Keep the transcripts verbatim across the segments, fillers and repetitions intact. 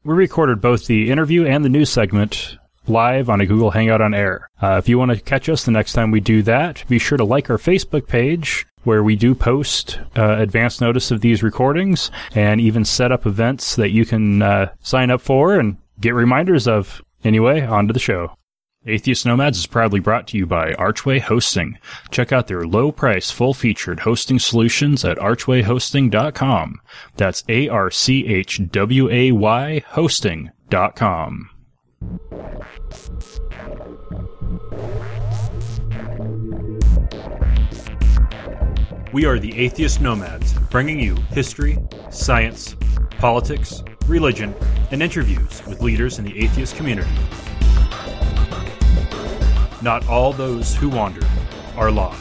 we recorded both the interview and the news segment live on a Google Hangout on Air. Uh, if you want to catch us the next time we do that, be sure to like our Facebook page, where we do post uh, advance notice of these recordings and even set up events that you can uh, sign up for and get reminders of. Anyway, on to the show. Atheist Nomads is proudly brought to you by Archway Hosting. Check out their low-price, full-featured hosting solutions at archway hosting dot com. That's A R C H W A Y hosting dot com. We are the Atheist Nomads, bringing you history, science, politics, religion, and interviews with leaders in the atheist community. Not all those who wander are lost.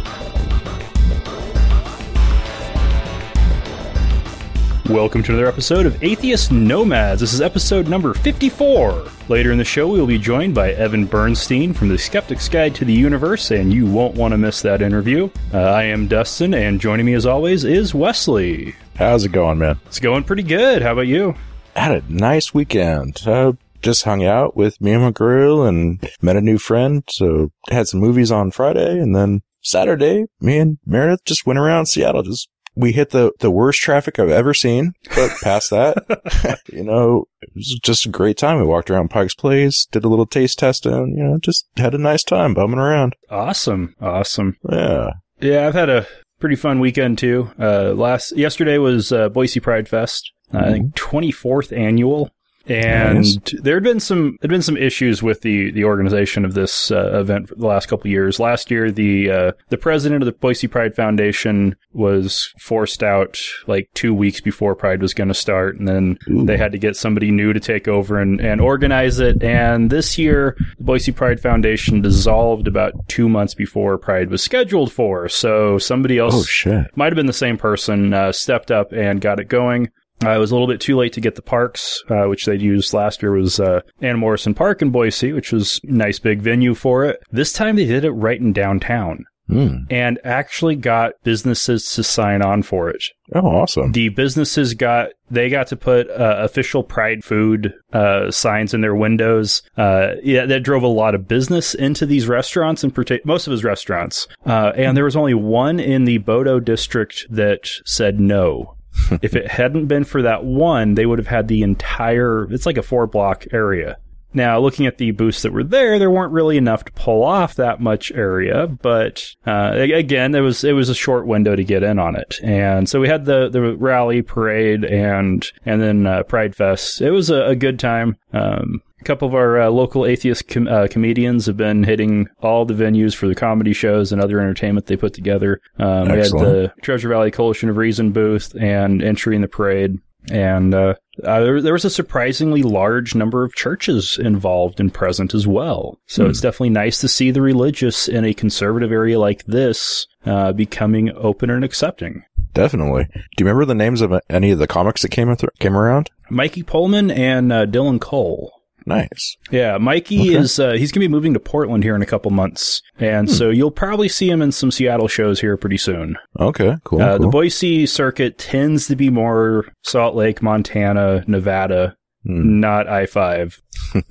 Welcome to another episode of Atheist Nomads. This is episode number fifty-four. Later in the show, we will be joined by Evan Bernstein from The Skeptic's Guide to the Universe, and you won't want to miss that interview. Uh, I am Dustin, and joining me as always is Wesley. How's it going, man? It's going pretty good. How about you? I had a nice weekend. Uh, just hung out with Mia McGrew and met a new friend, so had some movies on Friday, and then Saturday, me and Meredith just went around Seattle. Just We hit the, the worst traffic I've ever seen, but past that, you know, it was just a great time. We walked around Pike's Place, did a little taste testing, you know, just had a nice time bumming around. Awesome. Awesome. Yeah. Yeah, I've had a pretty fun weekend, too. Uh, last Yesterday was uh, Boise Pride Fest, uh, mm-hmm. I think twenty-fourth annual. And nice. there had been some there'd been some issues with the, the organization of this uh, event for the last couple of years. Last year, the uh, the president of the Boise Pride Foundation was forced out like two weeks before Pride was going to start, and then Ooh. they had to get somebody new to take over and, and organize it. And this year, the Boise Pride Foundation dissolved about two months before Pride was scheduled for. So somebody else, oh, shit. might have been the same person, uh, stepped up and got it going. Uh, it was a little bit too late to get the parks, uh, which they'd used last year was uh, Ann Morrison Park in Boise, which was a nice big venue for it. This time they did it right in downtown mm. and actually got businesses to sign on for it. Oh, awesome. The businesses got, they got to put uh, official Pride food uh, signs in their windows. Uh, yeah, that drove a lot of business into these restaurants, in particular, most of his restaurants. Uh, and there was only one in the Bodo district that said no. If it hadn't been for that one, they would have had the entire, it's like a four block area. Now, looking at the booths that were there, there weren't really enough to pull off that much area, but uh, again, it was it was a short window to get in on it. And so we had the, the rally, parade, and and then uh, Pride Fest. It was a, a good time. Um, A couple of our uh, local atheist com- uh, comedians have been hitting all the venues for the comedy shows and other entertainment they put together. Um, we had the Treasure Valley Coalition of Reason booth and entry in the parade. And uh, uh, there, there was a surprisingly large number of churches involved and present as well. So hmm. it's definitely nice to see the religious in a conservative area like this uh, becoming open and accepting. Definitely. Do you remember the names of any of the comics that came, th- came around? Mikey Pullman and uh, Dylan Cole. Nice. Yeah, Mikey okay. is, uh, he's going to be moving to Portland here in a couple months. And hmm. so you'll probably see him in some Seattle shows here pretty soon. Okay, cool, uh, cool. The Boise circuit tends to be more Salt Lake, Montana, Nevada, hmm. not I five.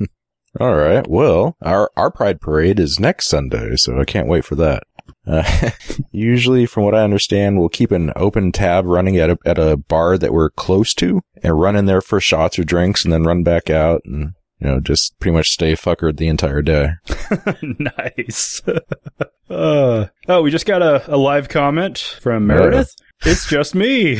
All right. Well, our, our Pride Parade is next Sunday, so I can't wait for that. Uh, usually, from what I understand, we'll keep an open tab running at a, at a bar that we're close to and run in there for shots or drinks and then run back out and, you know, just pretty much stay fuckered the entire day. Nice. uh, oh, we just got a, a live comment from Meredith. Uh, it's just me.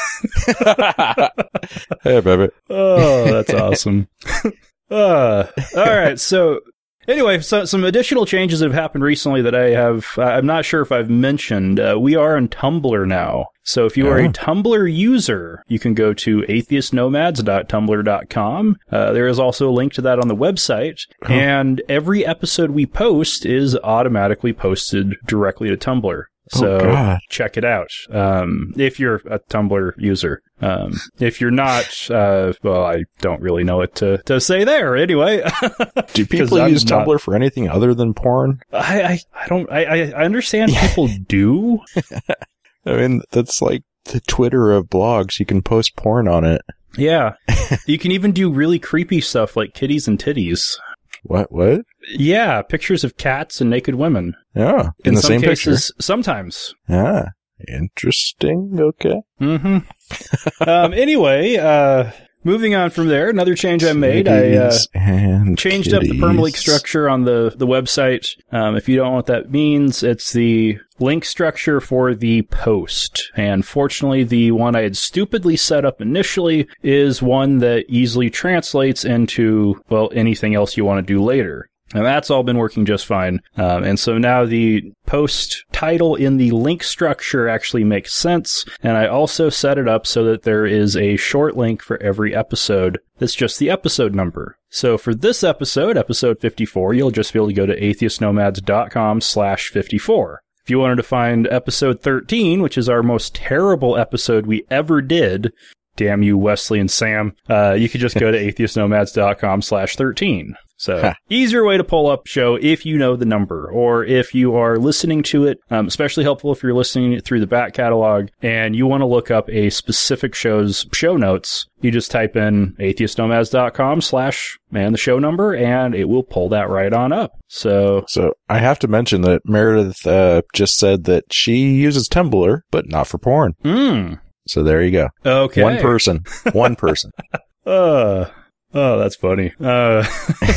Hey, baby. Oh, that's awesome. uh, all right, so... Anyway, so some additional changes have happened recently that I have, uh, I'm not sure if I've mentioned. Uh, we are on Tumblr now. So if you are oh. a Tumblr user, you can go to atheist nomads dot tumblr dot com. Uh, there is also a link to that on the website. Oh. And every episode we post is automatically posted directly to Tumblr. So oh, check it out. Um, if you're a Tumblr user. Um, if you're not, uh, well, I don't really know what to, to say there anyway. Do people use not, Tumblr for anything other than porn? I, I, I don't, I, I understand people do. I mean, that's like the Twitter of blogs. You can post porn on it. Yeah. You can even do really creepy stuff like kitties and titties. What? What? Yeah, pictures of cats and naked women. Yeah, in, in the some same cases, picture. Sometimes. Yeah, interesting. Okay. Mm-hmm. um, anyway, uh, moving on from there, another change I made. I uh, changed kitties. up the permalink structure on the, the website. Um, if you don't know what that means, it's the link structure for the post. And fortunately, the one I had stupidly set up initially is one that easily translates into, well, anything else you want to do later. And that's all been working just fine. Um, and so now the post title in the link structure actually makes sense. And I also set it up so that there is a short link for every episode that's just the episode number. So for this episode, episode fifty-four, you'll just be able to go to atheistnomads.com slash 54. If you wanted to find episode thirteen, which is our most terrible episode we ever did, damn you, Wesley and Sam, uh, you could just go to atheistnomads.com slash 13. So, huh. Easier way to pull up show if you know the number, or if you are listening to it, um, especially helpful if you're listening through the back catalog, and you want to look up a specific show's show notes, you just type in atheistnomads.com slash man the show number, and it will pull that right on up. So, so I have to mention that Meredith uh, just said that she uses Tumblr, but not for porn. Hmm. So there you go. Okay. One person. One person. uh... Oh, that's funny. Uh,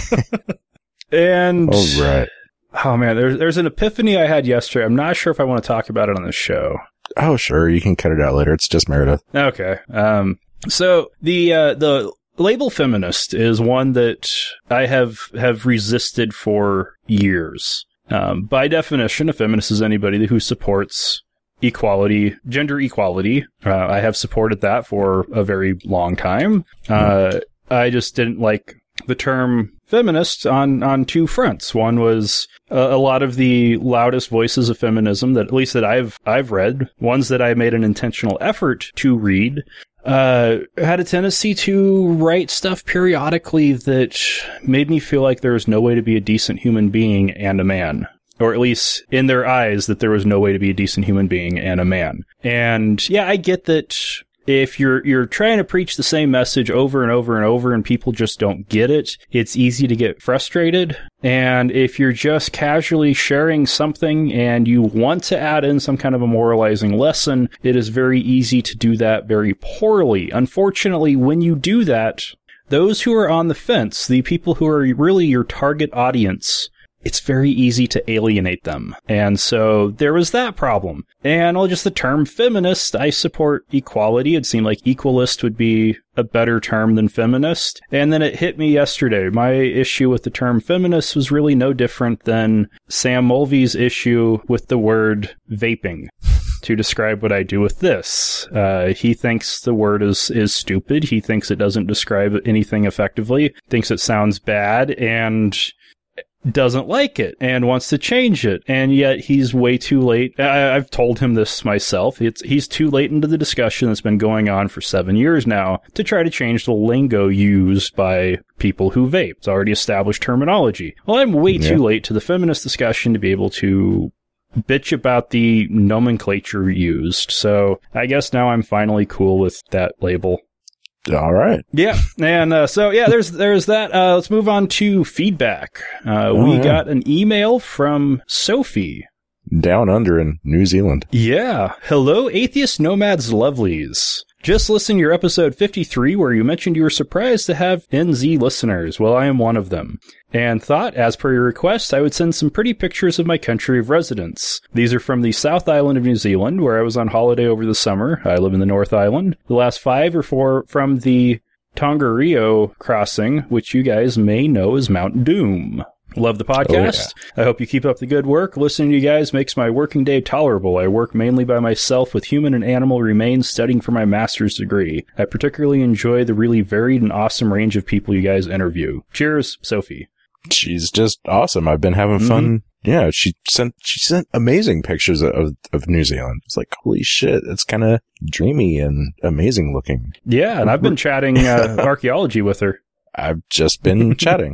and, all right. Oh man, there's, there's an epiphany I had yesterday. I'm not sure if I want to talk about it on the show. Oh, sure. You can cut it out later. It's just Meredith. Okay. Um, so the, uh, the label feminist is one that I have, have resisted for years. Um, by definition, a feminist is anybody who supports equality, gender equality. Uh, I have supported that for a very long time. Uh, I just didn't like the term feminist on, on two fronts. One was uh, a lot of the loudest voices of feminism that, at least that I've, I've read, ones that I made an intentional effort to read, uh, had a tendency to write stuff periodically that made me feel like there was no way to be a decent human being and a man. Or at least in their eyes that there was no way to be a decent human being and a man. And yeah, I get that if you're you're trying to preach the same message over and over and over and people just don't get it, it's easy to get frustrated. And if you're just casually sharing something and you want to add in some kind of a moralizing lesson, it is very easy to do that very poorly. Unfortunately, when you do that, those who are on the fence, the people who are really your target audience, it's very easy to alienate them. And so there was that problem. And well, just the term feminist, I support equality. It seemed like equalist would be a better term than feminist. And then it hit me yesterday. My issue with the term feminist was really no different than Sam Mulvey's issue with the word vaping. To describe what I do with this. Uh, he thinks the word is, is stupid. He thinks it doesn't describe anything effectively, thinks it sounds bad, and doesn't like it and wants to change it. And yet he's way too late. I, I've told him this myself. It's, he's too late into the discussion that's been going on for seven years now to try to change the lingo used by people who vape. It's already established terminology. Well, I'm way yeah. too late to the feminist discussion to be able to bitch about the nomenclature used. So I guess now I'm finally cool with that label. All right. Yeah. And uh, so, yeah, there's there's that. Uh, let's move on to feedback. Uh, oh, we yeah. got an email from Sophie. Down under in New Zealand. Yeah. Hello, Atheist Nomads Lovelies. Just listened to your episode fifty-three where you mentioned you were surprised to have N Z listeners. Well, I am one of them. And thought, as per your request, I would send some pretty pictures of my country of residence. These are from the South Island of New Zealand, where I was on holiday over the summer. I live in the North Island. The last five or four from the Tongariro crossing, which you guys may know as Mount Doom. Love the podcast. Oh, yeah. I hope you keep up the good work. Listening to you guys makes my working day tolerable. I work mainly by myself with human and animal remains, studying for my master's degree. I particularly enjoy the really varied and awesome range of people you guys interview. Cheers, Sophie. She's just awesome. I've been having fun. Mm-hmm. Yeah, she sent she sent amazing pictures of of New Zealand. It's like, holy shit, it's kind of dreamy and amazing looking. Yeah, and I've been chatting uh, archaeology with her. I've just been chatting.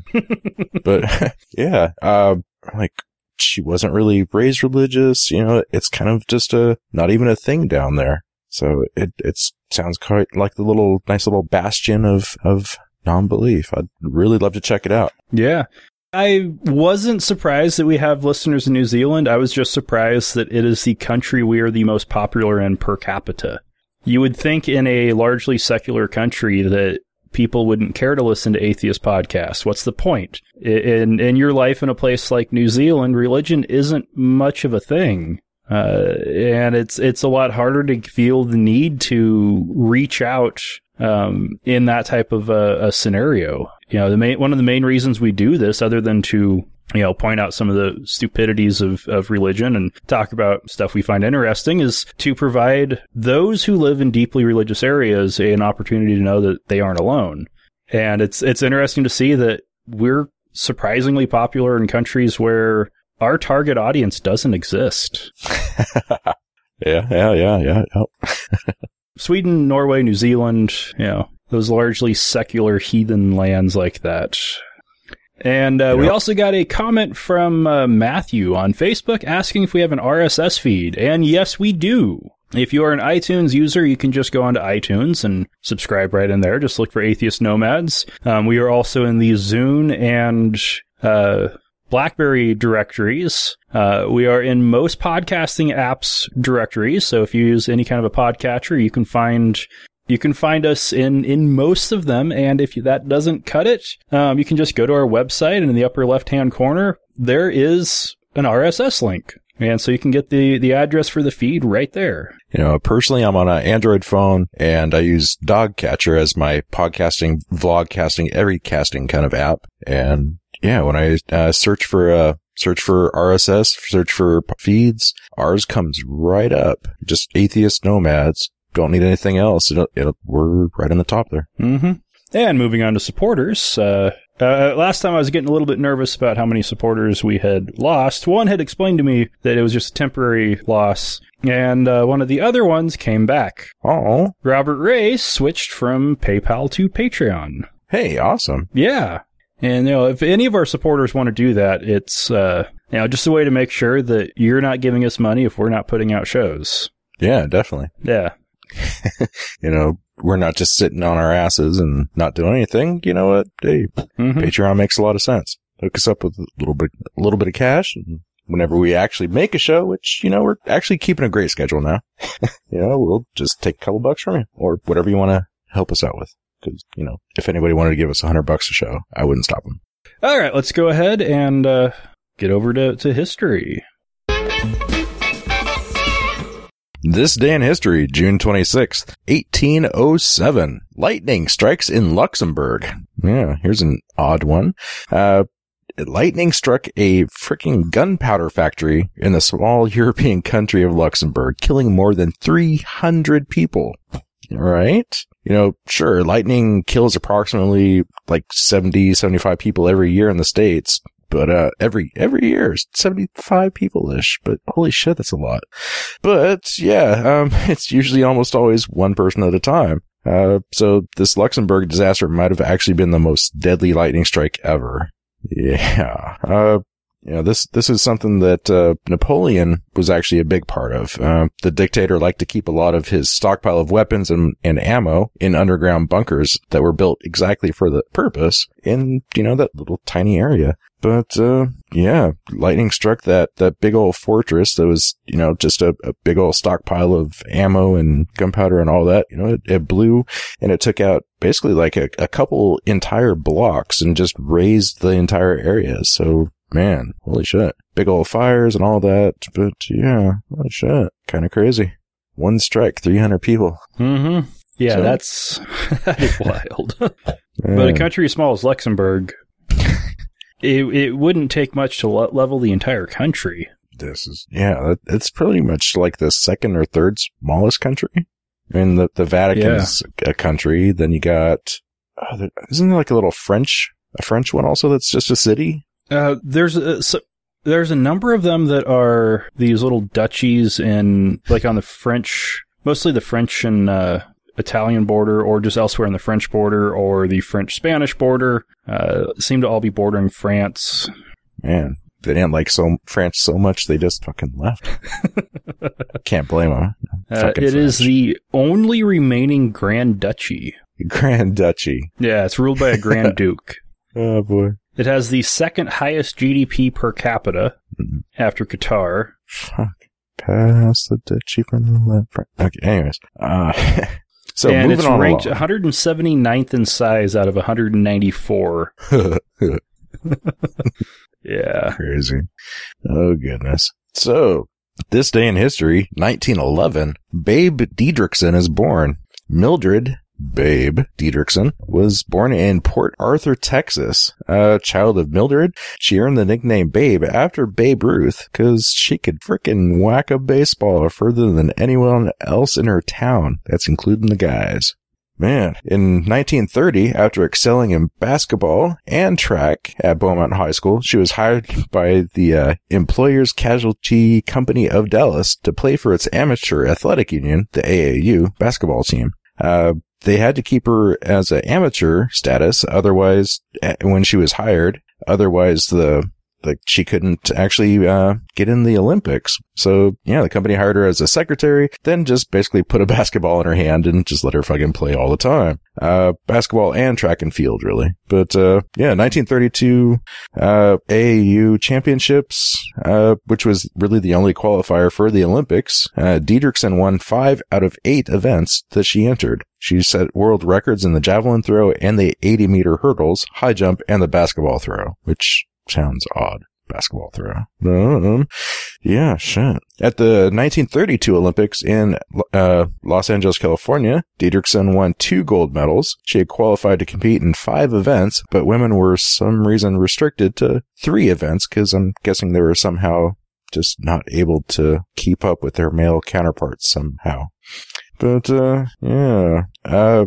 But yeah, uh, like she wasn't really raised religious. You know, it's kind of just a, not even a thing down there. So it it sounds quite like the little nice little bastion of of non-belief. I'd really love to check it out. Yeah. I wasn't surprised that we have listeners in New Zealand. I was just surprised that it is the country we are the most popular in per capita. You would think in a largely secular country that people wouldn't care to listen to atheist podcasts. What's the point? In in your life in a place like New Zealand, religion isn't much of a thing. Uh, and it's it's a lot harder to feel the need to reach out um, in that type of a, a scenario. You know, the main one of the main reasons we do this, other than to you know point out some of the stupidities of, of religion and talk about stuff we find interesting, is to provide those who live in deeply religious areas an opportunity to know that they aren't alone. And it's it's interesting to see that we're surprisingly popular in countries where our target audience doesn't exist. yeah, yeah, yeah, yeah. Yep. Sweden, Norway, New Zealand, you know, those largely secular heathen lands like that. And uh, yep. we also got a comment from uh, Matthew on Facebook asking if we have an R S S feed. And yes, we do. If you are an iTunes user, you can just go onto iTunes and subscribe right in there. Just look for Atheist Nomads. Um, we are also in the Zune and uh, BlackBerry directories. Uh, we are in most podcasting apps directories. So if you use any kind of a podcatcher, you can find you can find us in, in most of them. And if you, that doesn't cut it, um, you can just go to our website, and in the upper left-hand corner, there is an R S S link. And so you can get the, the address for the feed right there. You know, personally, I'm on an Android phone, and I use Dogcatcher as my podcasting, vlogcasting, every casting kind of app. And yeah, when I uh, search for uh, search for R S S, search for feeds, ours comes right up. Just Atheist Nomads. Don't need anything else. It'll, it'll, we're right in the top there. Mm-hmm. And moving on to supporters. Uh, uh, last time I was getting a little bit nervous about how many supporters we had lost. One had explained to me that it was just a temporary loss, and uh, one of the other ones came back. Oh, Robert Ray switched from PayPal to Patreon. Hey, awesome. Yeah. And, you know, if any of our supporters want to do that, it's, uh, you know, just a way to make sure that you're not giving us money if we're not putting out shows. Yeah, definitely. Yeah. You know, we're not just sitting on our asses and not doing anything. You know what? Hey, mm-hmm. Patreon makes a lot of sense. Hook us up with a little bit, a little bit of cash, and whenever we actually make a show, which, you know, we're actually keeping a great schedule now, you know, we'll just take a couple bucks from you, or whatever you want to help us out with. Because, you know, if anybody wanted to give us a hundred bucks a show, I wouldn't stop them. All right, let's go ahead and uh, get over to, to history. This day in history, June twenty-sixth, eighteen oh seven. Lightning strikes in Luxembourg. Yeah, here's an odd one. Uh, lightning struck a freaking gunpowder factory in the small European country of Luxembourg, killing more than three hundred people. Right? You know, sure, lightning kills approximately like seventy, seventy-five people every year in the States. But, uh, every, every year, seventy-five people-ish, but holy shit, that's a lot. But, yeah, um, it's usually almost always one person at a time. Uh, so this Luxembourg disaster might have actually been the most deadly lightning strike ever. Yeah. Uh, you know, this, this is something that, uh, Napoleon was actually a big part of. Uh, the dictator liked to keep a lot of his stockpile of weapons and, and ammo in underground bunkers that were built exactly for the purpose in, you know, that little tiny area. But, uh, yeah, lightning struck that, that big old fortress that was, you know, just a, a big old stockpile of ammo and gunpowder and all that. You know, it, it blew, and it took out basically like a, a couple entire blocks and just razed the entire area. So, man, holy shit. Big old fires and all that. But, yeah, holy shit. Kind of crazy. One strike, three hundred people. Mm-hmm. Yeah, so, that's, that is wild. But a country as small as Luxembourg, It it wouldn't take much to le- level the entire country. This is, yeah, it's pretty much like the second or third smallest country. I mean, the, the Vatican's yeah. a country. Then you got, oh, there, isn't there like a little French, a French one also that's just a city? Uh, there's a, so, there's a number of them that are these little duchies in, like on the French, mostly the French and, uh, Italian border, or just elsewhere in the French border or the French-Spanish border. Uh, seem to all be bordering France. Man, they didn't like so France so much they just fucking left. Can't blame them. Uh, it French. is the only remaining Grand Duchy. Grand Duchy. Yeah, it's ruled by a Grand Duke. Oh, boy. It has the second highest G D P per capita mm-hmm. after Qatar. Fuck. Pass the duchy from the left. Okay, anyways. Uh, so and moving it's on ranked along. one hundred seventy-ninth in size out of one hundred ninety-four. Yeah. Crazy. Oh, goodness. So, this day in history, nineteen eleven, Babe Diedrichson is born. Mildred Babe Diedrichson was born in Port Arthur, Texas. A child of Mildred, she earned the nickname Babe after Babe Ruth because she could frickin' whack a baseball further than anyone else in her town. That's including the guys. Man, in nineteen thirty, after excelling in basketball and track at Beaumont High School, she was hired by the uh, Employers Casualty Company of Dallas to play for its amateur athletic union, the A A U, basketball team. Uh, they had to keep her as an amateur status, otherwise, when she was hired, otherwise the Like, she couldn't actually uh get in the Olympics. So, yeah, the company hired her as a secretary, then just basically put a basketball in her hand and just let her fucking play all the time. Uh, basketball and track and field, really. But, uh, yeah, nineteen thirty-two, uh, A A U championships, uh, which was really the only qualifier for the Olympics. Uh, Diedrichson won five out of eight events that she entered. She set world records in the javelin throw and the eighty meter hurdles, high jump, and the basketball throw, which sounds odd. Basketball throw. Um, yeah, shit. At the nineteen thirty-two Olympics in uh, Los Angeles, California, Diedrichson won two gold medals. She had qualified to compete in five events, but women were some reason restricted to three events because I'm guessing they were somehow just not able to keep up with their male counterparts somehow. But, uh, yeah. Uh,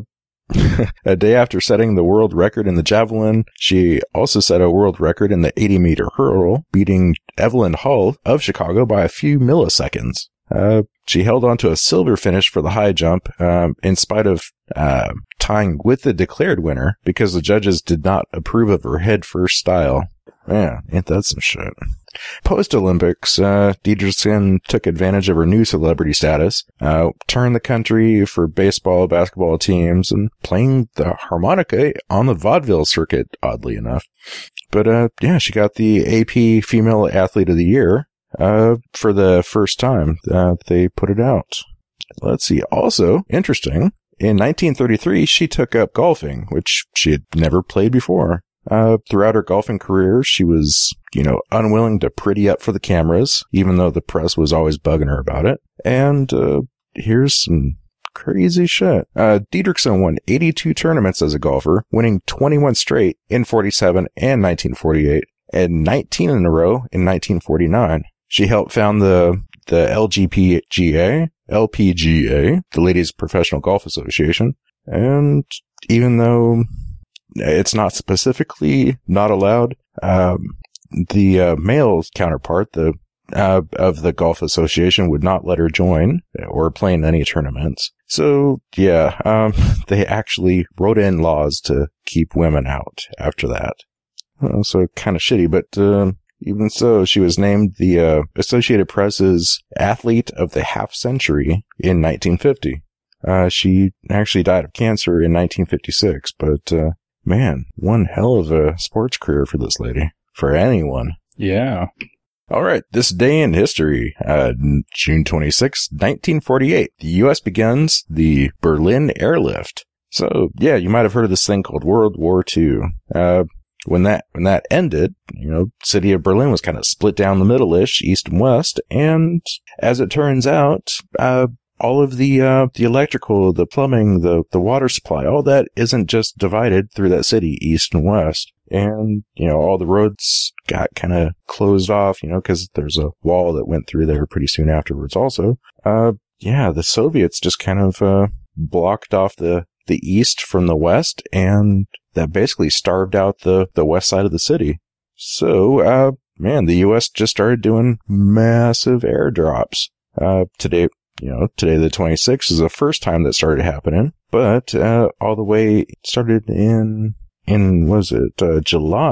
A day after setting the world record in the javelin, she also set a world record in the eighty meter hurdle, beating Evelyn Hull of Chicago by a few milliseconds. Uh, she held on to a silver finish for the high jump, um, in spite of, uh, tying with the declared winner because the judges did not approve of her head first style. Man, ain't that some shit. Post-Olympics, uh, Diedrichson took advantage of her new celebrity status, uh, touring the country for baseball, basketball teams, and playing the harmonica on the vaudeville circuit, oddly enough. But, uh, yeah, she got the A P Female Athlete of the Year, uh, for the first time that they put it out. Let's see. Also, interesting, in nineteen thirty-three, she took up golfing, which she had never played before. Uh, throughout her golfing career, she was, you know, unwilling to pretty up for the cameras, even though the press was always bugging her about it. And, uh, here's some crazy shit. Uh, Diedrichson won eighty-two tournaments as a golfer, winning twenty-one straight in forty-seven and nineteen forty-eight, and nineteen in a row in nineteen forty-nine. She helped found the, the L G P G A, L P G A, the Ladies Professional Golf Association. And even though it's not specifically not allowed, um, the uh, male counterpart, the uh, of the Golf Association, would not let her join or play in any tournaments. So, yeah, um, they actually wrote in laws to keep women out after that. Uh, so kind of shitty, but uh, even so, she was named the uh, Associated Press's Athlete of the Half Century in nineteen fifty. Uh, she actually died of cancer in nineteen fifty-six, but uh, man, one hell of a sports career for this lady. For anyone. Yeah. All right. This day in history, uh, June twenty-sixth, nineteen forty-eight, the U S begins the Berlin Airlift. So, yeah, you might have heard of this thing called World War Two. Uh, when that, when that ended, you know, city of Berlin was kind of split down the middle-ish, east and west. And as it turns out, uh, all of the, uh, the electrical, the plumbing, the, the water supply, all that isn't just divided through that city, east and west. And, you know, all the roads got kind of closed off, you know, because there's a wall that went through there pretty soon afterwards also. Uh, yeah, the Soviets just kind of, uh, blocked off the, the east from the west, and that basically starved out the, the west side of the city. So, uh, man, the U S just started doing massive airdrops. Uh, today, you know, today the twenty-sixth is the first time that started happening, but, uh, all the way started in, in, was it, uh, July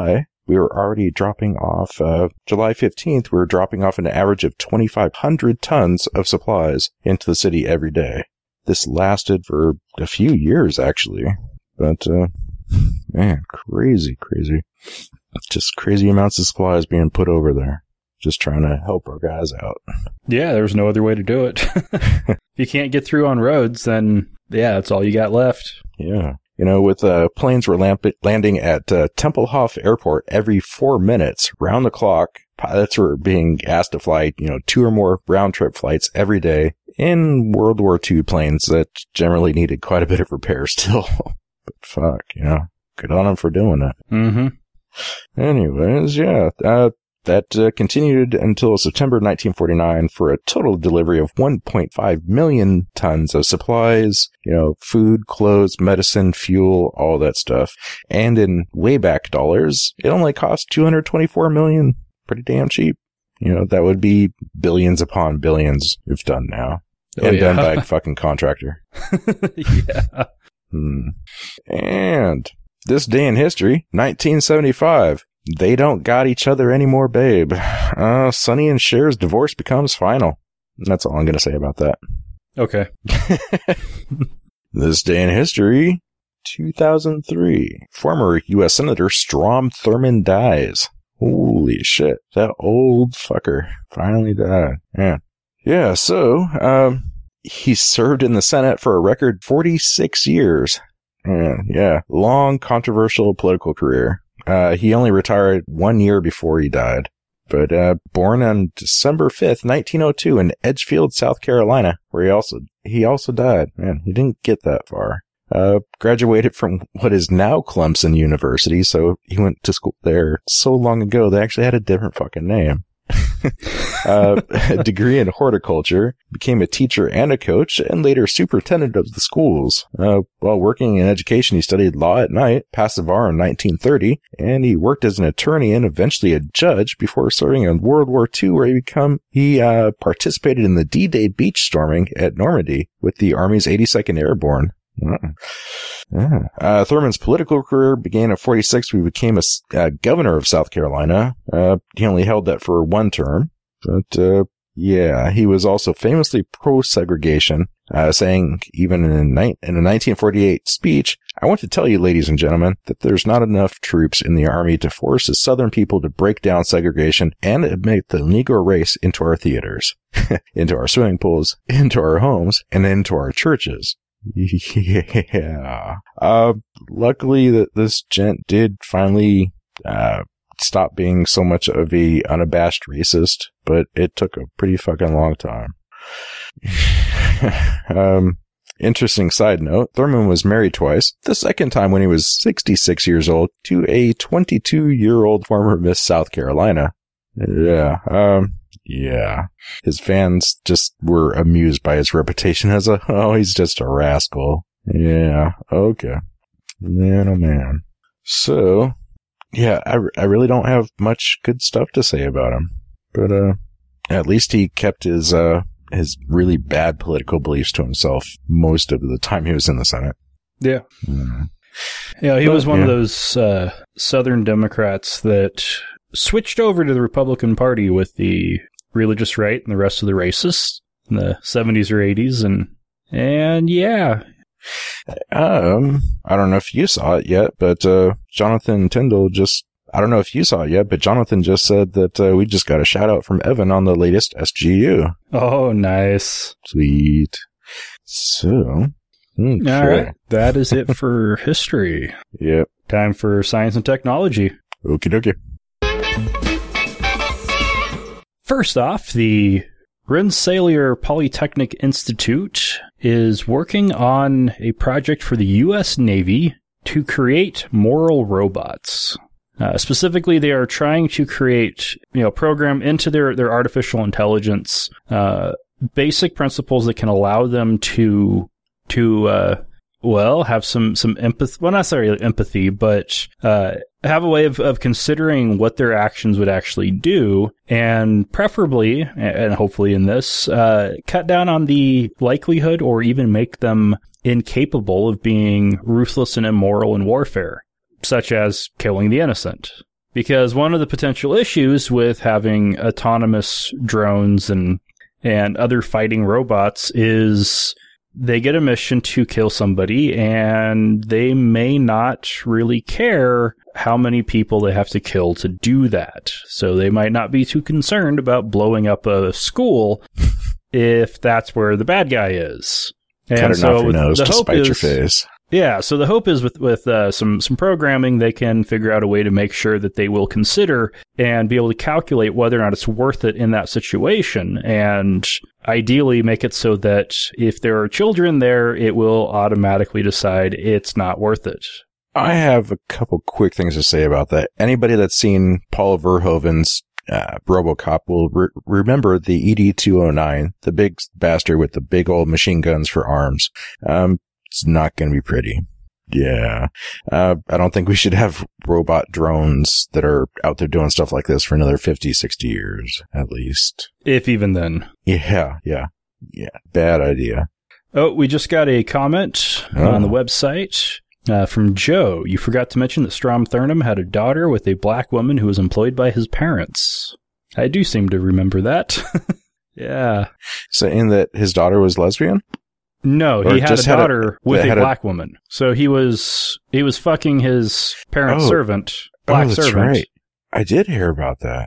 we were already dropping off, uh, July fifteenth, we were dropping off an average of twenty-five hundred tons of supplies into the city every day. This lasted for a few years, actually. But, uh, man, crazy, crazy. Just crazy amounts of supplies being put over there. Just trying to help our guys out. Yeah, there's no other way to do it. If you can't get through on roads, then, yeah, that's all you got left. Yeah. You know, with uh, planes were lamp- landing at uh, Tempelhof Airport every four minutes, round the clock. Pilots were being asked to fly, you know, two or more round-trip flights every day in World War Two planes that generally needed quite a bit of repair still. But fuck, you know, good on them for doing it. Mm-hmm. Anyways, yeah, uh, that uh, continued until September nineteen forty-nine for a total delivery of one point five million tons of supplies, you know, food, clothes, medicine, fuel, all that stuff. And in way back dollars, it only cost two hundred twenty-four million dollars. Pretty damn cheap. You know, that would be billions upon billions if done now. Oh, and yeah. done by a fucking contractor. Yeah. Hmm. And this day in history, nineteen seventy-five. They don't got each other anymore, babe. Uh, Sonny and Cher's divorce becomes final. That's all I'm going to say about that. Okay. This day in history, two thousand three. Former U S Senator Strom Thurmond dies. Holy shit. That old fucker finally died. Yeah. Yeah, so, um, he served in the Senate for a record forty-six years. Yeah, yeah. Long, controversial political career. Uh, he only retired one year before he died. But, uh, born on December fifth, nineteen oh two in Edgefield, South Carolina, where he also, he also died. Man, he didn't get that far. Uh, graduated from what is now Clemson University, so he went to school there so long ago, they actually had a different fucking name. uh, a degree in horticulture, became a teacher and a coach, and later superintendent of the schools. Uh, while working in education, he studied law at night, passed the bar in nineteen thirty, and he worked as an attorney and eventually a judge before serving in World War Two, where he become, he, uh, participated in the D-Day beach storming at Normandy with the Army's eighty-second Airborne. Yeah. Uh, Thurman's political career began at forty-six. He became a uh, governor of South Carolina. Uh, he only held that for one term, but uh, yeah, he was also famously pro-segregation, uh, saying even in a, ni- in a nineteen forty-eight speech, "I want to tell you, ladies and gentlemen, that there's not enough troops in the Army to force the Southern people to break down segregation and admit the Negro race into our theaters, into our swimming pools, into our homes, and into our churches." Yeah. Uh, luckily that this gent did finally, uh, stop being so much of a unabashed racist, but it took a pretty fucking long time. um, interesting side note, Thurman was married twice. The second time when he was sixty-six years old to a twenty-two-year-old former Miss South Carolina. Yeah. Um, Yeah. His fans just were amused by his reputation as a, oh, he's just a rascal. Yeah. Okay. Man, oh man. So, yeah, I, I really don't have much good stuff to say about him. But, uh, at least he kept his, uh, his really bad political beliefs to himself most of the time he was in the Senate. Yeah. Mm. Yeah, he But, was one yeah. of those, uh, Southern Democrats that switched over to the Republican Party with the religious right and the rest of the racists in the seventies or eighties. And, and yeah. Um, I don't know if you saw it yet, but, uh, Jonathan Tyndall just, I don't know if you saw it yet, but Jonathan just said that, uh, we just got a shout out from Evan on the latest S G U. Oh, nice. Sweet. So, okay. All right. That is it for history. Yep. Time for science and technology. Okie dokie. First off, the Rensselaer Polytechnic Institute is working on a project for the U S Navy to create moral robots. Uh, specifically, they are trying to create, you know, program into their, their artificial intelligence, uh, basic principles that can allow them to, to, uh, well, have some, some empathy, well, not necessarily empathy, but, uh, have a way of, of considering what their actions would actually do, and preferably, and hopefully in this, uh, cut down on the likelihood or even make them incapable of being ruthless and immoral in warfare, such as killing the innocent. Because one of the potential issues with having autonomous drones and and other fighting robots is they get a mission to kill somebody, and they may not really care how many people they have to kill to do that. So they might not be too concerned about blowing up a school if that's where the bad guy is. And Cut so off your nose the to hope spite is, your face. Yeah, so the hope is with, with uh, some, some programming, they can figure out a way to make sure that they will consider and be able to calculate whether or not it's worth it in that situation. And ideally make it so that if there are children there, it will automatically decide it's not worth it. I have a couple quick things to say about that. Anybody that's seen Paul Verhoeven's uh, RoboCop will re- remember the E D two oh nine, the big bastard with the big old machine guns for arms. Um, It's not going to be pretty. Yeah. Uh, I don't think we should have robot drones that are out there doing stuff like this for another fifty, sixty years, at least. If even then. Yeah, yeah, yeah. Bad idea. Oh, we just got a comment Oh. on the website uh, from Joe. You forgot to mention that Strom Thurmond had a daughter with a black woman who was employed by his parents. I do seem to remember that. Yeah. Saying that his daughter was lesbian? No, Or he had a just had a- daughter with that a had a- Black woman. So he was he was fucking his parent's Oh. servant, black oh, that's servant. right. I did hear about that.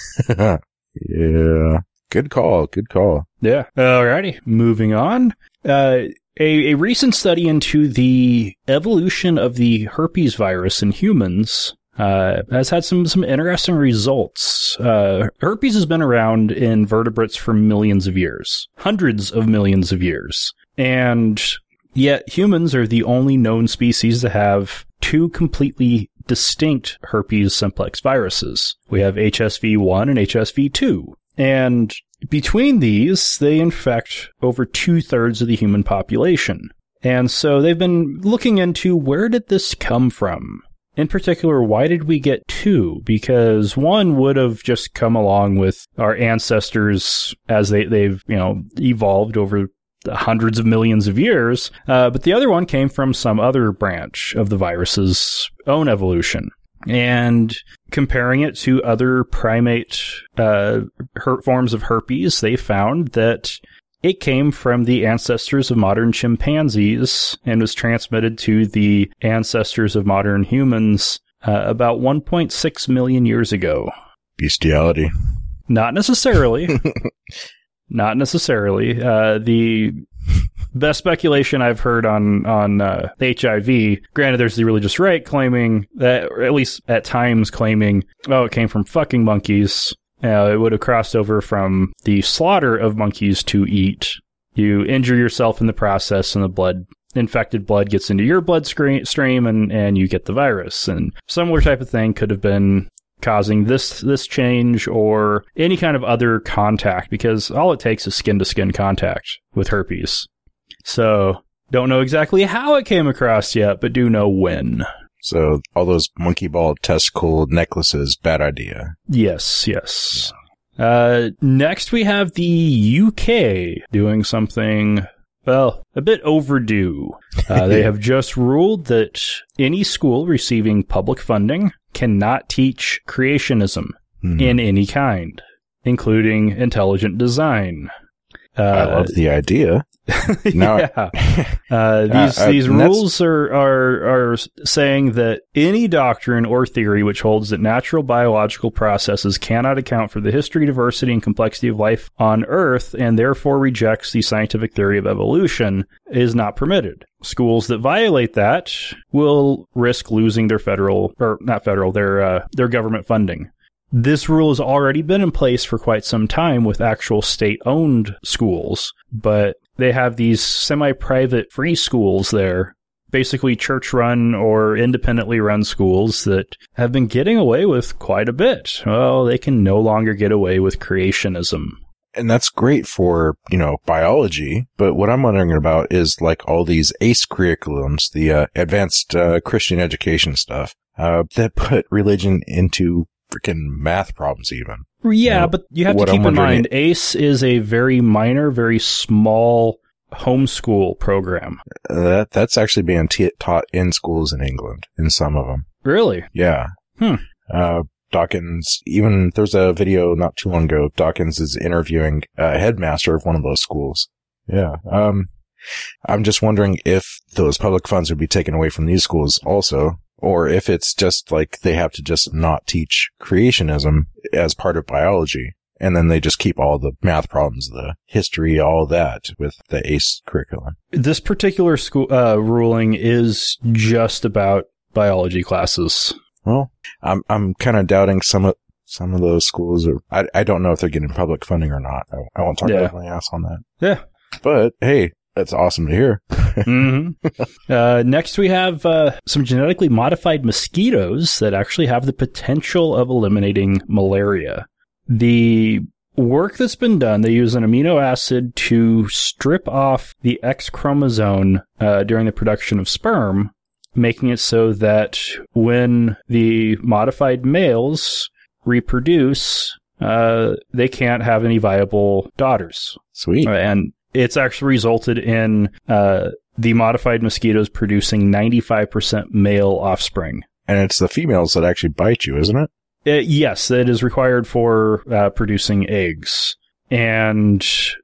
Yeah. Good call. Good call. Yeah. Alrighty. Moving on. Uh, a, a recent study into the evolution of the herpes virus in humans uh, has had some, some interesting results. Uh, herpes has been around in vertebrates for millions of years, hundreds of millions of years. And yet humans are the only known species to have two completely distinct herpes simplex viruses. We have H S V one and H S V two. And between these, they infect over two-thirds of the human population. And so they've been looking into where did this come from? In particular, why did we get two? Because one would have just come along with our ancestors as they, they've, you know, evolved over hundreds of millions of years. Uh, but the other one came from some other branch of the virus's own evolution. And comparing it to other primate uh, her- forms of herpes, they found that it came from the ancestors of modern chimpanzees and was transmitted to the ancestors of modern humans uh, about one point six million years ago. Bestiality. Not necessarily. Not necessarily. Uh, the best speculation I've heard on on uh, H I V, granted there's the religious right claiming that, or at least at times claiming, oh, it came from fucking monkeys. Uh, it would have crossed over from the slaughter of monkeys to eat. You injure yourself in the process, and the blood, infected blood, gets into your bloodstream, and, and you get the virus. And similar type of thing could have been causing this this change or any kind of other contact, because all it takes is skin-to-skin contact with herpes. So, don't know exactly how it came across yet, but do know when. So all those monkey ball testicle necklaces, bad idea. Yes, yes. Uh, next we have the U K doing something, well, a bit overdue. Uh, they have just ruled that any school receiving public funding cannot teach creationism Hmm. in any kind, including intelligent design. Uh, I love the idea. Now, yeah. Uh, these uh, these and that's- rules are, are are saying that any doctrine or theory which holds that natural biological processes cannot account for the history, diversity, and complexity of life on Earth, and therefore rejects the scientific theory of evolution, is not permitted. Schools that violate that will risk losing their federal, or not federal, their uh, their government funding. This rule has already been in place for quite some time with actual state-owned schools, but they have these semi-private free schools there, basically church-run or independently run schools that have been getting away with quite a bit. Well, they can no longer get away with creationism. And that's great for, you know, biology. But what I'm wondering about is like all these A C E curriculums, the uh, advanced uh, Christian education stuff, uh, that put religion into freaking math problems even. Yeah, You know, but you have to what keep I'm in wondering- mind, A C E is a very minor, very small homeschool program. Uh, that that's actually being t- taught in schools in England, in some of them. Really? Yeah. Hmm. Uh, Dawkins, even there's a video not too long ago, Dawkins is interviewing a headmaster of one of those schools. Yeah. Um, I'm just wondering if those public funds would be taken away from these schools also, or if it's just like they have to just not teach creationism as part of biology. And then they just keep all the math problems, the history, all that with the A C E curriculum. This particular school uh, ruling is just about biology classes. Well, I'm I'm kind of doubting some of some of those schools. Are, I I don't know if they're getting public funding or not. I, I won't talk yeah. about my ass on that. Yeah, but hey, that's awesome to hear. mm-hmm. uh, next, we have uh, some genetically modified mosquitoes that actually have the potential of eliminating malaria. The work that's been done, they use an amino acid to strip off the X chromosome uh, during the production of sperm, making it so that when the modified males reproduce, uh, they can't have any viable daughters. Sweet. Uh, and it's actually resulted in uh, the modified mosquitoes producing ninety-five percent male offspring. And it's the females that actually bite you, isn't it? Uh, yes, it is required for uh, producing eggs. And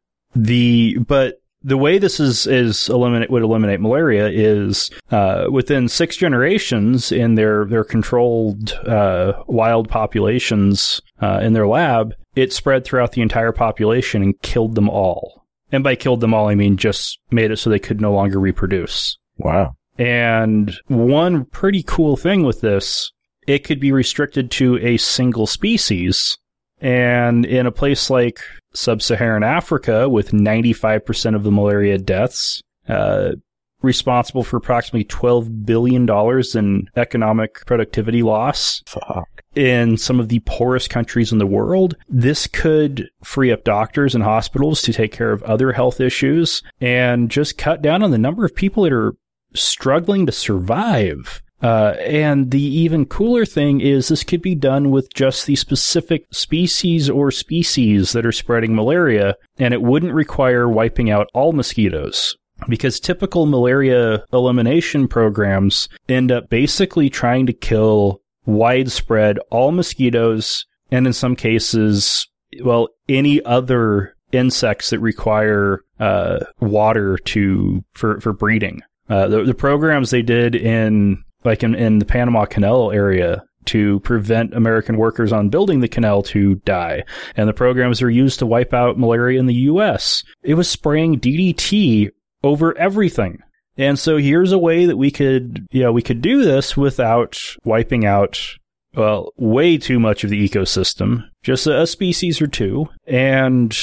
the, but the way this is, is eliminate, would eliminate malaria is, uh, within six generations in their, their controlled, uh, wild populations, uh, in their lab, it spread throughout the entire population and killed them all. And by killed them all, I mean just made it so they could no longer reproduce. Wow. And one pretty cool thing with this, it could be restricted to a single species. And in a place like sub-Saharan Africa, with ninety-five percent of the malaria deaths, uh, responsible for approximately twelve billion dollars in economic productivity loss. Fuck. In some of the poorest countries in the world, this could free up doctors and hospitals to take care of other health issues and just cut down on the number of people that are struggling to survive. Uh, and the even cooler thing is this could be done with just the specific species or species that are spreading malaria, and it wouldn't require wiping out all mosquitoes. Because typical malaria elimination programs end up basically trying to kill widespread all mosquitoes, and in some cases, well, any other insects that require uh, water to for, for breeding. Uh, the, the programs they did in like in, in the Panama Canal area to prevent American workers on building the canal to die. And the programs are used to wipe out malaria in the U S. It was spraying D D T over everything. And so here's a way that we could, you know, we could do this without wiping out, well, way too much of the ecosystem, just a, a species or two. And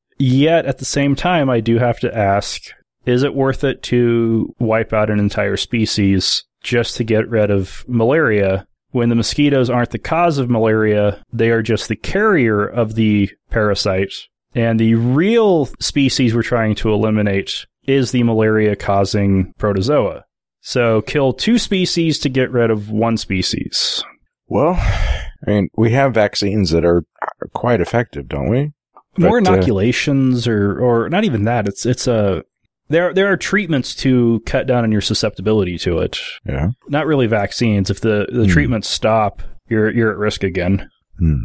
yet at the same time, I do have to ask, is it worth it to wipe out an entire species just to get rid of malaria when the mosquitoes aren't the cause of malaria? They are just the carrier of the parasite. And the real species we're trying to eliminate is the malaria-causing protozoa. So kill two species to get rid of one species. Well, I mean, we have vaccines that are quite effective, don't we? More but, inoculations, uh, or or not even that. It's it's a there there are treatments to cut down on your susceptibility to it. Yeah. Not really vaccines. If the, the hmm. treatments stop, you're you're at risk again. Hmm.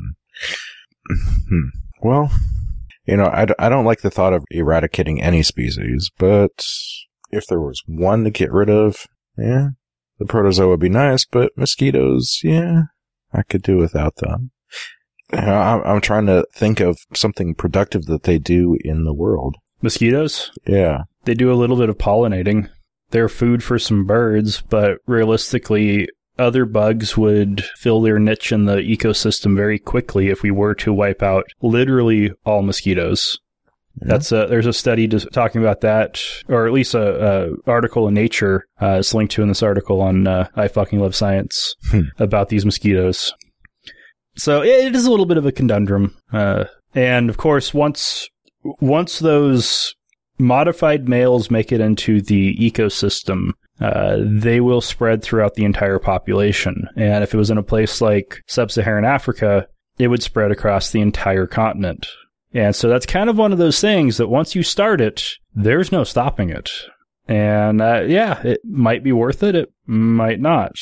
Hmm. Well, you know, I, d- I don't like the thought of eradicating any species, but if there was one to get rid of, yeah, the protozoa would be nice, but mosquitoes, yeah, I could do without them. You know, I'm, I'm trying to think of something productive that they do in the world. Mosquitoes? Yeah. They do a little bit of pollinating. They're food for some birds, but realistically, other bugs would fill their niche in the ecosystem very quickly if we were to wipe out literally all mosquitoes. Yeah. That's a, there's a study to, talking about that, or at least a, a article in Nature. Uh, it's linked to in this article on uh, I Fucking Love Science hmm. about these mosquitoes. So it is a little bit of a conundrum, uh, and of course, once once those modified males make it into the ecosystem, uh, they will spread throughout the entire population. And if it was in a place like sub-Saharan Africa, it would spread across the entire continent. And so that's kind of one of those things that once you start it, there's no stopping it. And uh, yeah, it might be worth it. It might not.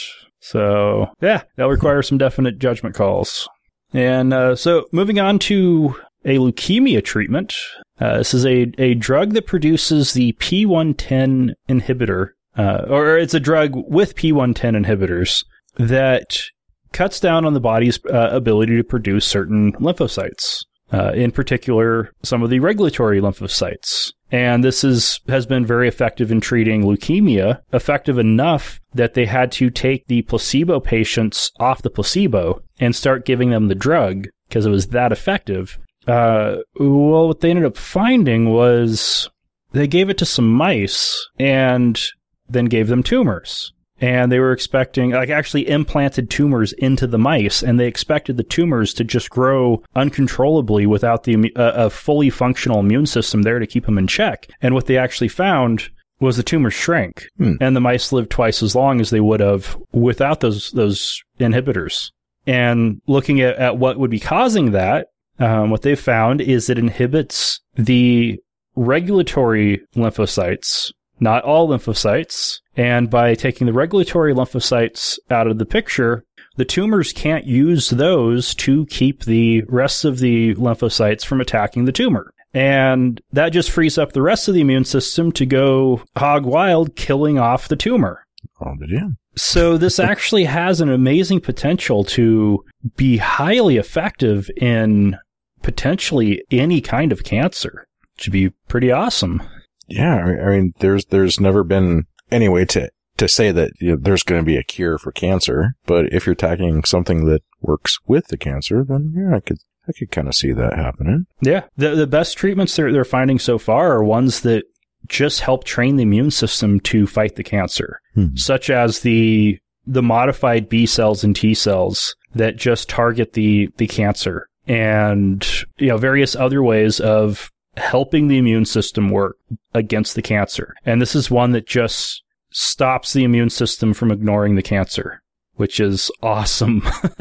So, yeah, that'll require some definite judgment calls. And uh, so moving on to a leukemia treatment. Uh, this is a, a drug that produces the P one ten inhibitor, uh, or it's a drug with P one ten inhibitors that cuts down on the body's uh, ability to produce certain lymphocytes, uh, in particular, some of the regulatory lymphocytes. And this is has been very effective in treating leukemia, effective enough that they had to take the placebo patients off the placebo and start giving them the drug because it was that effective. Uh, well, what they ended up finding was they gave it to some mice and then gave them tumors. And they were expecting, like actually implanted tumors into the mice, and they expected the tumors to just grow uncontrollably without the uh, a fully functional immune system there to keep them in check. And what they actually found was the tumors shrank, hmm. and the mice lived twice as long as they would have without those those inhibitors. And looking at, at what would be causing that, um, what they found is it inhibits the regulatory lymphocytes, not all lymphocytes. And by taking the regulatory lymphocytes out of the picture, the tumors can't use those to keep the rest of the lymphocytes from attacking the tumor. And that just frees up the rest of the immune system to go hog wild, killing off the tumor. Oh, but yeah. So this actually has an amazing potential to be highly effective in potentially any kind of cancer, which would be pretty awesome. Yeah, I mean, there's there's never been any way to, to say that you know, there's going to be a cure for cancer, but if you're attacking something that works with the cancer, then yeah, I could I could kind of see that happening. Yeah, the the best treatments they're they're finding so far are ones that just help train the immune system to fight the cancer, hmm. such as the the modified B cells and T cells that just target the the cancer, and you know various other ways of helping the immune system work against the cancer. And this is one that just stops the immune system from ignoring the cancer, which is awesome.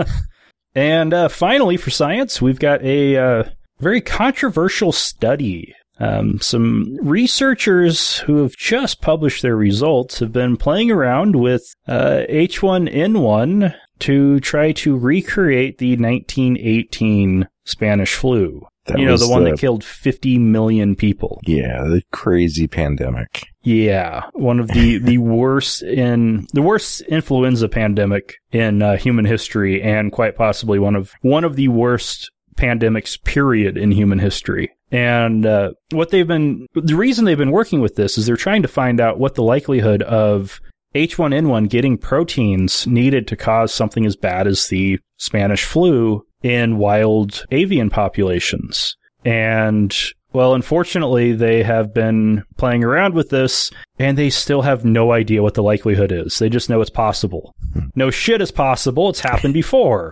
And uh, finally, for science, we've got a uh, very controversial study. Um, some researchers who have just published their results have been playing around with uh, H one N one to try to recreate the nineteen eighteen Spanish flu. That you know, the one the, that killed fifty million people. Yeah, the crazy pandemic. Yeah, one of the, the worst in the worst influenza pandemic in uh, human history, and quite possibly one of one of the worst pandemics, period, in human history. And uh, what they've been the reason they've been working with this is they're trying to find out what the likelihood of H one N one getting proteins needed to cause something as bad as the Spanish flu in wild avian populations. And, well, unfortunately, they have been playing around with this, and they still have no idea what the likelihood is. They just know it's possible. No shit is possible. It's happened before.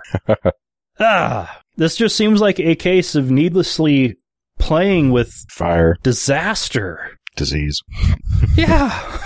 ah, this just seems like a case of needlessly playing with fire, disaster, disease. Yeah.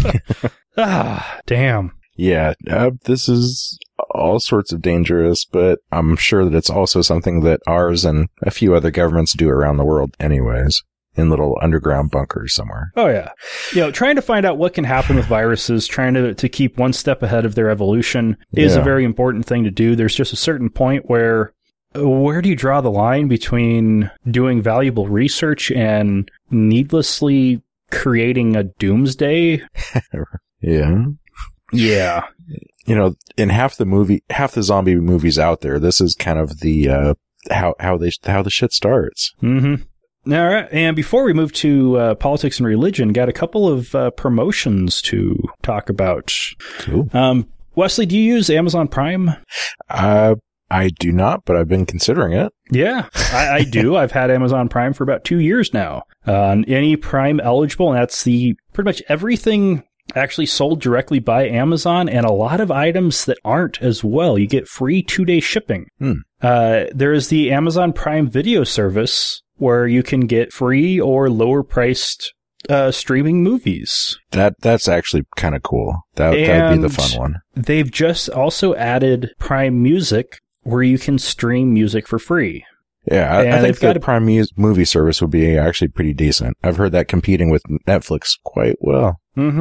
ah, damn. Yeah, uh, this is all sorts of dangerous, but I'm sure that it's also something that ours and a few other governments do around the world anyways, in little underground bunkers somewhere. Oh, yeah. You know, trying to find out what can happen with viruses, trying to, to keep one step ahead of their evolution is yeah. a very important thing to do. There's just a certain point where, where do you draw the line between doing valuable research and needlessly creating a doomsday? yeah. Yeah. You know, in half the movie, half the zombie movies out there, this is kind of the, uh, how, how they, how the shit starts. Mm-hmm. All right. And before we move to, uh, politics and religion, got a couple of, uh, promotions to talk about. Cool. Um, Wesley, do you use Amazon Prime? Uh, I do not, but I've been considering it. Yeah, I, I do. I've had Amazon Prime for about two years now. Uh, any Prime eligible, and that's the, pretty much everything actually sold directly by Amazon, and a lot of items that aren't as well. You get free two-day shipping. Hmm. Uh, there is the Amazon Prime Video service where you can get free or lower-priced uh, streaming movies. That That's actually kind of cool. That would be the fun one. They've just also added Prime Music where you can stream music for free. Yeah, I, I think the Prime mu- movie service would be actually pretty decent. I've heard that competing with Netflix quite well. Mm-hmm.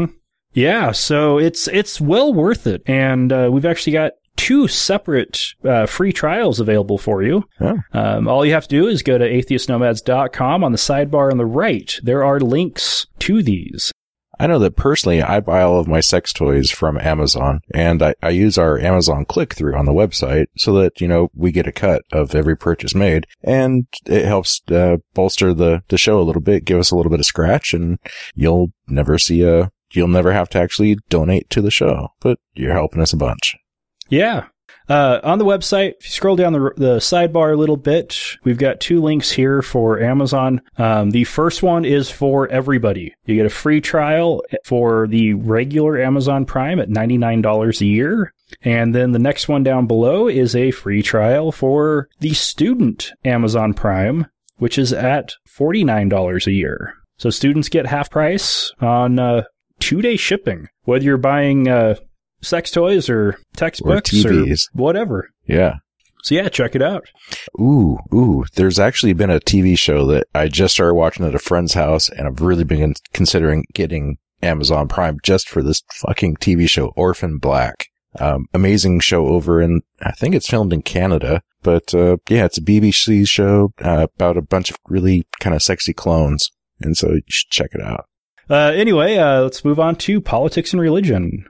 Yeah, so it's it's well worth it. And uh, we've actually got two separate uh, free trials available for you. Oh. Um, all you have to do is go to atheist nomads dot com. On the sidebar on the right, there are links to these. I know that personally, I buy all of my sex toys from Amazon, and I, I use our Amazon click-through on the website so that, you know, we get a cut of every purchase made, and it helps uh, bolster the, the show a little bit, give us a little bit of scratch, and you'll never see a, you'll never have to actually donate to the show, but you're helping us a bunch. Yeah. Uh, on the website, if you scroll down the, the sidebar a little bit, we've got two links here for Amazon. Um, the first one is for everybody. You get a free trial for the regular Amazon Prime at ninety-nine dollars a year. And then the next one down below is a free trial for the student Amazon Prime, which is at forty-nine dollars a year. So students get half price on uh, two-day shipping, whether you're buying uh, sex toys or textbooks or, or whatever. Yeah. So yeah, check it out. Ooh, ooh. There's actually been a T V show that I just started watching at a friend's house, and I've really been considering getting Amazon Prime just for this fucking T V show, Orphan Black. Um, amazing show over in, I think it's filmed in Canada, but uh, yeah, it's a B B C show uh, about a bunch of really kind of sexy clones, and so you should check it out. Uh, anyway, uh, let's move on to politics and religion.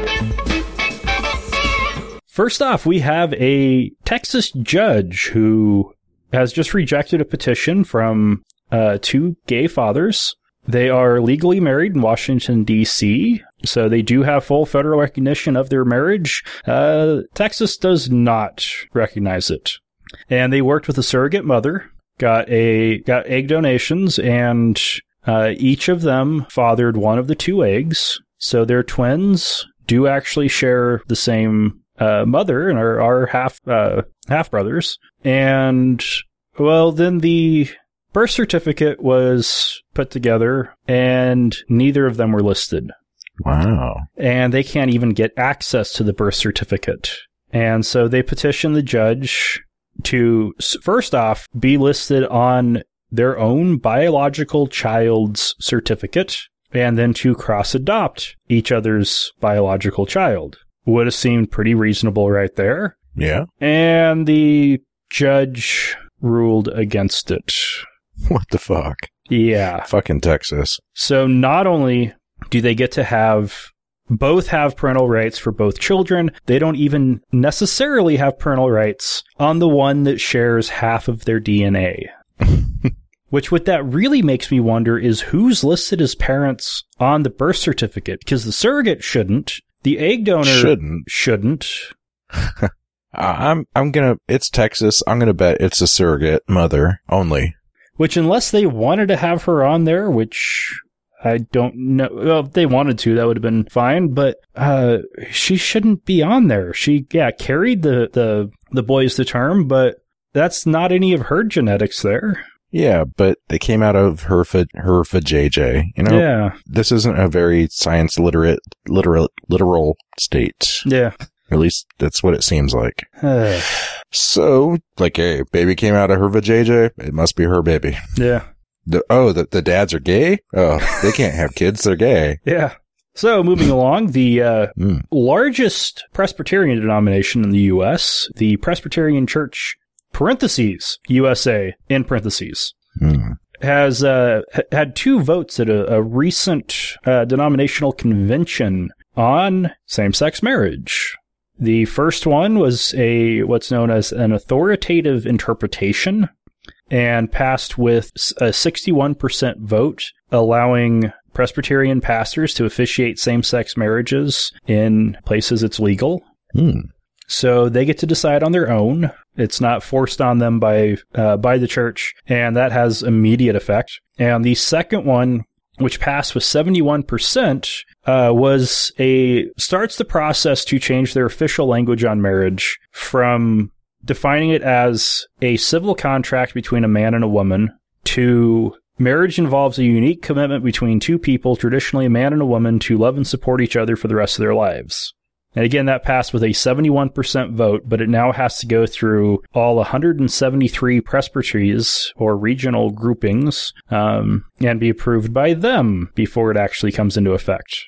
First off, we have a Texas judge who has just rejected a petition from uh, two gay fathers. They are legally married in Washington, D C, so they do have full federal recognition of their marriage. Uh, Texas does not recognize it. And they worked with a surrogate mother, got a got egg donations, and uh, each of them fathered one of the two eggs. So their twins do actually share the same uh, mother and are, are half uh, half brothers. And well, then the birth certificate was put together, and neither of them were listed. Wow! And they can't even get access to the birth certificate. And so they petitioned the judge to first off be listed on their own biological child's certificate, and then to cross-adopt each other's biological child. Would have seemed pretty reasonable right there. Yeah. And the judge ruled against it. What the fuck? Yeah. Fucking Texas. So not only do they get to have, both have parental rights for both children, they don't even necessarily have parental rights on the one that shares half of their D N A. Which what that really makes me wonder is who's listed as parents on the birth certificate, because the surrogate shouldn't, the egg donor shouldn't. shouldn't. I'm I'm gonna. It's Texas. I'm gonna bet it's a surrogate mother only. Which, unless they wanted to have her on there, which I don't know. Well, if they wanted to, that would have been fine. But uh, she shouldn't be on there. She, yeah, carried the the the boys to term, but that's not any of her genetics there. Yeah, but they came out of her fa- her vajayjay. You know, yeah. This isn't a very science literate, literal, literal state. Yeah. At least that's what it seems like. So, like, a baby came out of her vajayjay, it must be her baby. Yeah. The, oh, the, the dads are gay? Oh, they can't have kids, they're gay. Yeah. So, moving along, the uh, mm. largest Presbyterian denomination in the U S, the Presbyterian Church, parentheses, U S A, in parentheses, mm. has uh, had two votes at a, a recent uh, denominational convention on same-sex marriage. The first one was a what's known as an authoritative interpretation and passed with a sixty-one percent vote, allowing Presbyterian pastors to officiate same-sex marriages in places it's legal. Mm. So they get to decide on their own. It's not forced on them by uh, by the church, and that has immediate effect. And the second one, which passed with seventy-one percent, uh, was a starts the process to change their official language on marriage from defining it as a civil contract between a man and a woman to marriage involves a unique commitment between two people, traditionally a man and a woman, to love and support each other for the rest of their lives. And again, that passed with a seventy-one percent vote, but it now has to go through all one hundred seventy-three presbyteries or regional groupings um, and be approved by them before it actually comes into effect.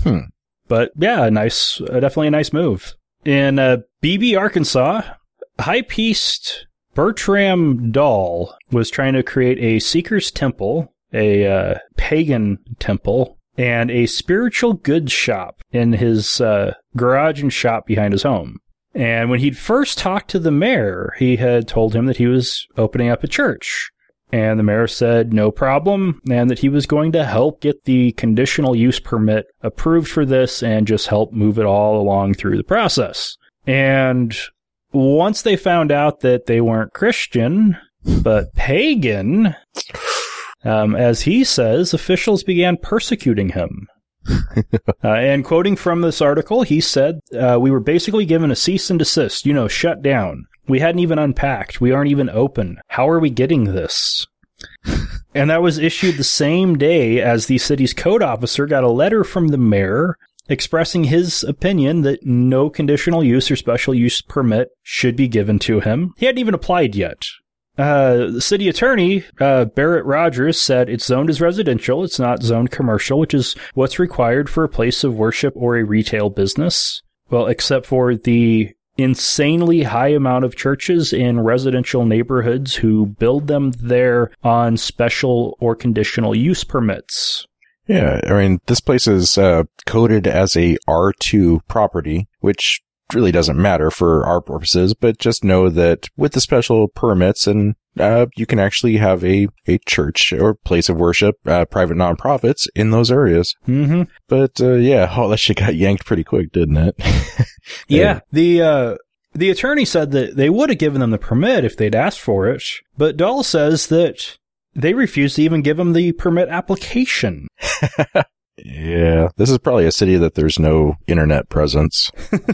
Hmm. But yeah, a nice, uh, definitely a nice move. In uh, Beebe, Arkansas, High Priest Bertram Dahl was trying to create a Seeker's Temple, a uh, pagan temple, and a spiritual goods shop in his uh, garage and shop behind his home. And when he'd first talked to the mayor, he had told him that he was opening up a church. And the mayor said no problem, and that he was going to help get the conditional use permit approved for this and just help move it all along through the process. And once they found out that they weren't Christian, but pagan, um, as he says, officials began persecuting him. uh, and quoting from this article, he said, uh, we were basically given a cease and desist, you know, shut down. We hadn't even unpacked. We aren't even open. How are we getting this? And that was issued the same day as the city's code officer got a letter from the mayor expressing his opinion that no conditional use or special use permit should be given to him. He hadn't even applied yet. Uh, the city attorney, uh, Barrett Rogers, said it's zoned as residential. It's not zoned commercial, which is what's required for a place of worship or a retail business. Well, except for the insanely high amount of churches in residential neighborhoods who build them there on special or conditional use permits. Yeah, I mean, this place is uh, coded as a R two property, which really doesn't matter for our purposes, but just know that with the special permits, and uh, you can actually have a, a church or place of worship, uh, private nonprofits in those areas. Mm-hmm. But uh, yeah, all that shit got yanked pretty quick, didn't it? Yeah, the uh, the attorney said that they would have given them the permit if they'd asked for it, but Dahl says that they refused to even give him the permit application. Yeah, this is probably a city that there's no internet presence.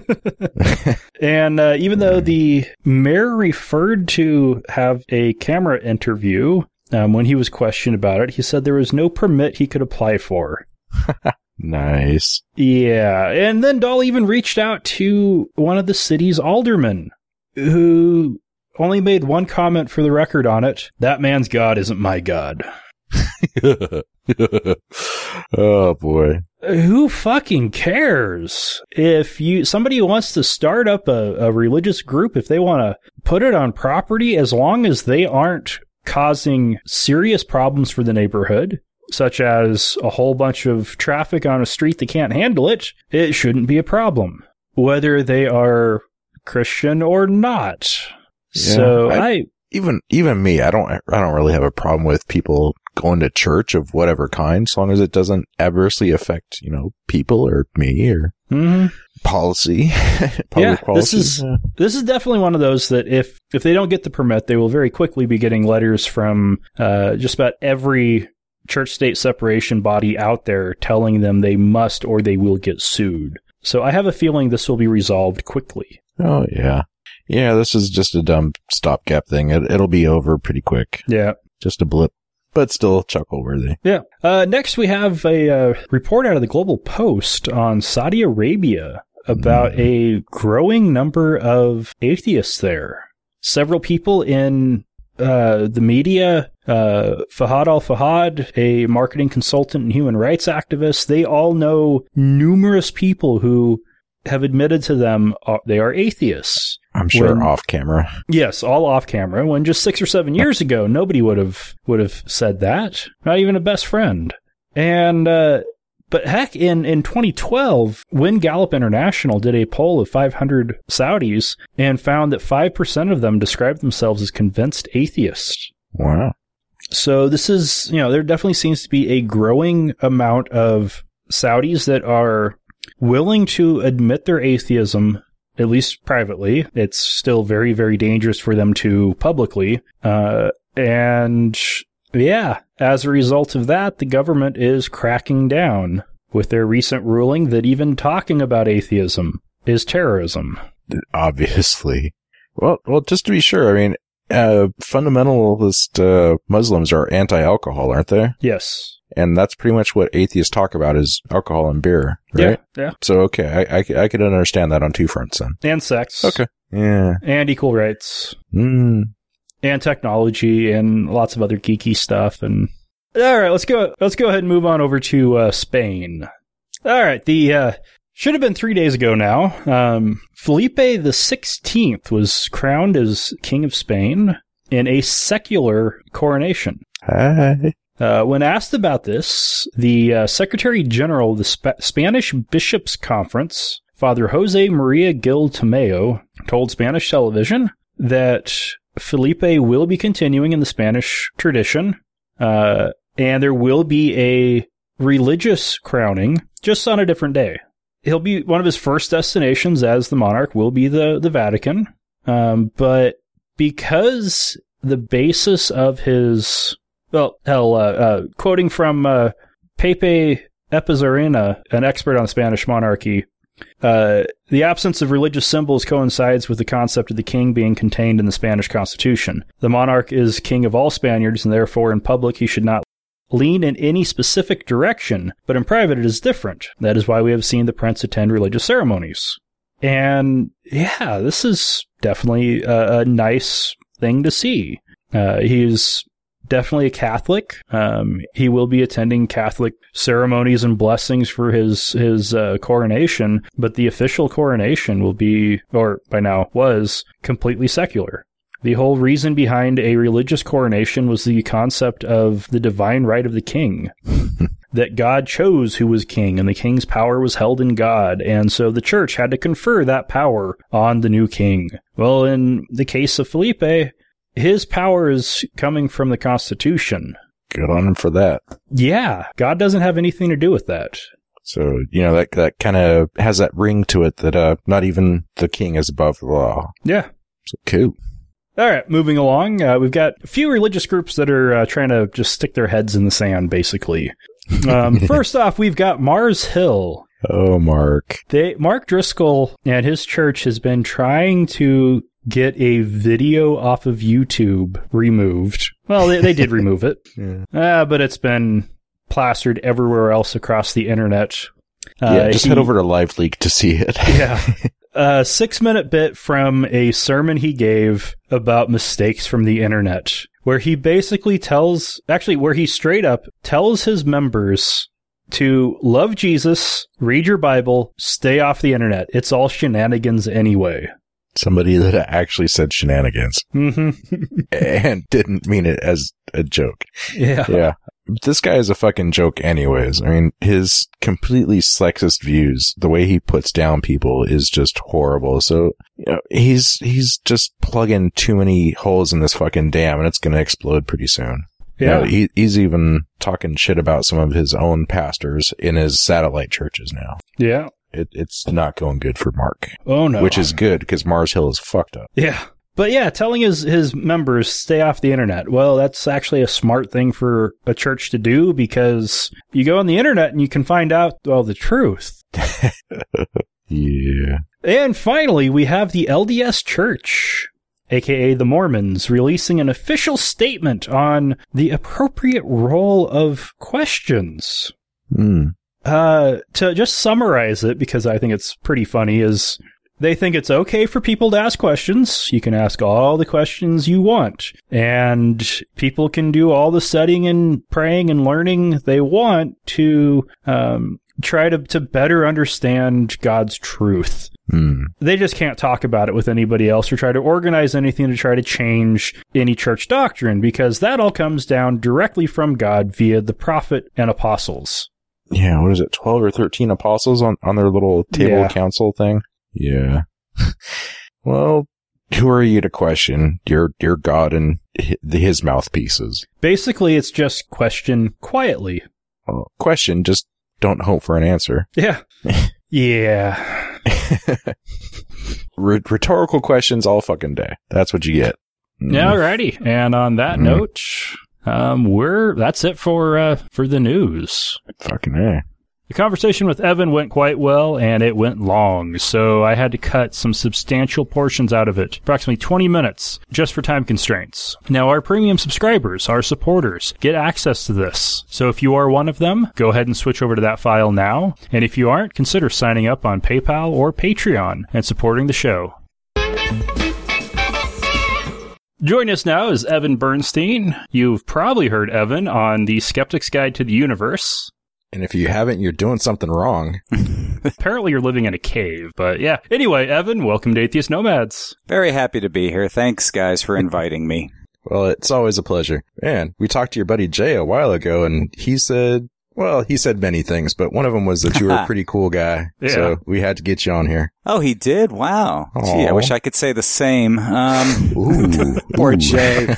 And uh, even though the mayor referred to have a camera interview um, when he was questioned about it, he said there was no permit he could apply for. Nice. Yeah, and then Dahl even reached out to one of the city's aldermen, who only made one comment for the record on it. That man's God isn't my God. Oh boy. Who fucking cares? If you somebody wants to start up a, a religious group, if they want to put it on property, as long as they aren't causing serious problems for the neighborhood, such as a whole bunch of traffic on a street that can't handle it, it shouldn't be a problem, whether they are Christian or not. Yeah, so I, I even even me, I don't I don't really have a problem with people going to church of whatever kind, as long as it doesn't adversely affect, you know, people or me or mm-hmm. policy. Yeah, policy. this is yeah. this is definitely one of those that if if they don't get the permit, they will very quickly be getting letters from uh, just about every church-state separation body out there telling them they must or they will get sued. So I have a feeling this will be resolved quickly. Oh yeah, yeah. This is just a dumb stopgap thing. It, it'll be over pretty quick. Yeah, just a blip. But still chuckle-worthy. Yeah. Uh, next, we have a uh, report out of the Global Post on Saudi Arabia about mm. a growing number of atheists there. Several people in uh, the media, uh, Fahad al-Fahad, a marketing consultant and human rights activist, they all know numerous people who have admitted to them uh, they are atheists. I'm sure when, off camera. Yes, all off camera. When just six or seven years ago, nobody would have would have said that. Not even a best friend. And uh, but heck, in in twenty twelve, when Gallup International did a poll of five hundred Saudis and found that five percent of them described themselves as convinced atheists. Wow. So this is, you know, there definitely seems to be a growing amount of Saudis that are willing to admit their atheism, at least privately. It's still very, very dangerous for them to publicly. Uh, and yeah, as a result of that, the government is cracking down with their recent ruling that even talking about atheism is terrorism. Obviously. Well, well, just to be sure, I mean, uh, fundamentalist uh, Muslims are anti-alcohol, aren't they? Yes. And that's pretty much what atheists talk about is alcohol and beer, right? Yeah, yeah. So, okay, I, I, I could understand that on two fronts then. And sex. Okay. Yeah. And equal rights. Mm. And technology and lots of other geeky stuff. And all right, let's go, let's go ahead and move on over to uh, Spain. All right. The uh, should have been three days ago now. Um, Felipe the sixteenth was crowned as King of Spain in a secular coronation. Hi. Uh, when asked about this, the uh, Secretary General of the Sp- Spanish Bishops' Conference, Father Jose Maria Gil Tamayo, told Spanish television that Felipe will be continuing in the Spanish tradition, uh, and there will be a religious crowning, just on a different day. He'll be one of his first destinations as the monarch will be the, the Vatican, um, but because the basis of his, well, hell, uh, uh, quoting from uh, Pepe Epizarena, an expert on Spanish monarchy, uh, the absence of religious symbols coincides with the concept of the king being contained in the Spanish constitution. The monarch is king of all Spaniards, and therefore in public he should not lean in any specific direction, but in private it is different. That is why we have seen the prince attend religious ceremonies. And yeah, this is definitely a, a nice thing to see. Uh, he's definitely a Catholic. Um, he will be attending Catholic ceremonies and blessings for his his uh, coronation, but the official coronation will be, or by now was, completely secular. The whole reason behind a religious coronation was the concept of the divine right of the king. That God chose who was king, and the king's power was held in God, and so the church had to confer that power on the new king. Well, in the case of Felipe, his power is coming from the Constitution. Good on him for that. Yeah, God doesn't have anything to do with that. So, you know, that that kind of has that ring to it that uh, not even the king is above the law. Yeah. So cool. All right, moving along. Uh, we've got a few religious groups that are uh, trying to just stick their heads in the sand, basically. Um, first off, we've got Mars Hill. Oh, Mark. They, Mark Driscoll and his church has been trying to get a video off of YouTube removed. Well, they, they did remove it, yeah. uh, but it's been plastered everywhere else across the internet. Uh, yeah, just he, head over to LiveLeak to see it. Yeah. A six-minute bit from a sermon he gave about mistakes from the internet, where he basically tells, actually, where he straight up tells his members to love Jesus, read your Bible, stay off the internet. It's all shenanigans anyway. Somebody that actually said shenanigans. Mm-hmm. And didn't mean it as a joke. Yeah. Yeah. This guy is a fucking joke anyways. I mean, his completely sexist views, the way he puts down people is just horrible. So, you know, he's, he's just plugging too many holes in this fucking dam and it's going to explode pretty soon. Yeah. You know, he, he's even talking shit about some of his own pastors in his satellite churches now. Yeah. It, it's not going good for Mark. Oh, no. Which is good because Mars Hill is fucked up. Yeah. But yeah, telling his, his members stay off the internet. Well, that's actually a smart thing for a church to do because you go on the internet and you can find out, well, the truth. Yeah. And finally, we have the L D S Church, aka the Mormons, releasing an official statement on the appropriate role of questions. Hmm. Uh, to just summarize it, because I think it's pretty funny, is they think it's okay for people to ask questions. You can ask all the questions you want, and people can do all the studying and praying and learning they want to um, try to, to better understand God's truth. Hmm. They just can't talk about it with anybody else or try to organize anything to try to change any church doctrine, because that all comes down directly from God via the prophet and apostles. Yeah, what is it, twelve or thirteen apostles on, on their little table Yeah. council thing? Yeah. Well, who are you to question your your God and his mouthpieces? Basically, it's just question quietly. Well, question, just don't hope for an answer. Yeah. Yeah. R- rhetorical questions all fucking day. That's what you get. Mm. Alrighty. And on that Mm. note, um, we're that's it for uh, for the news. Fucking A. The conversation with Evan went quite well, and it went long, so I had to cut some substantial portions out of it, approximately twenty minutes, just for time constraints. Now, our premium subscribers, our supporters, get access to this. So if you are one of them, go ahead and switch over to that file now. And if you aren't, consider signing up on PayPal or Patreon and supporting the show. Joining us now is Evan Bernstein. You've probably heard Evan on The Skeptic's Guide to the Universe. And if you haven't, you're doing something wrong. Apparently you're living in a cave, but yeah. Anyway, Evan, welcome to Atheist Nomads. Very happy to be here. Thanks, guys, for inviting me. Well, it's always a pleasure. Man, we talked to your buddy Jay a while ago, and he said, well, he said many things, but one of them was that you were a pretty cool guy. Yeah. So we had to get you on here. Oh, he did? Wow. Aww. Gee, I wish I could say the same. Um, Ooh. Poor Jay.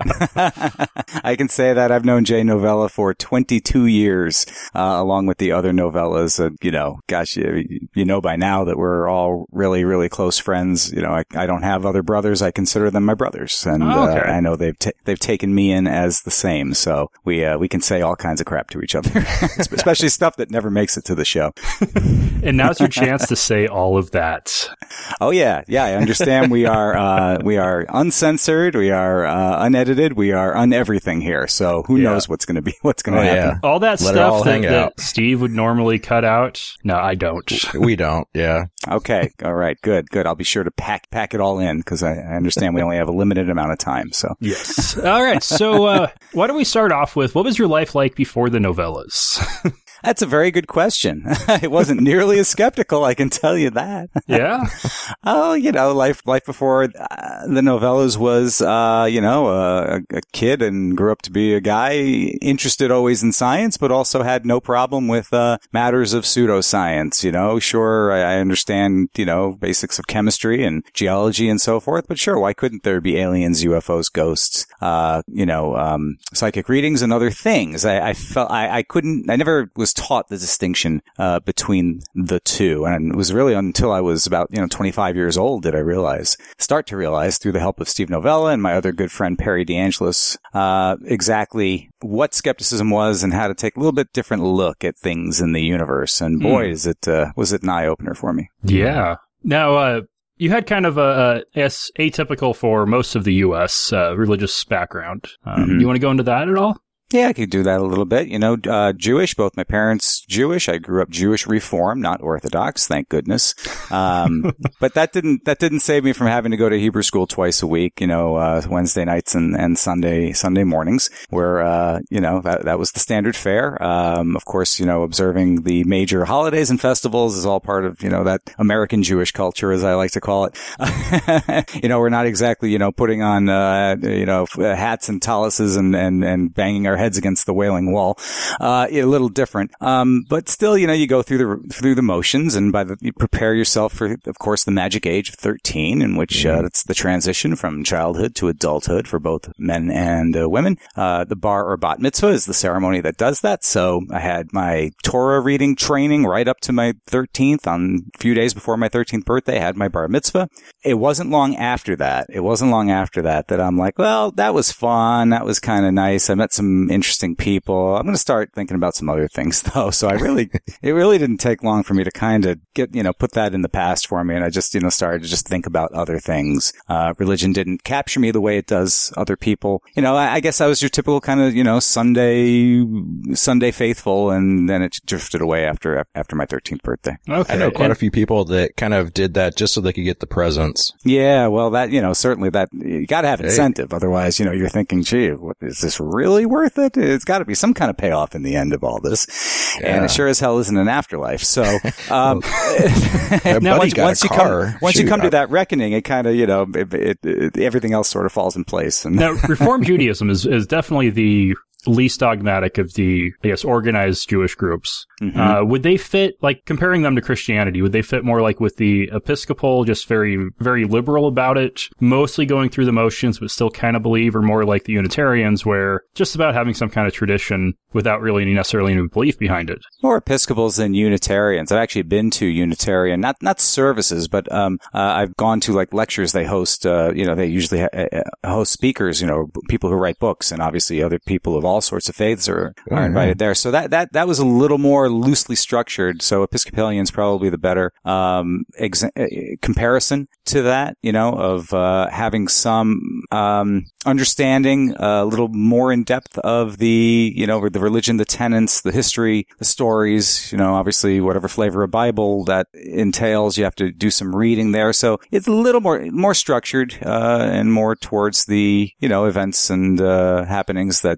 I can say that I've known Jay Novella for twenty-two years, uh, along with the other novellas. Uh, you know, gosh, you, you know by now that we're all really, really close friends. You know, I, I don't have other brothers. I consider them my brothers. And oh, okay. uh, I know they've ta- they've taken me in as the same. So we uh, we can say all kinds of crap to each other, especially stuff that never makes it to the show. And now's your chance to say all of that. Oh yeah, yeah. I understand. We are uh, we are uncensored. We are uh, unedited. We are uneverything here. So who yeah. knows what's going to be what's going to oh, happen? Yeah. All that Let stuff all that, that out. Steve would normally cut out. No, I don't. We don't. Yeah. Okay. All right. Good. Good. I'll be sure to pack pack it all in because I, I understand we only have a limited amount of time. So yes. All right. So uh, why don't we start off with what was your life like before the novellas? That's a very good question. I wasn't nearly as skeptical, I can tell you that. Yeah? Oh, you know, life life before uh, the novellas was, uh, you know, uh, a, a kid and grew up to be a guy interested always in science, but also had no problem with uh, matters of pseudoscience. You know, sure, I, I understand, you know, basics of chemistry and geology and so forth, but sure, why couldn't there be aliens, U F Os, ghosts, uh, you know, um, psychic readings and other things? I, I felt I, I couldn't, I never was taught the distinction uh, between the two, and it was really until I was about you know twenty-five years old did I realize, start to realize through the help of Steve Novella and my other good friend Perry DeAngelis, uh, exactly what skepticism was and how to take a little bit different look at things in the universe. And boy, mm. is it uh, was it an eye opener for me. Yeah. Now, uh, you had kind of a, a atypical for most of the U S uh, religious background. Um, mm-hmm. You want to go into that at all? Yeah, I could do that a little bit. You know, uh, Jewish, both my parents Jewish. I grew up Jewish Reform, not Orthodox, thank goodness. Um, but that didn't, that didn't save me from having to go to Hebrew school twice a week, you know, uh, Wednesday nights and, and Sunday, Sunday mornings where, uh, you know, that, that was the standard fare. Um, of course, you know, observing the major holidays and festivals is all part of, you know, that American Jewish culture, as I like to call it. You know, we're not exactly, you know, putting on, uh, you know, hats and taluses and, and, and banging our heads against the Wailing Wall. Uh, a little different. Um, but still, you know, you go through the, through the motions and by the, you prepare yourself for, of course, the magic age of thirteen, in which, uh, that's the transition from childhood to adulthood for both men and uh, women. Uh, the bar or bat mitzvah is the ceremony that does that. So I had my Torah reading training right up to my thirteenth. On a few days before my thirteenth birthday, I had my bar mitzvah. It wasn't long after that. It wasn't long after that that I'm like, well, that was fun. That was kind of nice. I met some interesting people. I'm going to start thinking about some other things though. So I really, it really didn't take long for me to kind of get, you know, put that in the past for me. And I just, you know, started to just think about other things. Uh, religion didn't capture me the way it does other people. You know, I, I guess I was your typical kind of, you know, Sunday, Sunday faithful. And then it drifted away after, after my thirteenth birthday. Okay. I know quite and- a few people that kind of did that just so they could get the presents. Yeah. Well, that, you know, certainly that you got to have incentive. Hey. Otherwise, you know, you're thinking, gee, what, is this really worth it? It's got to be some kind of payoff in the end of all this. Yeah. And it sure as hell isn't an afterlife. So, um, now once, once you come, once Shoot, you come to that reckoning, it kind of, you know, it, it, it, everything else sort of falls in place. And now, Reform Judaism is, is definitely the least dogmatic of the, I guess, organized Jewish groups. Mm-hmm. Uh, would they fit, like, comparing them to Christianity, would they fit more like with the Episcopal, just very, very liberal about it, mostly going through the motions, but still kind of believe, or more like the Unitarians, where just about having some kind of tradition without really necessarily any belief behind it? More Episcopals than Unitarians. I've actually been to Unitarian, not, not services, but, um, uh, I've gone to, like, lectures they host, uh, you know, they usually ha- host speakers, you know, people who write books, and obviously other people of all sorts of faiths are, are mm-hmm. invited there. So that, that, that was a little more loosely structured. So Episcopalian's probably the better, um, ex- comparison to that, you know, of, uh, having some, um, understanding a little more in depth of the, you know, the religion, the tenets, the history, the stories, you know, obviously whatever flavor of Bible that entails, you have to do some reading there. So it's a little more, more structured, uh, and more towards the, you know, events and, uh, happenings that, you know, even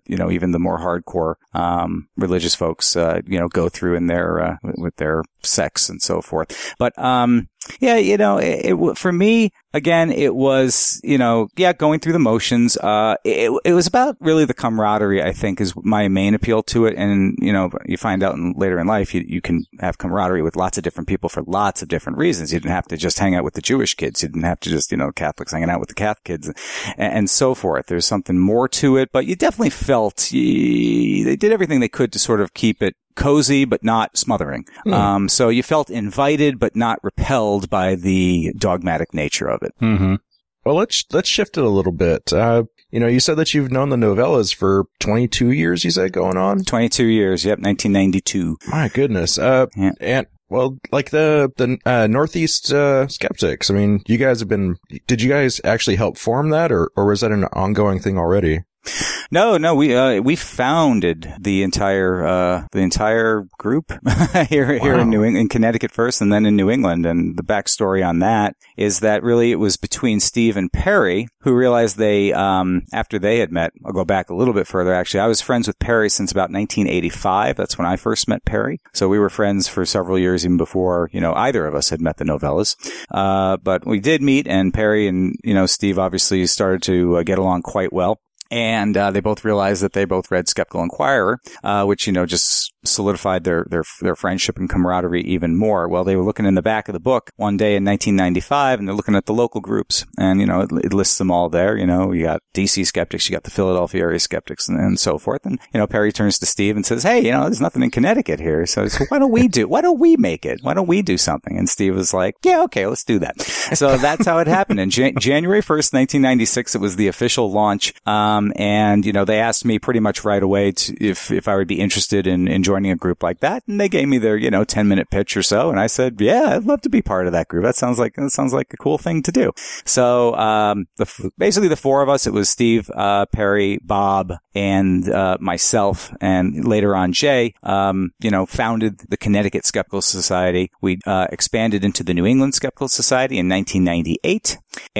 even the more hardcore um, religious folks, uh, you know, go through in their uh, with their sects and so forth. But um, yeah, you know, it, it for me again, it was you know, yeah, going through the motions. Uh, it it was about really the camaraderie. I think is my main appeal to it, and you know, you find out in, later in life you you can have camaraderie with lots of different people for lots of different reasons. You didn't have to just hang out with the Jewish kids. You didn't have to just you know Catholics hanging out with the Catholic kids, and, and so forth. There's something more to it, but you definitely felt you, they did everything they could to sort of keep it cozy, but not smothering. Mm. Um, so you felt invited, but not repelled by the dogmatic nature of it. Mm-hmm. Well, let's, let's shift it a little bit. Uh, you know, you said that you've known the Novellas for twenty-two years, you said, going on? twenty-two years. Yep. nineteen ninety-two. My goodness. Uh, yeah. and, well, like the, the, uh, Northeast, uh, Skeptics. I mean, you guys have been, did you guys actually help form that, or, or was that an ongoing thing already? No, no, we, uh, we founded the entire, uh, the entire group here, here wow. in New England, in Connecticut first and then in New England. And the backstory on that is that really it was between Steve and Perry who realized they, um, after they had met, I'll go back a little bit further. Actually, I was friends with Perry since about nineteen eighty-five. That's when I first met Perry. So we were friends for several years even before, you know, either of us had met the Novellas. Uh, but we did meet, and Perry and, you know, Steve obviously started to uh, get along quite well. And uh, they both realized that they both read Skeptical Inquirer, uh, which, you know, just solidified their, their, their friendship and camaraderie even more. Well, they were looking in the back of the book one day in nineteen ninety-five, and they're looking at the local groups. And, you know, it, it lists them all there. You know, you got D C Skeptics, you got the Philadelphia area Skeptics, and, and so forth. And, you know, Perry turns to Steve and says, hey, you know, there's nothing in Connecticut here. So, so why don't we do, why don't we make it? Why don't we do something? And Steve was like, yeah, okay, let's do that. So that's how it happened. And Jan- January first, nineteen ninety-six, it was the official launch. Um, and, you know, they asked me pretty much right away to, if, if I would be interested in, in joining a group like that. And they gave me their, you know, ten minute pitch or so. And I said, yeah, I'd love to be part of that group. That sounds like, that sounds like a cool thing to do. So, um, the, basically the four of us, it was Steve, uh, Perry, Bob, and, uh, myself, and later on Jay, um, you know, founded the Connecticut Skeptical Society. We, uh, expanded into the New England Skeptical Society in nineteen ninety-eight.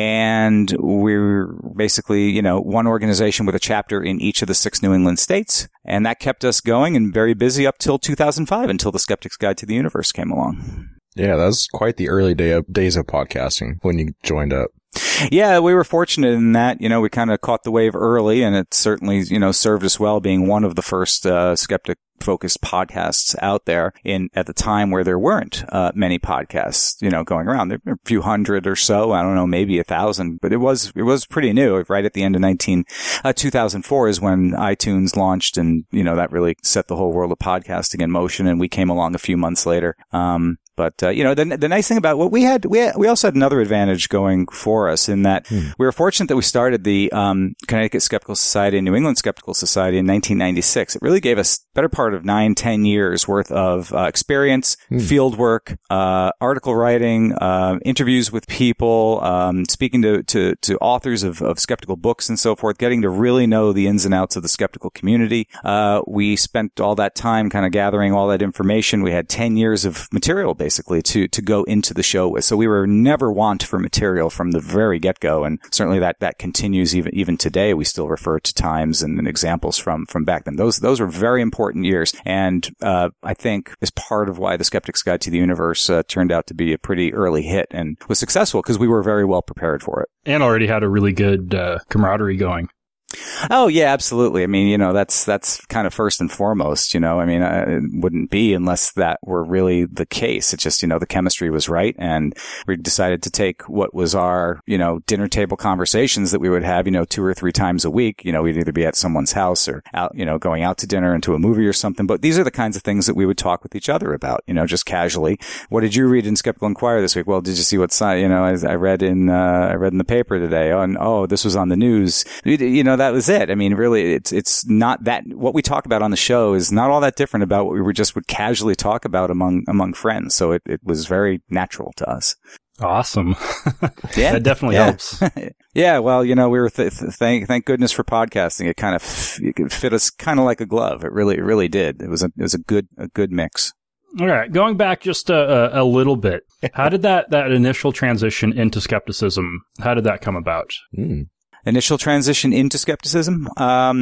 And we're basically, you know, one organization with a chapter in each of the six New England states. And that kept us going and very busy up till two thousand five, until the Skeptic's Guide to the Universe came along. Yeah, that was quite the early day of, days of podcasting when you joined up. Yeah, we were fortunate in that, you know, we kind of caught the wave early, and it certainly, you know, served us well being one of the first uh, skeptic focused podcasts out there in at the time where there weren't uh, many podcasts, you know, going around. There were a few hundred or so. I don't know, maybe a thousand, but it was it was pretty new. Right at the end of nineteen uh, two thousand four is when iTunes launched, and you know that really set the whole world of podcasting in motion. And we came along a few months later. Um, But, uh, you know, the, the nice thing about what we had, we had, we also had another advantage going for us in that hmm. we were fortunate that we started the, um, Connecticut Skeptical Society and New England Skeptical Society in nineteen ninety-six. It really gave us better part of nine, ten years worth of, uh, experience, hmm. field work, uh, article writing, uh, interviews with people, um, speaking to, to, to authors of, of skeptical books and so forth, getting to really know the ins and outs of the skeptical community. Uh, we spent all that time kind of gathering all that information. We had ten years of material, basically, to, to go into the show with. So we were never want for material from the very get-go. And certainly that, that continues even, even today. We still refer to times and, and examples from, from back then. Those, those were very important years. And, uh, I think is part of why the Skeptic's Guide to the Universe, uh, turned out to be a pretty early hit and was successful because we were very well prepared for it. And already had a really good, uh, camaraderie going. Oh, yeah, absolutely. I mean, you know, that's, that's kind of first and foremost, you know, I mean, uh, it wouldn't be unless that were really the case. It's just, you know, the chemistry was right. And we decided to take what was our, you know, dinner table conversations that we would have, you know, two or three times a week. You know, we'd either be at someone's house or out, you know, going out to dinner and to a movie or something. But these are the kinds of things that we would talk with each other about, you know, just casually. What did you read in Skeptical Inquirer this week? Well, did you see what, you know, I, I read in, uh, I read in the paper today. Oh, and, oh, this was on the news. You know, that was it. I mean, really, it's it's not that what we talk about on the show is not all that different about what we were just would casually talk about among among friends. So it, it was very natural to us. Awesome. Yeah, that definitely yeah. helps. Yeah, well, you know, we were th- th- thank thank goodness for podcasting. It kind of f- it fit us kind of like a glove. It really, it really did. It was a it was a good a good mix. All right, going back just a, a, a little bit, how did that that initial transition into skepticism? How did that come about? Mm. Initial transition into skepticism. Um,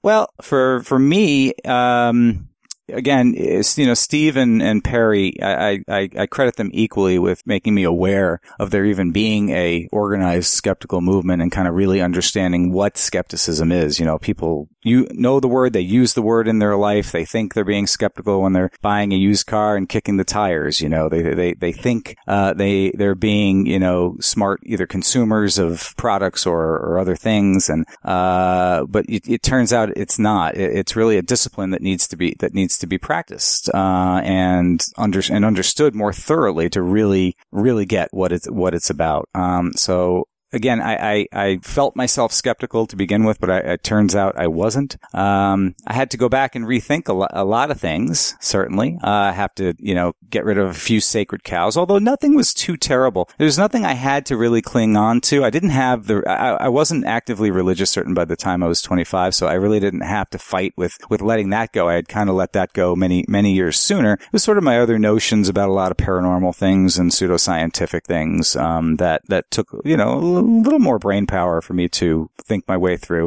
Well, for for me, um, again, it's, you know, Steve and, and Perry, I, I, I credit them equally with making me aware of there even being a organized skeptical movement and kind of really understanding what skepticism is. You know, people you know the word, they use the word in their life. They think they're being skeptical when they're buying a used car and kicking the tires. You know, they they they think uh, they they're being, you know, smart either consumers of products or, or other things, and uh, but it, it turns out it's not. It, it's really a discipline that needs to be that needs to be practiced uh, and under and understood more thoroughly to really really get what it's what it's about. Um, so. Again, I, I, I felt myself skeptical to begin with, but I, it turns out I wasn't. Um, I had to go back and rethink a, lo- a lot of things, certainly. Uh, I have to, you know, get rid of a few sacred cows, although nothing was too terrible. There's nothing I had to really cling on to. I didn't have the, I, I wasn't actively religious certain by the time I was twenty-five, so I really didn't have to fight with, with letting that go. I had kind of let that go many, many years sooner. It was sort of my other notions about a lot of paranormal things and pseudoscientific things, um, that, that took, you know, a little more brain power for me to think my way through.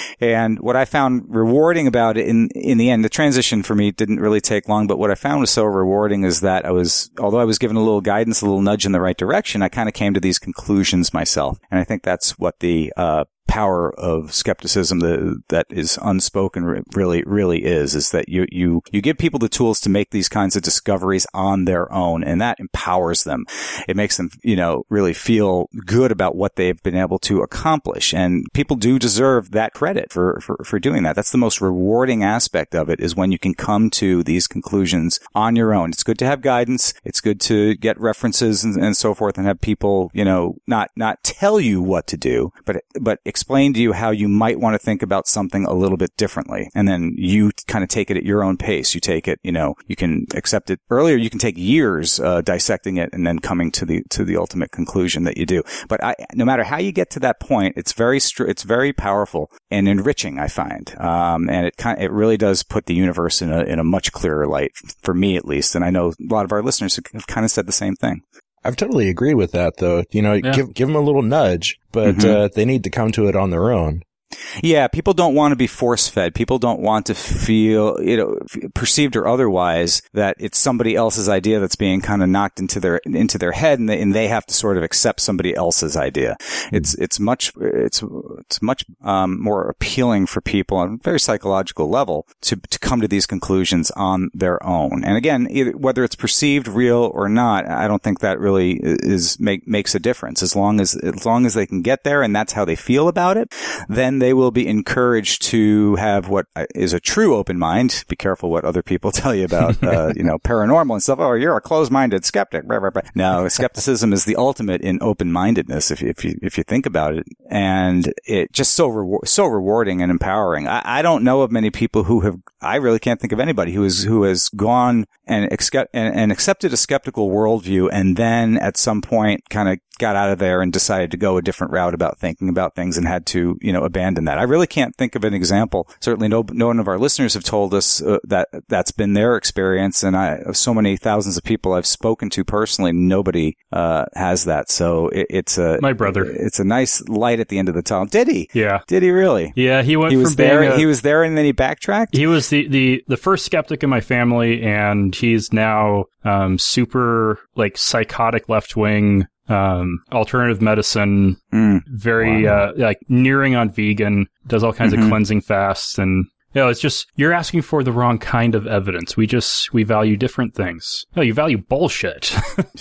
And what I found rewarding about it in, in the end, the transition for me didn't really take long, but what I found was so rewarding is that I was, although I was given a little guidance, a little nudge in the right direction, I kind of came to these conclusions myself. And I think that's what the, uh, power of skepticism that, that is unspoken really, really is, is that you, you, you give people the tools to make these kinds of discoveries on their own, and that empowers them. It makes them, you know, really feel good about what they've been able to accomplish. And people do deserve that credit for, for, for doing that. That's the most rewarding aspect of it, is when you can come to these conclusions on your own. It's good to have guidance. It's good to get references and, and so forth, and have people, you know, not, not tell you what to do, but, but explain to you how you might want to think about something a little bit differently. And then you kind of take it at your own pace. You take it, you know, you can accept it earlier. You can take years, uh, dissecting it and then coming to the, to the ultimate conclusion that you do. But I, no matter how you get to that point, it's very, str- it's very powerful and enriching, I find. Um, and it kind, it really does put the universe in a, in a much clearer light, for me at least. And I know a lot of our listeners have kind of said the same thing. I totally agree with that, though. You know, yeah. give give them a little nudge, but mm-hmm. uh, they need to come to it on their own. Yeah, people don't want to be force-fed. People don't want to feel, you know, perceived or otherwise, that it's somebody else's idea that's being kind of knocked into their into their head, and they, and they have to sort of accept somebody else's idea. It's it's much it's it's much um, more appealing for people on a very psychological level to to come to these conclusions on their own. And again, either, whether it's perceived real or not, I don't think that really is make makes a difference. As long as as long as they can get there, and that's how they feel about it, then they will be encouraged to have what is a true open mind. Be careful what other people tell you about, uh, you know, paranormal and stuff. Oh, you're a closed-minded skeptic. No, skepticism is the ultimate in open-mindedness, if you, if you, if you think about it. And it just so, rewar- so rewarding and empowering. I, I don't know of many people who have, I really can't think of anybody who is, who has gone and, exce- and, and accepted a skeptical worldview and then at some point kind of got out of there and decided to go a different route about thinking about things and had to, you know, abandon that. I really can't think of an example. Certainly no, no one of our listeners have told us uh, that that's been their experience. And I, of so many thousands of people I've spoken to personally, nobody, uh, has that. So it, it's a, my brother, it's a nice light at the end of the tunnel. Did he? Yeah. Did he really? Yeah. He went he was from there. being a, he was there and then he backtracked. He was the, the, the first skeptic in my family, and he's now, um, super like psychotic left wing, um, alternative medicine, mm. very, wow. uh, like nearing on vegan, does all kinds mm-hmm. of cleansing fasts. And, you know, it's just, you're asking for the wrong kind of evidence. We just, we value different things. No, you value bullshit.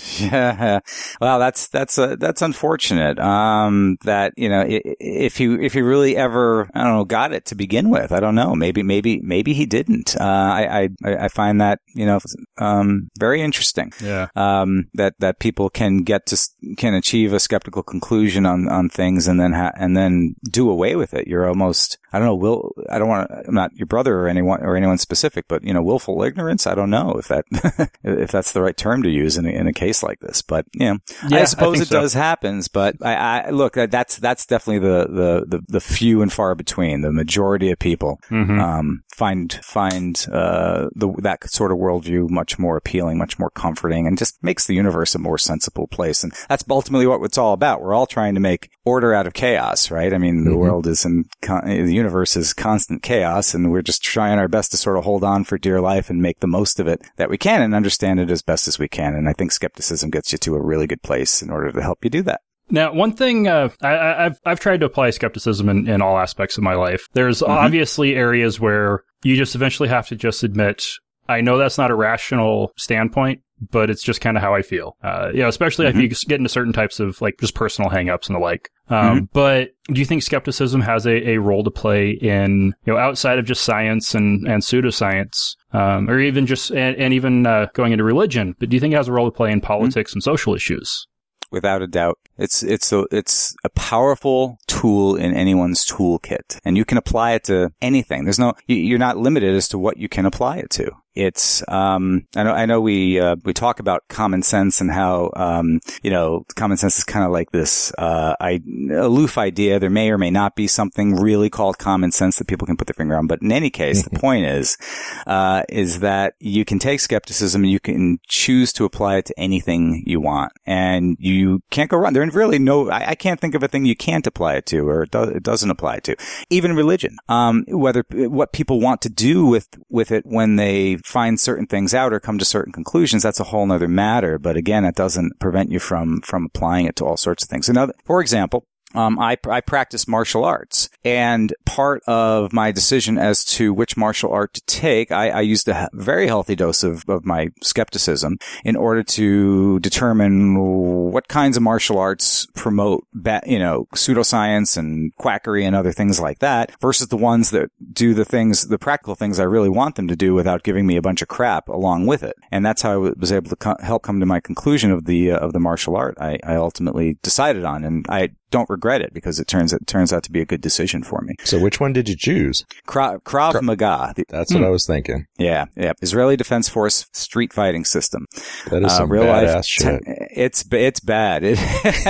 Yeah. Well, that's, that's, uh, that's unfortunate. Um, that, you know, if he, if he really ever, I don't know, got it to begin with, I don't know. Maybe, maybe, maybe he didn't. Uh, I, I, I find that, you know, um, very interesting. Yeah. Um, that, that people can get to, can achieve a skeptical conclusion on, on things and then, ha- and then do away with it. You're almost, I don't know, will, I don't want to, I'm not your brother or anyone, or anyone specific, but, you know, willful ignorance. I don't know if that, if that's the right term to use in a, in a case like this, but, you know, yeah, I suppose I it so. does happens, but I, I, look, that's, that's definitely the, the, the, the few and far between. The majority of people, mm-hmm. um, find find uh, the that sort of worldview much more appealing, much more comforting, and just makes the universe a more sensible place. And that's ultimately what it's all about. We're all trying to make order out of chaos, right? I mean, the mm-hmm. world is in con- the universe is constant chaos, and we're just trying our best to sort of hold on for dear life and make the most of it that we can and understand it as best as we can. And I think skepticism gets you to a really good place in order to help you do that. Now, one thing, uh, I, I've I've tried to apply skepticism in, in all aspects of my life. There's mm-hmm. obviously areas where you just eventually have to just admit, I know that's not a rational standpoint, but it's just kind of how I feel. Uh, you know, especially mm-hmm. if you get into certain types of like just personal hangups and the like. Um, mm-hmm. But do you think skepticism has a, a role to play in, you know, outside of just science and, and pseudoscience, um, or even just, and, and even, uh, going into religion, but do you think it has a role to play in politics mm-hmm. and social issues? Without a doubt. It's, it's a, it's a powerful tool in anyone's toolkit, and you can apply it to anything. There's no, you're not limited as to what you can apply it to. It's, um, I know, I know we, uh, we talk about common sense and how, um, you know, common sense is kind of like this, uh, I, aloof idea. There may or may not be something really called common sense that people can put their finger on. But in any case, the point is, uh, is that you can take skepticism and you can choose to apply it to anything you want. And you can't go wrong. There's really no, I, I can't think of a thing you can't apply it to, or it, do, it doesn't apply to. Even religion, um, whether, what people want to do with, with it when they find certain things out or come to certain conclusions, that's a whole nother matter. But again, it doesn't prevent you from, from applying it to all sorts of things. Another, for example, Um, I, I practice martial arts, and part of my decision as to which martial art to take, I, I used a very healthy dose of, of my skepticism in order to determine what kinds of martial arts promote, ba- you know, pseudoscience and quackery and other things like that versus the ones that do the things, the practical things I really want them to do without giving me a bunch of crap along with it. And that's how I was able to co- help come to my conclusion of the, uh, of the martial art I, I ultimately decided on. And I don't regret it because it turns it turns out to be a good decision for me. So which one did you choose? Krav, Krav Kra- Maga. That's what hmm. I was thinking. Yeah, yeah. Israeli Defense Force street fighting system. That is uh, some real badass life, shit. T- it's it's bad. It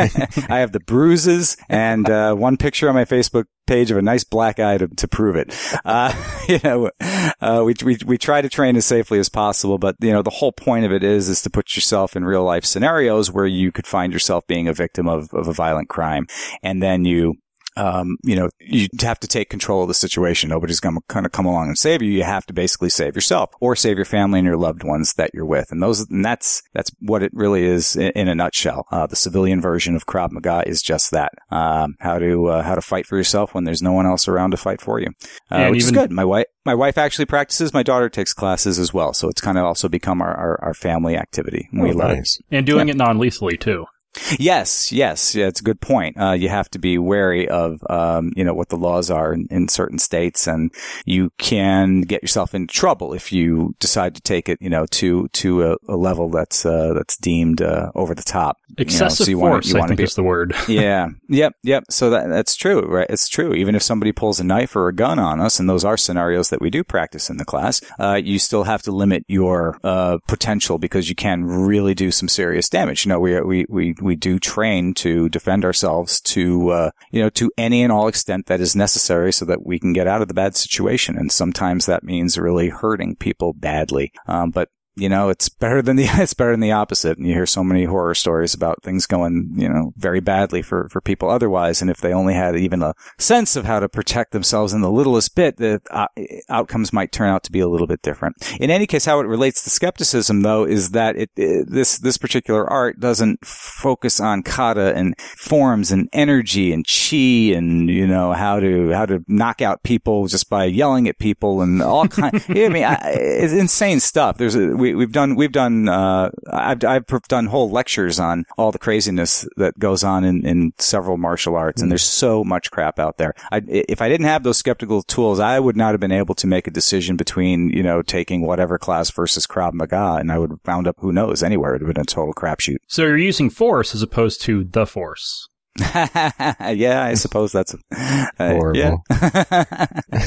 I have the bruises and uh, one picture on my Facebook page of a nice black eye to, to prove it. Uh, you know, uh, we, we, we try to train as safely as possible, but, you know, the whole point of it is, is to put yourself in real life scenarios where you could find yourself being a victim of, of a violent crime. And then you, Um, you know, you have to take control of the situation. Nobody's going to kind of come along and save you. You have to basically save yourself or save your family and your loved ones that you're with. And those, and that's, that's what it really is in, in a nutshell. Uh, the civilian version of Krav Maga is just that. Um, how to, uh, how to fight for yourself when there's no one else around to fight for you. Uh, which even, is good. My wife, my wife actually practices. My daughter takes classes as well. So it's kind of also become our, our, our family activity. Oh, we love nice. it. And doing yeah. it non-lethally too. Yes, yes, yeah, it's a good point. Uh, you have to be wary of, um, you know, what the laws are in, in certain states, and you can get yourself into trouble if you decide to take it, you know, to to a, a level that's uh, that's deemed uh, over the top. Excessive you know, so you wanna, force, you I think be, is the word. yeah, yep, yep. So that that's true, right? It's true. Even if somebody pulls a knife or a gun on us, and those are scenarios that we do practice in the class, uh, you still have to limit your uh, potential because you can really do some serious damage. You know, we we we we do train to defend ourselves to, uh, you know, to any and all extent that is necessary so that we can get out of the bad situation. And sometimes that means really hurting people badly. Um, but you know, it's better than the, it's better than the opposite. And you hear so many horror stories about things going, you know, very badly for, for people otherwise. And if they only had even a sense of how to protect themselves in the littlest bit, the uh, outcomes might turn out to be a little bit different. In any case, how it relates to skepticism, though, is that it, it this, this particular art doesn't focus on kata and forms and energy and chi and, you know, how to, how to knock out people just by yelling at people and all kinds. I mean, I, it's insane stuff. There's a, we, We've done, we've done, uh, I've, I've done whole lectures on all the craziness that goes on in, in several martial arts. And there's so much crap out there. I, if I didn't have those skeptical tools, I would not have been able to make a decision between, you know, taking whatever class versus Krav Maga. And I would have wound up, who knows, anywhere. It would have been a total crapshoot. So you're using force as opposed to the force. Yeah, I suppose that's uh, horrible. Yeah.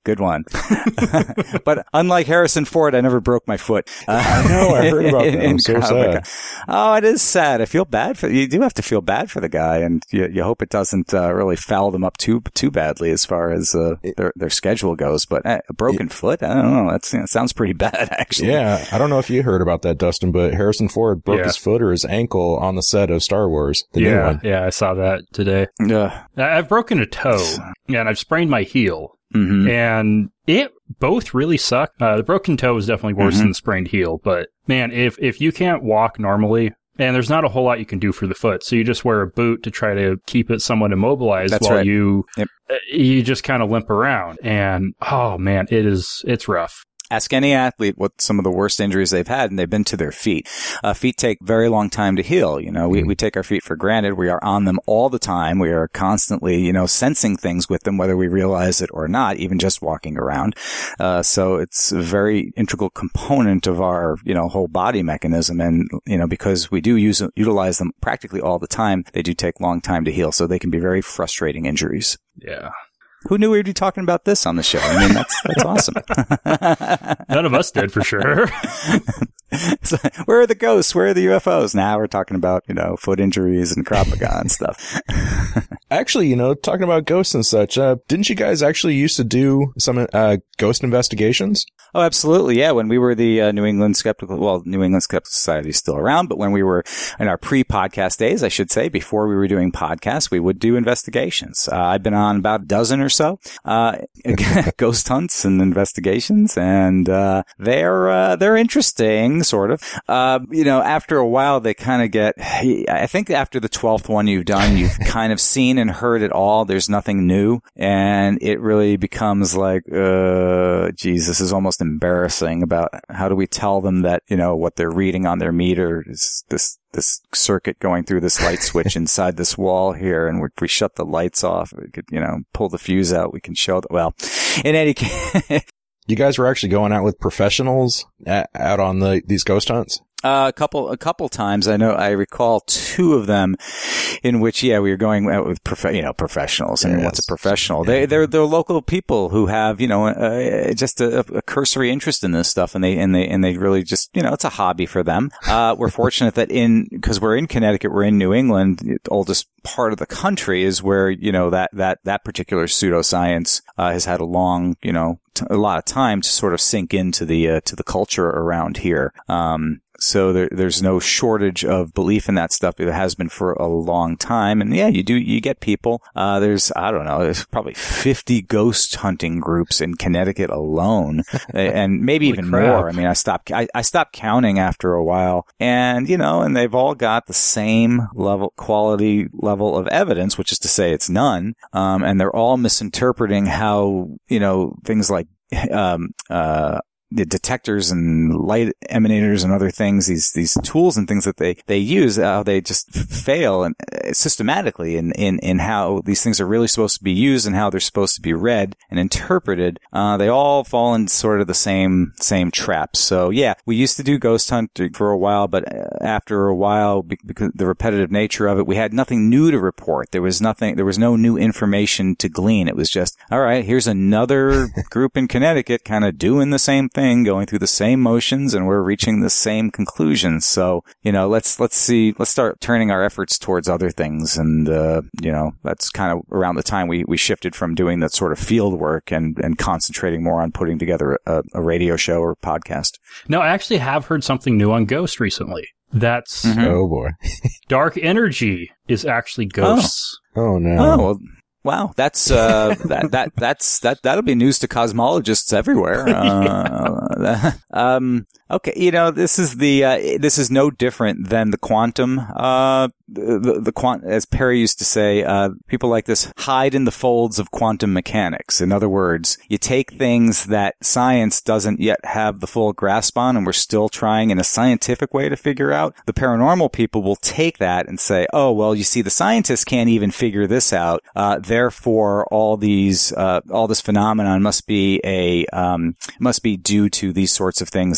Good one. But unlike Harrison Ford, I never broke my foot. Uh, I know. I heard about that. I'm so sad. Oh, it is sad. I feel bad for you. Do have to feel bad for the guy, and you, you hope it doesn't uh, really foul them up too too badly as far as uh, their their schedule goes. But uh, a broken it, foot, I don't know. That's, you know, sounds pretty bad, actually. Yeah, I don't know if you heard about that, Dustin, but Harrison Ford broke yeah. his foot or his ankle on the set of Star Wars. The yeah, new one. yeah, I saw that today. Yeah, I've broken a toe and I've sprained my heel. Mm-hmm. And it both really suck. Uh, the broken toe is definitely worse Mm-hmm. than the sprained heel. But man, if if you can't walk normally, and there's not a whole lot you can do for the foot, so you just wear a boot to try to keep it somewhat immobilized That's while right. you Yep. uh, you just kind of limp around. And oh man, it is it's rough. Ask any athlete what some of the worst injuries they've had, and they've been to their feet. Uh, feet take very long time to heal. You know, we, we take our feet for granted. We are on them all the time. We are constantly, you know, sensing things with them, whether we realize it or not, even just walking around. Uh, so it's a very integral component of our, you know, whole body mechanism. And, you know, because we do use, utilize them practically all the time, they do take long time to heal. So they can be very frustrating injuries. Yeah. Who knew we'd be talking about this on the show? I mean, that's that's awesome. None of us did, for sure. So, where are the ghosts? Where are the U F Os? Now we're talking about, you know, foot injuries and Krav Maga and stuff. Actually, you know, talking about ghosts and such, uh, didn't you guys actually used to do some uh, ghost investigations? Oh, absolutely. Yeah. When we were the uh, New England Skeptical, well, New England Skeptical Society is still around, but when we were in our pre-podcast days, I should say, before we were doing podcasts, we would do investigations. Uh, I've been on about a dozen or so, uh, ghost hunts and investigations, and, uh, they're, uh, they're interesting, sort of. Uh, you know, after a while, they kind of get, I think after the twelfth one you've done, you've kind of seen and heard it all. There's nothing new, and it really becomes like, uh, geez, this is almost embarrassing. About how do we tell them that, you know, what they're reading on their meter is this this circuit going through this light switch inside this wall here, and if we shut the lights off, we could, you know, pull the fuse out, we can show that. Well, in any case, You guys were actually going out with professionals at, out on the these ghost hunts? Uh, a couple, a couple times. I know, I recall two of them in which, yeah, we were going out with, prof- you know, professionals. I mean, Yes. what's a professional? They, they're, they're local people who have, you know, uh, just a, a cursory interest in this stuff, and they, and they, and they really just, you know, it's a hobby for them. Uh, we're fortunate that in, because we're in Connecticut, we're in New England, the oldest part of the country is where, you know, that, that, that particular pseudoscience, uh, has had a long, you know, t- a lot of time to sort of sink into the, uh, to the culture around here. Um, So there, there's no shortage of belief in that stuff. It has been for a long time. And yeah, you do, you get people. Uh, there's, I don't know, there's probably fifty ghost hunting groups in Connecticut alone. And maybe even crap. more. I mean, I stopped, I, I stopped counting after a while. And, you know, and they've all got the same level, quality level of evidence, which is to say it's none. Um, and they're all misinterpreting how, you know, things like, um, uh, the detectors and light emanators and other things, these, these tools and things that they, they use, how they just fail and uh, systematically in, in, in how these things are really supposed to be used and how they're supposed to be read and interpreted. Uh, they all fall in sort of the same, same traps. So yeah, we used to do ghost hunting for a while, but after a while, because the repetitive nature of it, we had nothing new to report. There was nothing, there was no new information to glean. It was just, all right, here's another group in Connecticut kind of doing the same thing, going through the same motions, and we're reaching the same conclusions. So, you know, let's, let's see, let's start turning our efforts towards other things. And, uh, you know, that's kind of around the time we, we shifted from doing that sort of field work and, and concentrating more on putting together a, a radio show or podcast. No, I actually have heard something new on Ghost recently. That's Mhm. Oh boy. dark energy is actually ghosts. Oh no. Oh, well, wow. That's, uh, that, that, that's, that, that'll be news to cosmologists everywhere. Uh, um, okay. You know, this is the, uh, this is no different than the quantum, uh, the, the quant, as Perry used to say, uh, people like this hide in the folds of quantum mechanics. In other words, you take things that science doesn't yet have the full grasp on, and we're still trying in a scientific way to figure out. The paranormal people will take that and say, oh, well, you see, the scientists can't even figure this out. Uh, therefore, all these, uh, all this phenomenon must be a, um, must be due to these sorts of things that we still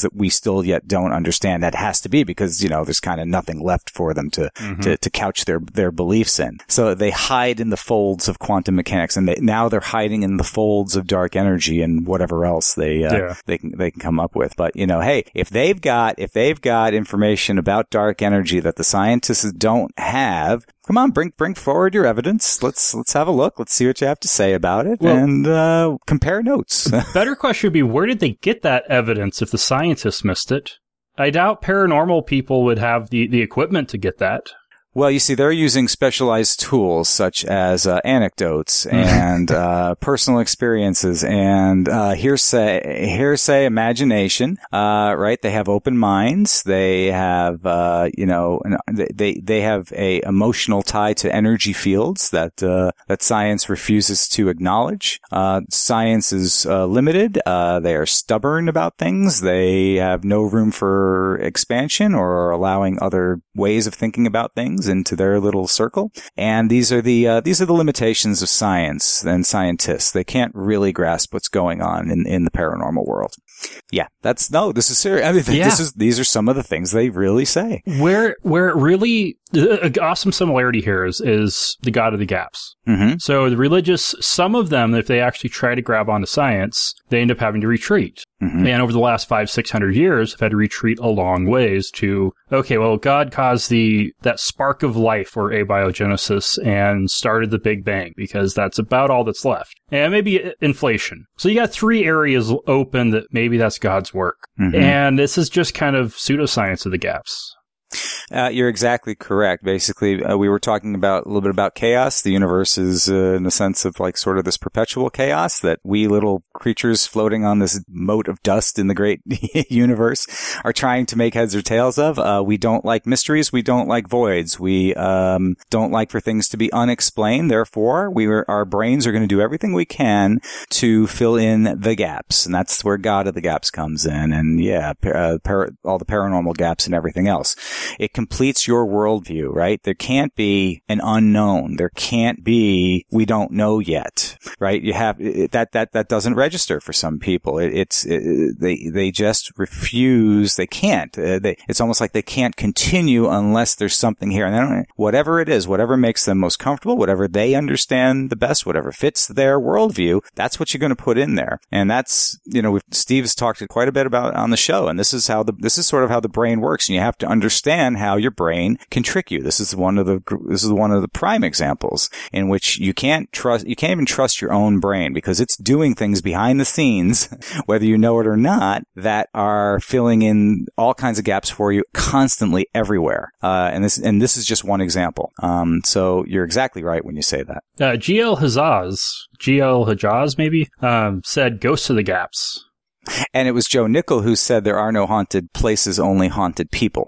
still yet don't understand. That has to be because, you know, there's kind of nothing left for them to, mm-hmm. to, to couch their, their beliefs in. So they hide in the folds of quantum mechanics, and they, now they're hiding in the folds of dark energy and whatever else they, uh, yeah. they can, they can come up with. But, you know, hey, if they've got, if they've got information about dark energy that the scientists don't have, come on, bring bring forward your evidence. Let's let's have a look. Let's see what you have to say about it, well, and uh, compare notes. Better question would be, where did they get that evidence if the scientists missed it? I doubt paranormal people would have the, the equipment to get that. Well, you see, they're using specialized tools such as uh, anecdotes and uh, personal experiences and uh, hearsay, hearsay, imagination. Uh, right? They have open minds. They have, uh, you know, they they have a emotional tie to energy fields that uh, that science refuses to acknowledge. Uh, science is uh, limited. Uh, they are stubborn about things. They have no room for expansion or allowing other ways of thinking about things into their little circle. And these are the uh, these are the limitations of science and scientists. They can't really grasp what's going on in, in the paranormal world. Yeah, that's no, this is serious. I mean, yeah. this is these are some of the things they really say. Where where it really an awesome similarity here is is the God of the Gaps. Mm-hmm. So the religious, some of them, if they actually try to grab onto science, they end up having to retreat. Mm-hmm. And over the last five, six hundred years, have had to retreat a long ways to, okay, well, God caused the that spark of life or abiogenesis and started the Big Bang because that's about all that's left. And maybe inflation. So you got three areas open that maybe that's God's work. Mm-hmm. And this is just kind of pseudoscience of the gaps. Uh, you're exactly correct. Basically, uh, we were talking about a little bit about chaos. The universe is, uh, in a sense of like sort of this perpetual chaos that we little creatures floating on this mote of dust in the great universe are trying to make heads or tails of. Uh, we don't like mysteries. We don't like voids. We um, don't like for things to be unexplained. Therefore, we are, our brains are going to do everything we can to fill in the gaps, and that's where God of the Gaps comes in. And yeah, uh, par- all the paranormal gaps and everything else. It completes your worldview, right? There can't be an unknown. There can't be, we don't know yet, right? You have, that, that, that doesn't register for some people. It, it's, it, they, they just refuse. They can't. Uh, they, it's almost like they can't continue unless there's something here. And they don't, whatever it is, whatever makes them most comfortable, whatever they understand the best, whatever fits their worldview, that's what you're going to put in there. And that's, you know, we've, Steve's talked quite a bit about on the show. And this is how the, this is sort of how the brain works. And you have to understand how your brain can trick you. This is one of the this is one of the prime examples in which you can't trust you can't even trust your own brain because it's doing things behind the scenes, whether you know it or not, that are filling in all kinds of gaps for you constantly everywhere. Uh, and this and this is just one example. Um, so you're exactly right when you say that. Uh, G L Hajaz, G L Hajaz maybe um, said "Ghosts of the Gaps." And it was Joe Nickell who said there are no haunted places, only haunted people.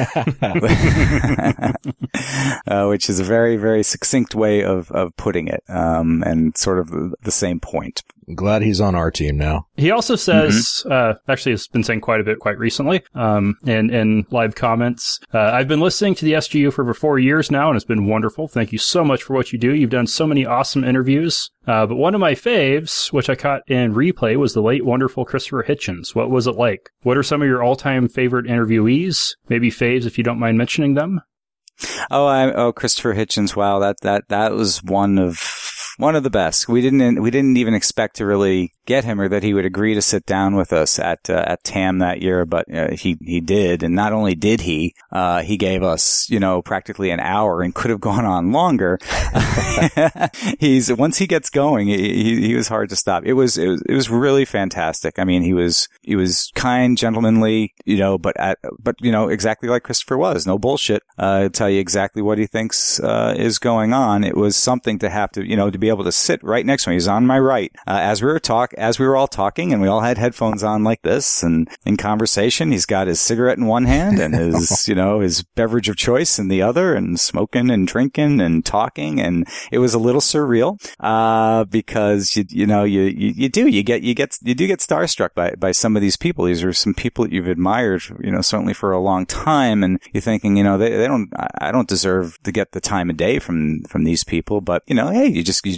uh, which is a very, very succinct way of, of putting it, um, and sort of the, the same point. I'm glad he's on our team now. He also says, mm-hmm. uh, actually has been saying quite a bit quite recently, um, in, in live comments, uh, I've been listening to the S G U for over four years now, and it's been wonderful. Thank you so much for what you do. You've done so many awesome interviews. Uh, but one of my faves, which I caught in replay, was the late, wonderful Christopher Hitchens. What was it like? What are some of your all-time favorite interviewees? Maybe faves if you don't mind mentioning them. Oh, I, oh, Christopher Hitchens. Wow, that that that was one of one of the best. We didn't we didn't even expect to really get him or that he would agree to sit down with us at uh, at T A M that year, but uh, he he did, and not only did he, uh, he gave us you know practically an hour and could have gone on longer. He's once he gets going, he he was hard to stop. It was it was it was really fantastic. I mean, he was he was kind, gentlemanly, you know, but at but you know exactly like Christopher was, no bullshit. Uh, tell you exactly what he thinks uh, is going on. It was something to have to you know to be able to sit right next to him. He's on my right uh, as we were talk as we were all talking, and we all had headphones on like this, and in conversation, he's got his cigarette in one hand and his you know his beverage of choice in the other, and smoking and drinking and talking, and it was a little surreal uh, because you you know you, you you do you get you get you do get starstruck by by some of these people. These are some people that you've admired you know certainly for a long time, and you're thinking you know they they don't I don't deserve to get the time of day from from these people, but you know hey you just you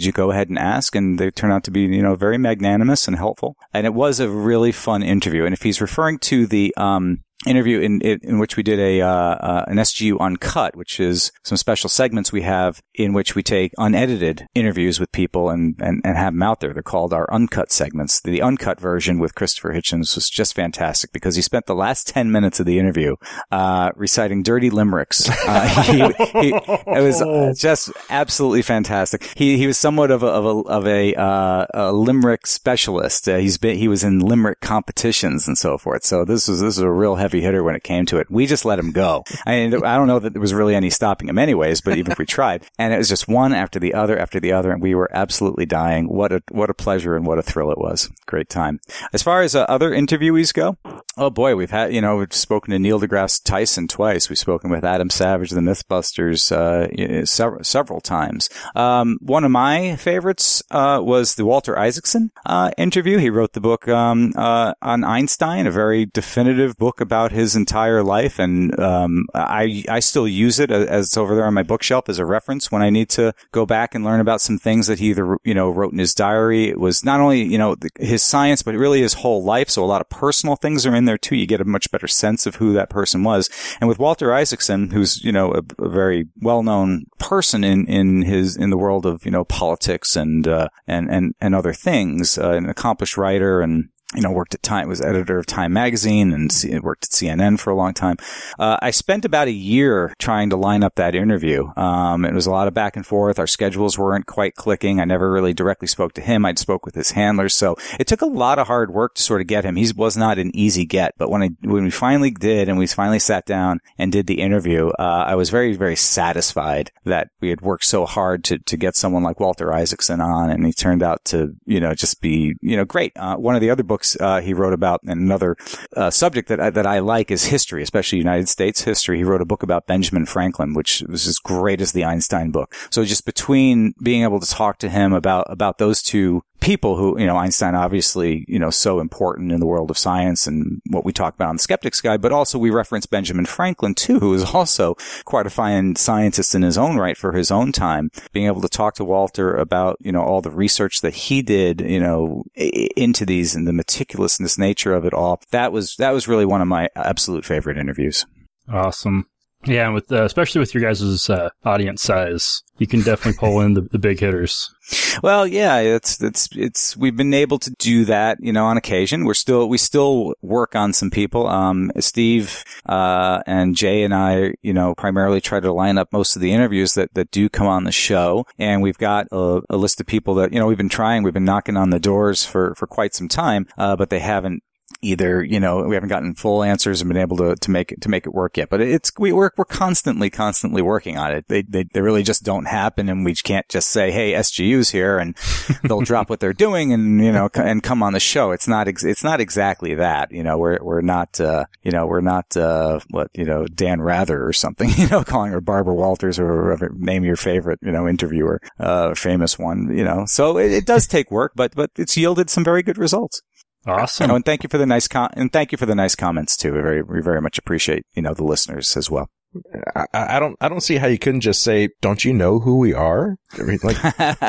did you go ahead and ask? And they turned out to be, you know, very magnanimous and helpful. And it was a really fun interview. And if he's referring to the, um, interview in in which we did a uh, uh an S G U Uncut, which is some special segments we have in which we take unedited interviews with people and and, and have them out there. They're called our Uncut segments. The Uncut version with Christopher Hitchens was just fantastic because he spent the last ten minutes of the interview uh reciting dirty limericks. Uh, he, he, it was just absolutely fantastic. He he was somewhat of a of a, of a, uh, a limerick specialist. Uh, he's been he was in limerick competitions and so forth. So this was this was a real heavy hitter when it came to it. We just let him go. I mean, I don't know that there was really any stopping him anyways, but even if we tried, and it was just one after the other after the other, and we were absolutely dying. What a what a pleasure and what a thrill it was. Great time. As far as uh, other interviewees go, oh boy, we've had, you know, we've spoken to Neil deGrasse Tyson twice. We've spoken with Adam Savage, the Mythbusters, uh, several, several times. Um, one of my favorites, uh, was the Walter Isaacson, uh, interview. He wrote the book, um, uh, on Einstein, a very definitive book about his entire life. And, um, I, I still use it as, as it's over there on my bookshelf as a reference when I need to go back and learn about some things that he either, you know, wrote in his diary. It was not only, you know, the, his science, but really his whole life. So a lot of personal things are in there too. You get a much better sense of who that person was. And with Walter Isaacson, who's, you know, a, a very well-known person in, in his, in the world of, you know, politics and, uh, and, and, and other things, uh, an accomplished writer and, you know, worked at Time, was editor of Time magazine and C- worked at C N N for a long time. Uh, I spent about a year trying to line up that interview. Um, it was a lot of back and forth. Our schedules weren't quite clicking. I never really directly spoke to him. I'd spoke with his handlers. So it took a lot of hard work to sort of get him. He was not an easy get, but when I, when we finally did and we finally sat down and did the interview, uh, I was very, very satisfied that we had worked so hard to, to get someone like Walter Isaacson on. And he turned out to, you know, just be, you know, great. Uh, one of the other books Uh, he wrote about, and another uh, subject that I, that I like is history, especially United States history. He wrote a book about Benjamin Franklin, which was as great as the Einstein book. So just between being able to talk to him about about those two people who, you know, Einstein obviously, you know, so important in the world of science and what we talk about on the Skeptics Guide, but also we reference Benjamin Franklin too, who is also quite a fine scientist in his own right for his own time. Being able to talk to Walter about, you know, all the research that he did, you know, into these and the meticulousness nature of it all. That was, that was really one of my absolute favorite interviews. Awesome. Yeah, and with uh, especially with your guys' uh, audience size, you can definitely pull in the, the big hitters. Well, yeah, it's it's it's we've been able to do that, you know, on occasion. We're still we still work on some people. Um, Steve uh, and Jay and I, you know, primarily try to line up most of the interviews that that do come on the show, and we've got a, a list of people that, you know, we've been trying, we've been knocking on the doors for for quite some time, uh, but they haven't. Either, you know, we haven't gotten full answers and been able to, to make it, to make it work yet, but it's, we work, we're constantly, constantly working on it. They, they, they really just don't happen, and we can't just say, hey, S G U's here, and they'll drop what they're doing and, you know, and come on the show. It's not, ex- it's not exactly that, you know, we're, we're not, uh, you know, we're not, uh, what, you know, Dan Rather or something, you know, calling her Barbara Walters or whatever, name your favorite, you know, interviewer, uh, famous one, you know, so it, it does take work, but, but it's yielded some very good results. Awesome. Oh, and thank you for the nice com- and thank you for the nice comments too. We very, we very much appreciate, you know, the listeners as well. I, I don't, I don't see how you couldn't just say, "Don't you know who we are?" I mean, like,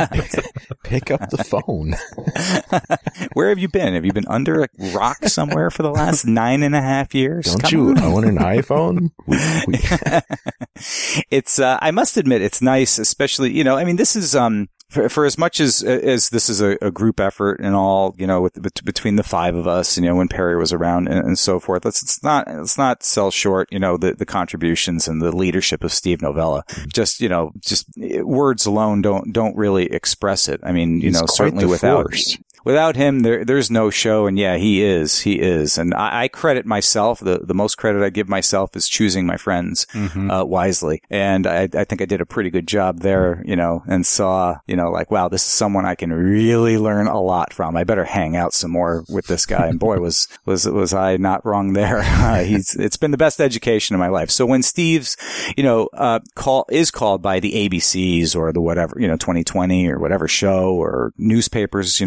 pick up the phone. Where have you been? Have you been under a rock somewhere for the last nine and a half years? Don't Come you on. own an iPhone? We, we... It's, uh, I must admit, it's nice, especially, you know, I mean, this is, um, For, for as much as as this is a, a group effort and all, you know, with, with, between the five of us, you know, when Perry was around and, and so forth, let's it's not let's not sell short, you know, the, the contributions and the leadership of Steve Novella. Just, you know, just words alone don't don't really express it. I mean, you He's know, certainly without. Force. Without him, there, there's no show. And yeah, he is. He is. And I, I credit myself. The, the most credit I give myself is choosing my friends, mm-hmm. uh, wisely. And I, I think I did a pretty good job there, you know, and saw, you know, like, wow, this is someone I can really learn a lot from. I better hang out some more with this guy. And boy, was, was, was I not wrong there. Uh, he's, it's been the best education of my life. So when Steve's, you know, uh, call, is called by the A B Cs or the whatever, you know, twenty twenty or whatever show or newspapers, you know, con-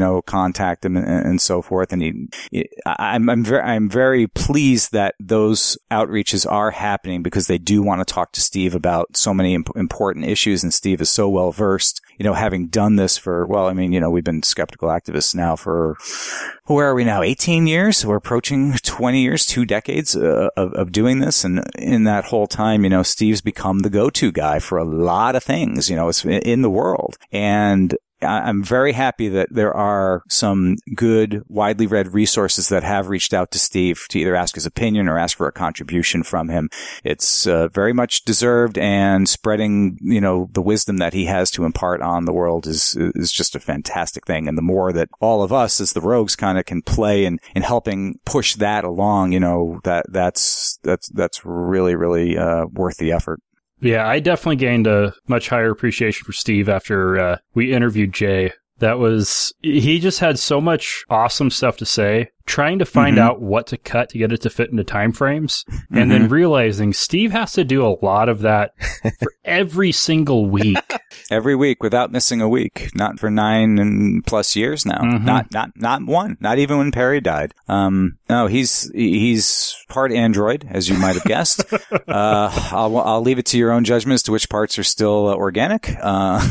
contact him and, and so forth. And he, I'm, I'm very, I'm very pleased that those outreaches are happening because they do want to talk to Steve about so many imp- important issues. And Steve is so well versed, you know, having done this for, well, I mean, you know, we've been skeptical activists now for, where are we now? eighteen years? We're approaching twenty years, two decades uh, of, of doing this. And in that whole time, you know, Steve's become the go-to guy for a lot of things, you know, it's in the world. And I'm very happy that there are some good, widely read resources that have reached out to Steve to either ask his opinion or ask for a contribution from him. It's uh, very much deserved, and spreading, you know, the wisdom that he has to impart on the world is is just a fantastic thing. And the more that all of us as the rogues kind of can play in, in helping push that along, you know, that that's that's that's really, really uh, worth the effort. Yeah, I definitely gained a much higher appreciation for Steve after uh, we interviewed Jay. That was, he just had so much awesome stuff to say, trying to find mm-hmm. out what to cut to get it to fit into time frames, mm-hmm. and then realizing Steve has to do a lot of that for every single week. Every week without missing a week. Not for nine and plus years now. Mm-hmm. Not, not, not one. Not even when Perry died. Um, no, he's, he's part android, as you might have guessed. uh, I'll, I'll leave it to your own judgment as to which parts are still uh, organic. Uh,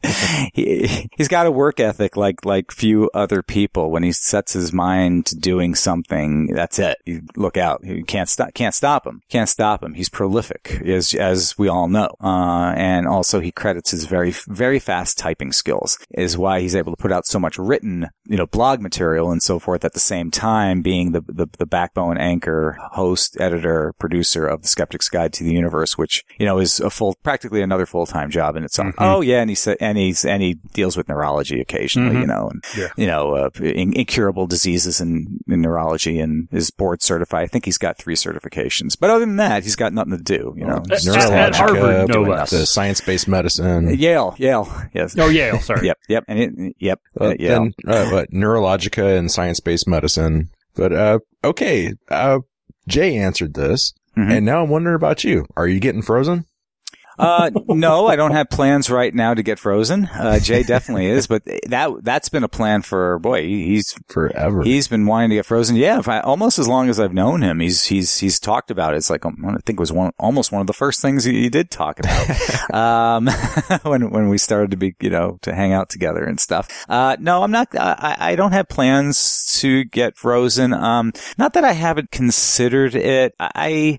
he, he's got a work ethic like, like few other people. When he sets his mind to doing something, that's it. You look out. You can't stop, can't stop him. Can't stop him. He's prolific, as, as we all know. Uh, and also he credits his very, very fast typing skills is why he's able to put out so much written, you know, blog material and so forth at the same time being the, the, the backbone anchor, host, editor, producer of the Skeptic's Guide to the Universe, which, you know, is a full, practically another full-time job in itself. Mm-hmm. Oh yeah. And he said, and he's, and he deals with neurology occasionally, mm-hmm. you know, and, yeah. you know, uh, in, incurable diseases in, in neurology, and is board certified. I think he's got three certifications, but other than that, he's got nothing to do, you know. Uh, Neurologica, Harvard, no less. The science-based medicine. Yale, Yale, yes. Oh, Yale, sorry. Yep, yep, and it, yep, uh, uh, Yale. Then, uh, what, Neurologica and science-based medicine. But, uh, okay, uh, Jay answered this, mm-hmm. and now I'm wondering about you. Are you getting frozen? Uh, no, I don't have plans right now to get frozen. Uh, Jay definitely is, but that, that's been a plan for, boy, he's forever. He's been wanting to get frozen. Yeah. If I, almost as long as I've known him, he's, he's, he's talked about it. It's like, um, I think it was one, almost one of the first things he, he did talk about, um, when, when we started to be, you know, to hang out together and stuff. Uh, no, I'm not, I, I don't have plans to get frozen. Um, not that I haven't considered it. I,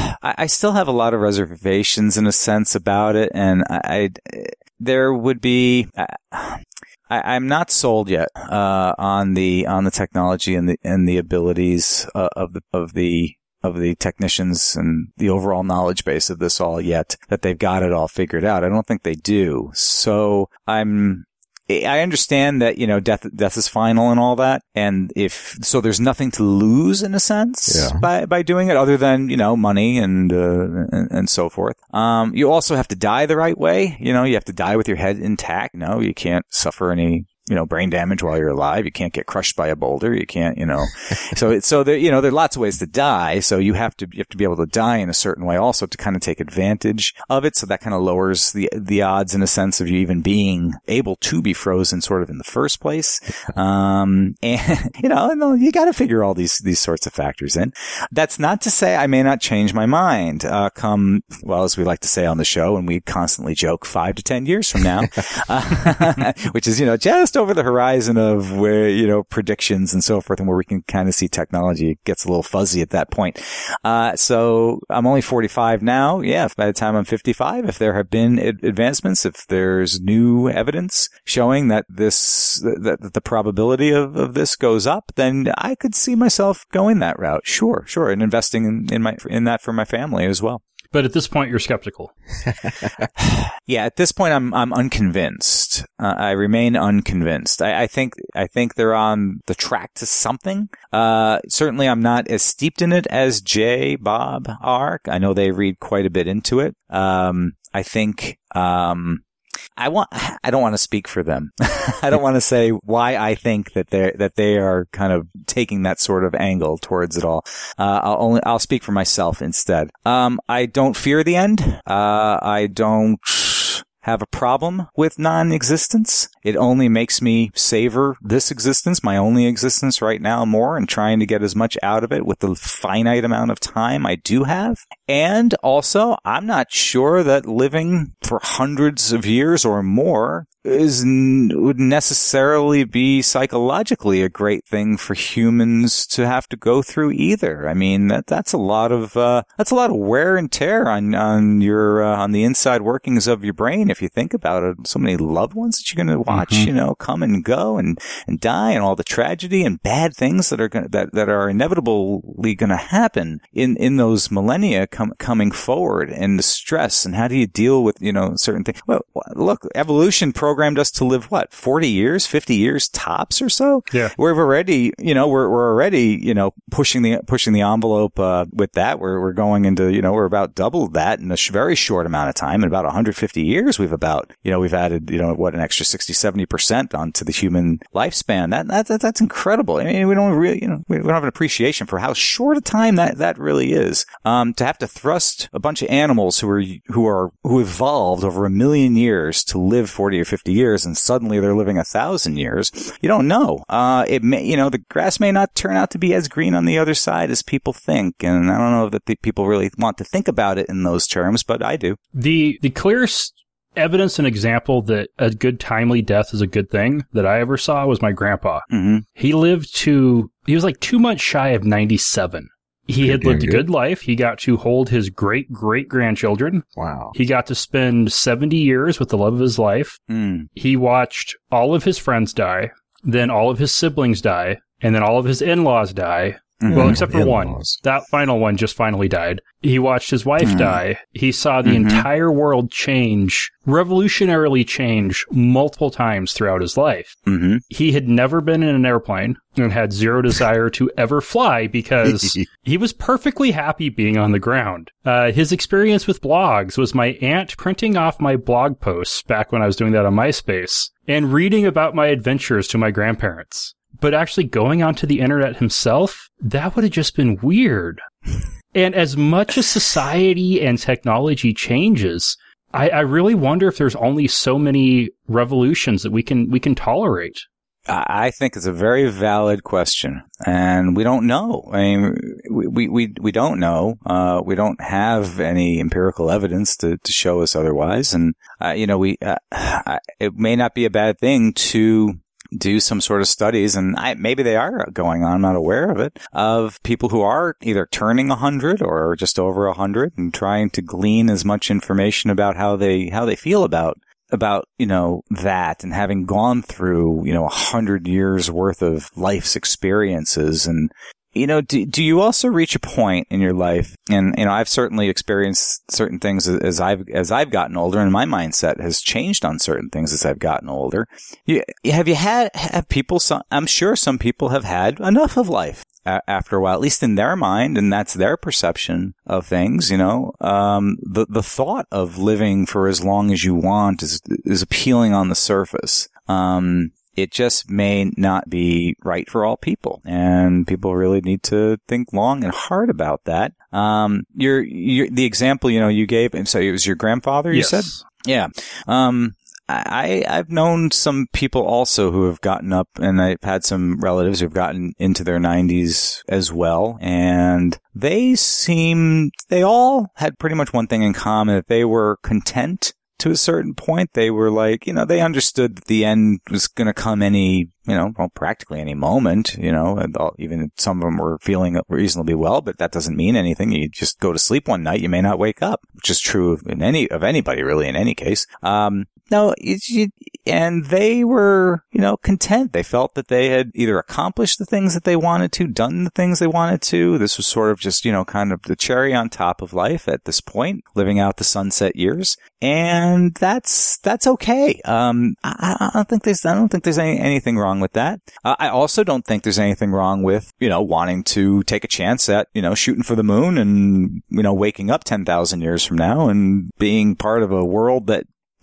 I still have a lot of reservations in a sense about it, and I, I there would be. I, I'm not sold yet uh, on the on the technology and the and the abilities uh, of the of the of the technicians and the overall knowledge base of this all yet. That they've got it all figured out. I don't think they do. So I'm. I understand that, you know, death, death is final and all that. And if, so there's nothing to lose in a sense yeah. by, by doing it other than, you know, money and, uh, and, and so forth. Um, you also have to die the right way. You know, you have to die with your head intact. No, you can't suffer any, you know, brain damage while you're alive. You can't get crushed by a boulder. You can't, you know, so it's, so there, you know, there are lots of ways to die. So you have to, you have to be able to die in a certain way also to kind of take advantage of it. So that kind of lowers the, the odds in a sense of you even being able to be frozen sort of in the first place. Um, and, you know, you got to figure all these, these sorts of factors in. That's not to say I may not change my mind, uh, come, well, as we like to say on the show, and we constantly joke five to ten years from now, uh, which is, you know, just over the horizon of where, you know, predictions and so forth, and where we can kind of see technology. It gets a little fuzzy at that point. Uh, so I'm only forty-five now. Yeah. If by the time I'm fifty-five, if there have been ad- advancements, if there's new evidence showing that this, that, that the probability of, of this goes up, then I could see myself going that route. Sure. Sure. And investing in, in my, in that for my family as well. But at this point, you're skeptical. Yeah, at this point, I'm I'm unconvinced. Uh, I remain unconvinced. I, I think I think they're on the track to something. Uh, certainly, I'm not as steeped in it as Jay, Bob are. I know they read quite a bit into it. Um, I think. Um, I want, I don't want to speak for them. I don't want to say why I think that they're, that they are kind of taking that sort of angle towards it all. Uh, I'll only, I'll speak for myself instead. Um, I don't fear the end. Uh, I don't have a problem with non-existence. It only makes me savor this existence, my only existence right now, more, and trying to get as much out of it with the finite amount of time I do have. And also, I'm not sure that living for hundreds of years or more is would necessarily be psychologically a great thing for humans to have to go through either. I mean, that that's a lot of uh, that's a lot of wear and tear on on your uh, on the inside workings of your brain. If you think about it, so many loved ones that you're going to watch, mm-hmm. you know, come and go and, and die, and all the tragedy and bad things that are gonna, that that are inevitably going to happen in in those millennia com- coming forward, and the stress, and how do you deal with, you know, certain things. Well, look, evolution programmed us to live what, forty years, fifty years tops or so. Yeah, we're already, you know, we're we're already, you know, pushing the pushing the envelope uh, with that. We're we're going into, you know, we're about double that in a sh- very short amount of time. In about one hundred fifty years, we've about, you know, we've added, you know, what, an extra sixty, seventy percent onto the human lifespan. That that, that that's incredible. I mean, we don't really, you know, we don't have an appreciation for how short a time that that really is. Um, to have to thrust a bunch of animals who are who are who evolved over a million years to live forty or fifty years, and suddenly they're living a thousand years. You don't know. Uh, it may, you know, the grass may not turn out to be as green on the other side as people think, and I don't know that the people really want to think about it in those terms, but I do. The the clearest evidence and example that a good timely death is a good thing that I ever saw was my grandpa. Mm-hmm. He lived to, he was like two months shy of ninety-seven. He had lived a good life. He got to hold his great-great-grandchildren. Wow. He got to spend seventy years with the love of his life. Mm. He watched all of his friends die, then all of his siblings die, and then all of his in-laws die. Mm-hmm. Well, except for In-laws. one. That final one just finally died. He watched his wife mm-hmm. die. He saw the mm-hmm. entire world change, revolutionarily change, multiple times throughout his life. Mm-hmm. He had never been in an airplane and had zero desire to ever fly because he was perfectly happy being on the ground. Uh, his experience with blogs was my aunt printing off my blog posts back when I was doing that on MySpace and reading about my adventures to my grandparents. But actually going onto the internet himself, that would have just been weird. And as much as society and technology changes, I, I really wonder if there's only so many revolutions that we can we can tolerate. I think it's a very valid question, and we don't know. I mean, we we we don't know. Uh, we don't have any empirical evidence to, to show us otherwise, and uh, you know, we uh, it may not be a bad thing to do some sort of studies, and I, maybe they are going on, I'm not aware of it, of people who are either turning a hundred or just over a hundred and trying to glean as much information about how they, how they feel about, about, you know, that, and having gone through, you know, a hundred years worth of life's experiences. And, you know, do, do you also reach a point in your life, and, you know, I've certainly experienced certain things as I've, as I've gotten older, and my mindset has changed on certain things as I've gotten older. You, have you had, have people, some, I'm sure some people have had enough of life a, after a while, at least in their mind, and that's their perception of things, you know. Um, the, the thought of living for as long as you want is, is appealing on the surface. Um, It just may not be right for all people, and people really need to think long and hard about that. Um, your, your, the example, you know, you gave, and so it was your grandfather, you yes. said? Yeah. Um, I, I've known some people also who have gotten up, and I've had some relatives who've gotten into their nineties as well, and they seem, they all had pretty much one thing in common, that they were content. To a certain point, they were like, you know, they understood that the end was going to come any, you know, well, practically any moment, you know, and all, even some of them were feeling reasonably well, but that doesn't mean anything. You just go to sleep one night, you may not wake up, which is true in any, of anybody really in any case. Um, no, it, you, and they were, you know, content. They felt that they had either accomplished the things that they wanted to, done the things they wanted to. This was sort of just, you know, kind of the cherry on top of life at this point, living out the sunset years. And that's, that's okay. Um, I, I don't think there's, I don't think there's any, anything wrong with that. Uh, I also don't think there's anything wrong with, you know, wanting to take a chance at, you know, shooting for the moon and, you know, waking up ten thousand years from now and being part of a world that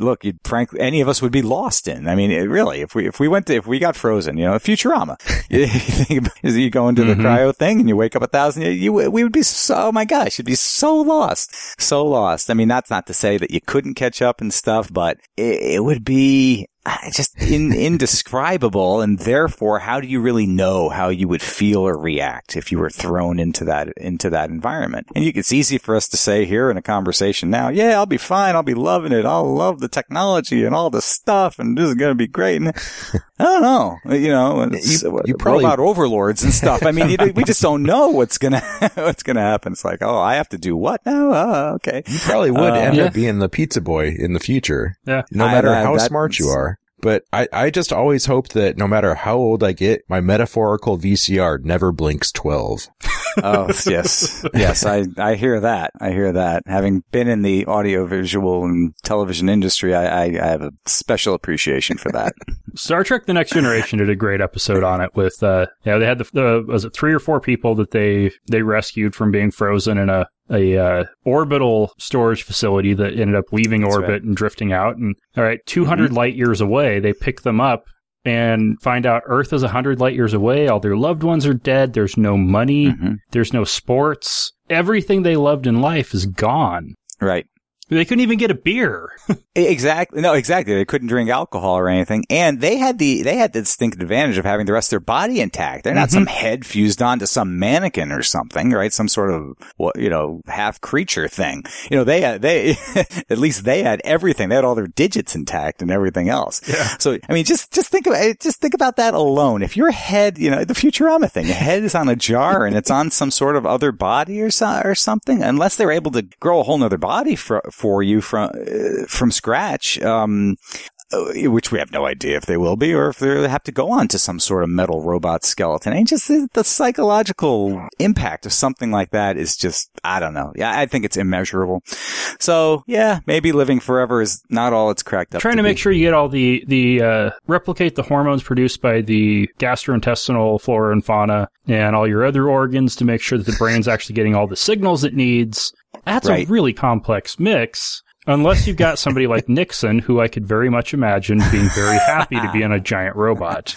look, you'd frankly, any of us would be lost in. I mean, it, really, if we, if we went to, if we got frozen, you know, Futurama, you, you think about, you go into the mm-hmm. cryo thing and you wake up a thousand, you, you, we would be so, oh my gosh, you'd be so lost, so lost. I mean, that's not to say that you couldn't catch up and stuff, but it, it would be, just in, indescribable, and therefore, how do you really know how you would feel or react if you were thrown into that into that environment? And you, it's easy for us to say here in a conversation now, yeah, I'll be fine, I'll be loving it, I'll love the technology and all the stuff, and this is going to be great. And I don't know, you know, it's, you, you probably robot overlords and stuff. I mean, you, we just don't know what's gonna what's gonna happen. It's like, oh, I have to do what now? Oh, okay. You probably would uh, end yeah. up being the pizza boy in the future. Yeah, no matter I, uh, how smart you are. But I, I just always hope that no matter how old I get, my metaphorical V C R never blinks twelve. Oh, yes. Yes, I, I hear that. I hear that. Having been in the audiovisual and television industry, I, I, I have a special appreciation for that. Star Trek The Next Generation did a great episode on it with, uh, yeah, they had the, the, was it three or four people that they, they rescued from being frozen in a, a, uh, orbital storage facility that ended up leaving That's orbit right. and drifting out. And all right, two hundred mm-hmm. light years away, they pick them up and find out Earth is one hundred light years away. All their loved ones are dead. There's no money. Mm-hmm. There's no sports. Everything they loved in life is gone. Right. They couldn't even get a beer. Exactly. No, exactly. They couldn't drink alcohol or anything. And they had the, they had the distinct advantage of having the rest of their body intact. They're not mm-hmm. some head fused onto some mannequin or something, right? Some sort of, you know, half creature thing. You know, they had, they, at least they had everything. They had all their digits intact and everything else. Yeah. So, I mean, just, just think about it. Just think about that alone. If your head, you know, the Futurama thing, your head is on a jar and it's on some sort of other body or so, or something, unless they're able to grow a whole nother body for, for you from, uh, from scratch, um, which we have no idea if they will be, or if they have to go on to some sort of metal robot skeleton. And just the psychological impact of something like that is just, I don't know. Yeah, I think it's immeasurable. So, yeah, maybe living forever is not all it's cracked up Trying to, to make be. sure you get all the, the, uh, replicate the hormones produced by the gastrointestinal flora and fauna and all your other organs to make sure that the brain's actually getting all the signals it needs. That's right. A really complex mix. Unless you've got somebody like Nixon, who I could very much imagine being very happy to be on a giant robot.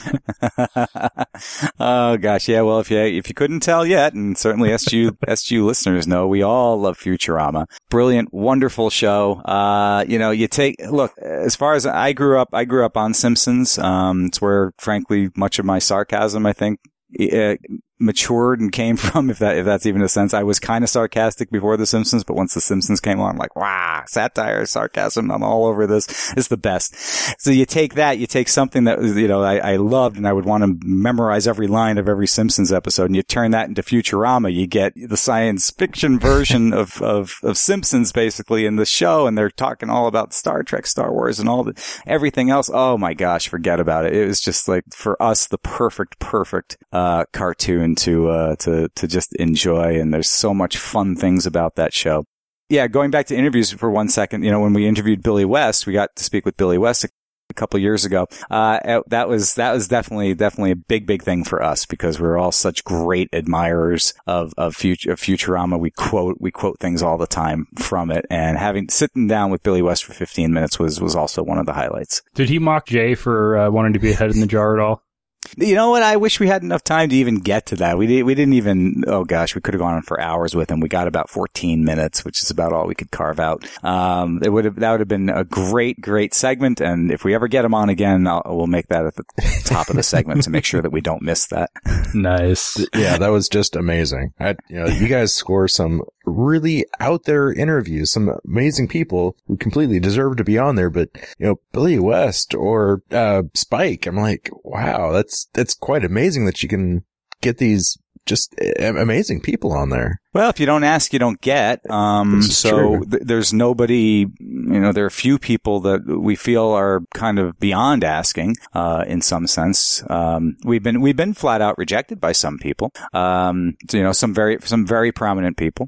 Oh gosh, yeah. Well, if you if you couldn't tell yet, and certainly S G U S G U listeners know, we all love Futurama. Brilliant, wonderful show. Uh, you know, you take look as far as I grew up. I grew up on Simpsons. Um, it's where, frankly, much of my sarcasm, I think, Uh, matured and came from, if that if that's even a sense. I was kind of sarcastic before The Simpsons, but once The Simpsons came on, I'm like, wow, satire, sarcasm, I'm all over this. It's the best. So you take that, you take something that, you know, I, I loved and I would want to memorize every line of every Simpsons episode, and you turn that into Futurama, you get the science fiction version of, of, of Simpsons basically in the show, and they're talking all about Star Trek, Star Wars, and all the, everything else. Oh my gosh, forget about it. It was just like, for us, the perfect, perfect, uh, cartoon to uh to to just enjoy, and there's so much fun things about that show. Yeah, going back to interviews for one second, you know, when we interviewed Billy West, we got to speak with Billy West a, a couple years ago. Uh that was that was definitely definitely a big big thing for us, because we're all such great admirers of of, Fut- of Futurama. We quote we quote things all the time from it, and having sitting down with Billy West for fifteen minutes was was also one of the highlights. Did he mock Jay for uh, wanting to be a head in the jar at all? You know what? I wish we had enough time to even get to that. We did, we didn't even, oh gosh, we could have gone on for hours with him. We got about fourteen minutes, which is about all we could carve out. Um, it would have, that would have been a great, great segment. And if we ever get him on again, I'll, we'll make that at the top of the segment to make sure that we don't miss that. Nice. Yeah, that was just amazing. I, you know, you guys score some really out there interviews, some amazing people who completely deserve to be on there. But, you know, Billy West or, uh, Spike, I'm like, wow, that's, that's quite amazing that you can get these just amazing people on there. Well, if you don't ask, you don't get. Um, so th- there's nobody, you know, there are a few people that we feel are kind of beyond asking, uh, in some sense. Um, we've been, we've been flat out rejected by some people. Um, so, you know, some very, some very prominent people.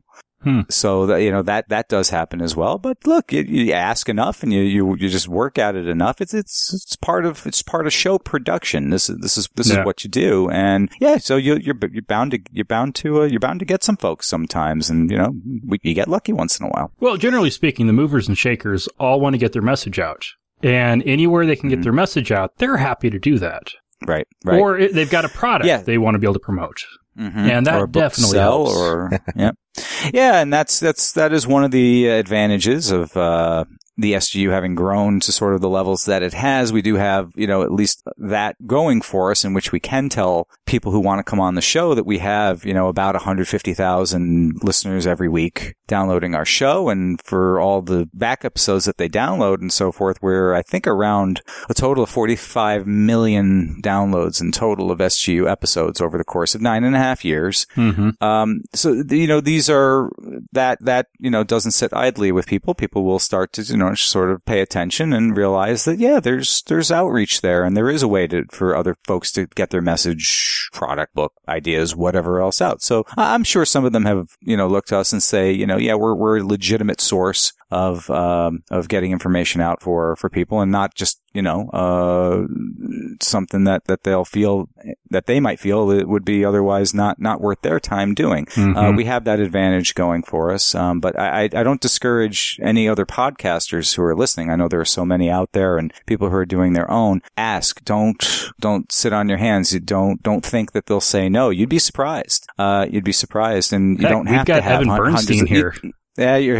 Hmm. So that, you know, that, that does happen as well. But look, you, you ask enough and you, you, you just work at it enough. It's, it's, it's part of, it's part of show production. This is, this is, this Yeah. is what you do. And yeah, so you, you're, you're bound to, you're bound to, uh, you're bound to get some folks sometimes. And, you know, we, you get lucky once in a while. Well, generally speaking, the movers and shakers all want to get their message out. And anywhere they can get Mhm. their message out, they're happy to do that. Right. Right. Or it, they've got a product Yeah. they want to be able to promote. Mm-hmm. And that or a book definitely sell helps. Or yeah, yeah, and that's that's that is one of the advantages of uh, the S G U having grown to sort of the levels that it has. We do have, you know, at least that going for us, in which we can tell people who want to come on the show that we have, you know, about one hundred fifty thousand listeners every week downloading our show, and for all the back episodes that they download and so forth, we're I think around a total of forty-five million downloads in total of S G U episodes over the course of nine and a half years. Mm-hmm. Um, so, you know, these are, that, that, you know, doesn't sit idly with people. People will start to, you know, sort of pay attention and realize that, yeah, there's, there's outreach there, and there is a way to, for other folks to get their message, product, book, ideas, whatever else out. So I'm sure some of them have, you know, looked to us and say, you know, yeah, we're, we're a legitimate source of, um, of getting information out for, for people, and not just, you know, uh, something that, that they'll feel, that they might feel it would be otherwise not, not worth their time doing. Mm-hmm. Uh, we have that advantage going for us. Um, but I, I don't discourage any other podcasters who are listening. I know there are so many out there, and people who are doing their own. Ask, don't, don't sit on your hands. You don't, don't think that they'll say no. You'd be surprised. Uh, you'd be surprised, and you Heck, don't have we've got to have Evan hun- Bernstein hundreds of, here. you, Yeah, you're,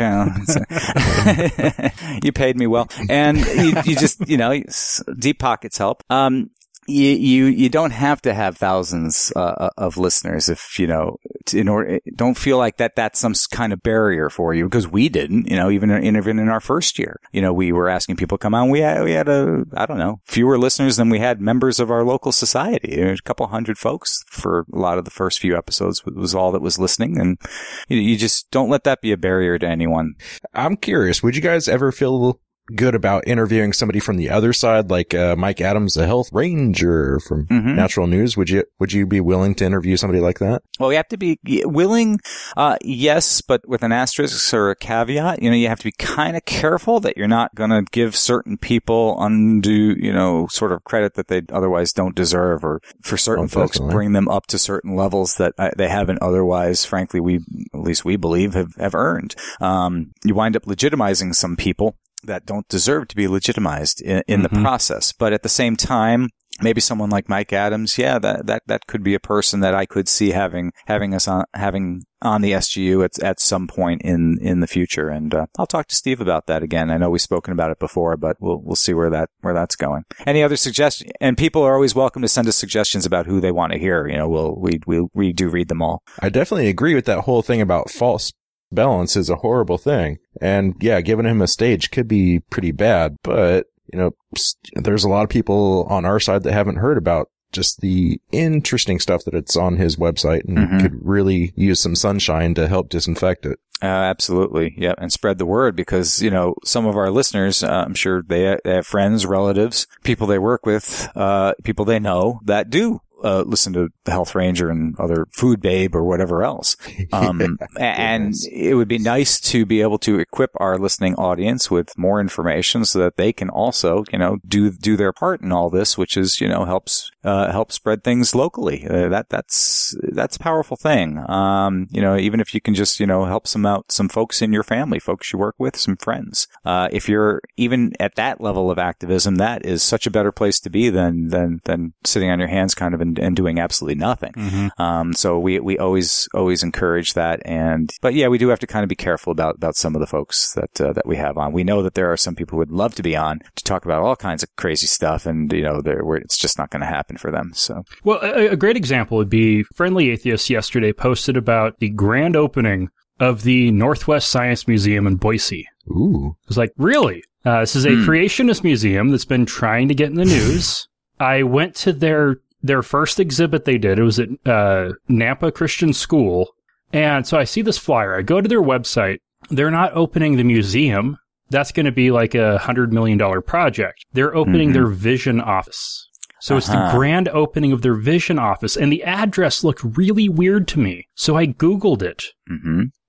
uh, you paid me well. And you, you just, you know, deep pockets help. Um, you, you, you don't have to have thousands, uh, of listeners if, you know, in order, don't feel like that, that's some kind of barrier for you, because we didn't, you know, even in, even in our first year, you know, we were asking people to come on. We had, we had a, I don't know, fewer listeners than we had members of our local society. There was a couple hundred folks for a lot of the first few episodes was all that was listening. And you, you just don't let that be a barrier to anyone. I'm curious, would you guys ever feel good about interviewing somebody from the other side, like uh, Mike Adams, a health ranger from Mm-hmm. Natural News? Would you would you be willing to interview somebody like that? Well, you have to be willing, uh, yes, but with an asterisk or a caveat. You know, you have to be kind of careful that you're not going to give certain people undue, you know, sort of credit that they otherwise don't deserve, or for certain Oh, folks, definitely. bring them up to certain levels that uh, they haven't otherwise, frankly, we, at least we believe, have, have earned. Um, you wind up legitimizing some people that don't deserve to be legitimized in, in Mm-hmm. the process. But at the same time, maybe someone like Mike Adams, yeah, that, that, that could be a person that I could see having, having us on, having on the S G U at, at some point in, in the future. And, uh, I'll talk to Steve about that again. I know we've spoken about it before, but we'll, we'll see where that, where that's going. Any other suggestions? And people are always welcome to send us suggestions about who they want to hear. You know, we'll, we, we, we do read them all. I definitely agree with that whole thing about false balance is a horrible thing. And yeah, giving him a stage could be pretty bad, but you know, there's a lot of people on our side that haven't heard about just the interesting stuff that it's on his website, and Mm-hmm. could really use some sunshine to help disinfect it. Uh, absolutely. Yeah. And spread the word, because, you know, some of our listeners, uh, I'm sure they, they have friends, relatives, people they work with, uh, people they know that do Uh, listen to the Health Ranger and other Food Babe or whatever else. Um, and it would be nice to be able to equip our listening audience with more information so that they can also, you know, do, do their part in all this, which is, you know, helps, uh, help spread things locally. Uh, that, that's, that's a powerful thing. Um, you know, even if you can just, you know, help some out, some folks in your family, folks you work with, some friends. Uh, if you're even at that level of activism, that is such a better place to be than, than, than sitting on your hands kind of and, and doing absolutely nothing. Mm-hmm. Um, so we, we always, always encourage that. And, but yeah, we do have to kind of be careful about, about some of the folks that, uh, that we have on. We know that there are some people who would love to be on to talk about all kinds of crazy stuff, and, you know, there, where it's just not going to happen for them. So, Well, a, a great example would be Friendly Atheist yesterday posted about the grand opening of the Northwest Science Museum in Boise. Ooh. It was like, really? Uh, this is a Hmm. creationist museum that's been trying to get in the news. I went to their their first exhibit they did. It was at uh, Nampa Christian School. And so I see this flyer. I go to their website. They're not opening the museum. That's going to be like a one hundred million dollars project. They're opening Mhm. their vision office. So it's the Uh-huh. grand opening of their vision office. And the address looked really weird to me. So I Googled it. mm-hmm.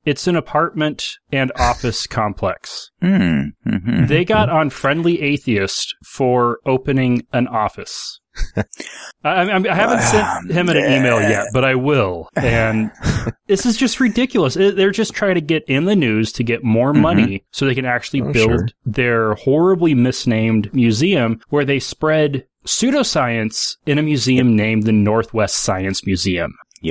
It's an apartment and office complex. Mm. Mm-hmm. They got on Friendly Atheist for opening an office. I, I, I haven't sent him an email yet, but I will. And this is just ridiculous. They're just trying to get in the news to get more mm-hmm. money so they can actually oh, build sure. their horribly misnamed museum where they spread pseudoscience in a museum named the Northwest Science Museum.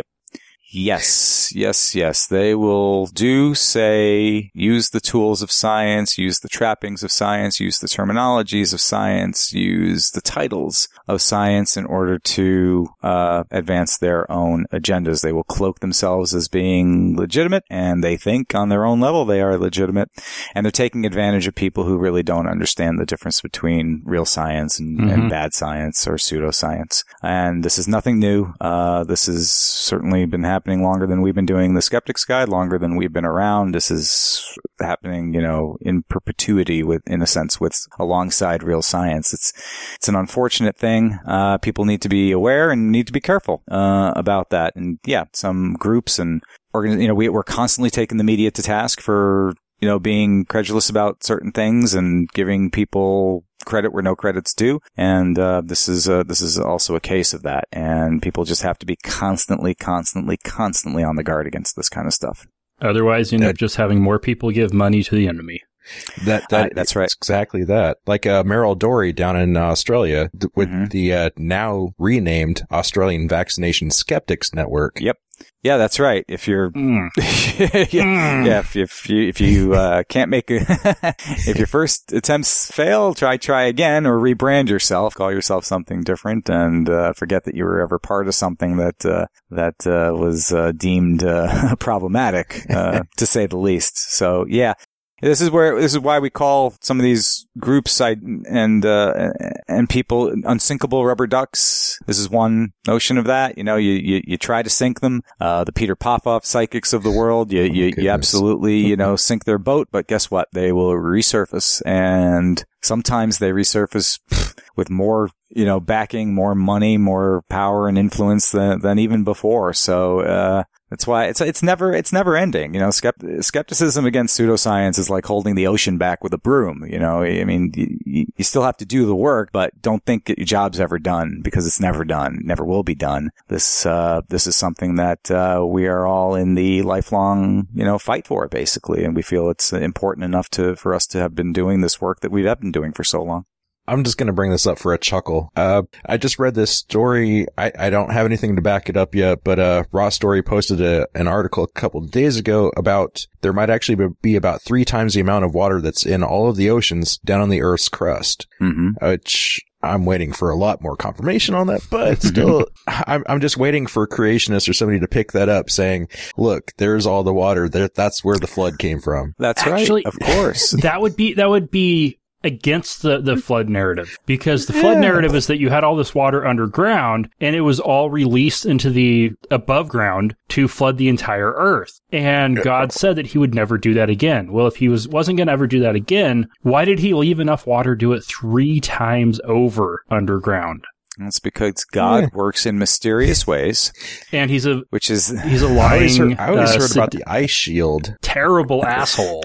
Yes, yes, yes. They will do say, use the tools of science, use the trappings of science, use the terminologies of science, use the titles of science in order to uh, advance their own agendas. They will cloak themselves as being legitimate, and they think on their own level they are legitimate. And they're taking advantage of people who really don't understand the difference between real science and, mm-hmm. and bad science or pseudoscience. And this is nothing new. Uh, this has certainly been happening longer than we've been doing the Skeptics Guide, longer than we've been around. This is happening, you know, in perpetuity with, in a sense, with alongside real science. It's, it's an unfortunate thing. Uh, people need to be aware and need to be careful, uh, about that. And yeah, some groups and organi- you know, we, we're constantly taking the media to task for, you know, being credulous about certain things and giving people credit where no credit's due. And, uh, this is, uh, this is also a case of that. And people just have to be constantly, constantly, constantly on the guard against this kind of stuff. Otherwise, you end up just having more people give money to the enemy. That, that, uh, that's right. Exactly that. Like, uh, Meryl Dorey down in Australia th- with mm-hmm. the, uh, now renamed Australian Vaccination Skeptics Network. Yep. Yeah, that's right. If you're, mm. yeah, mm. yeah, if, if you, if you, uh, can't make a, if your first attempts fail, try, try again or rebrand yourself, call yourself something different and, uh, forget that you were ever part of something that, uh, that, uh, was, uh, deemed, uh, problematic, uh, to say the least. So, yeah. This is where, this is why we call some of these groups and, uh, and people unsinkable rubber ducks. This is one notion of that. You know, you, you, you try to sink them. Uh, the Peter Popoff psychics of the world, you, you, oh, you absolutely, you know, sink their boat, but guess what? They will resurface, and sometimes they resurface with more, you know, backing, more money, more power and influence than, than even before. So, uh, That's why it's it's never it's never ending. You know, skept- skepticism against pseudoscience is like holding the ocean back with a broom. You know, I mean, you, you still have to do the work, but don't think that your job's ever done, because it's never done, never will be done. This uh, this is something that uh, we are all in the lifelong, you know, fight for, basically, and we feel it's important enough to for us to have been doing this work that we have been doing for so long. I'm just going to bring this up for a chuckle. Uh, I just read this story. I, I don't have anything to back it up yet, but, uh, Raw Story posted a, an article a couple of days ago about there might actually be about three times the amount of water that's in all of the oceans down on the Earth's crust, mm-hmm. which I'm waiting for a lot more confirmation on that, but still, I'm, I'm just waiting for creationists or somebody to pick that up saying, look, there's all the water there. That's where the flood came from. That's actually, right. Of course. That would be, that would be, against the, the flood narrative, because the flood yeah. narrative is that you had all this water underground and it was all released into the above ground to flood the entire earth. And God said that he would never do that again. Well, if he was, wasn't going to ever do that again, why did he leave enough water to do it three times over underground? That's because God yeah. works in mysterious ways, and he's a which is he's a lying. I always heard, I always uh, heard about the ice shield. Terrible asshole.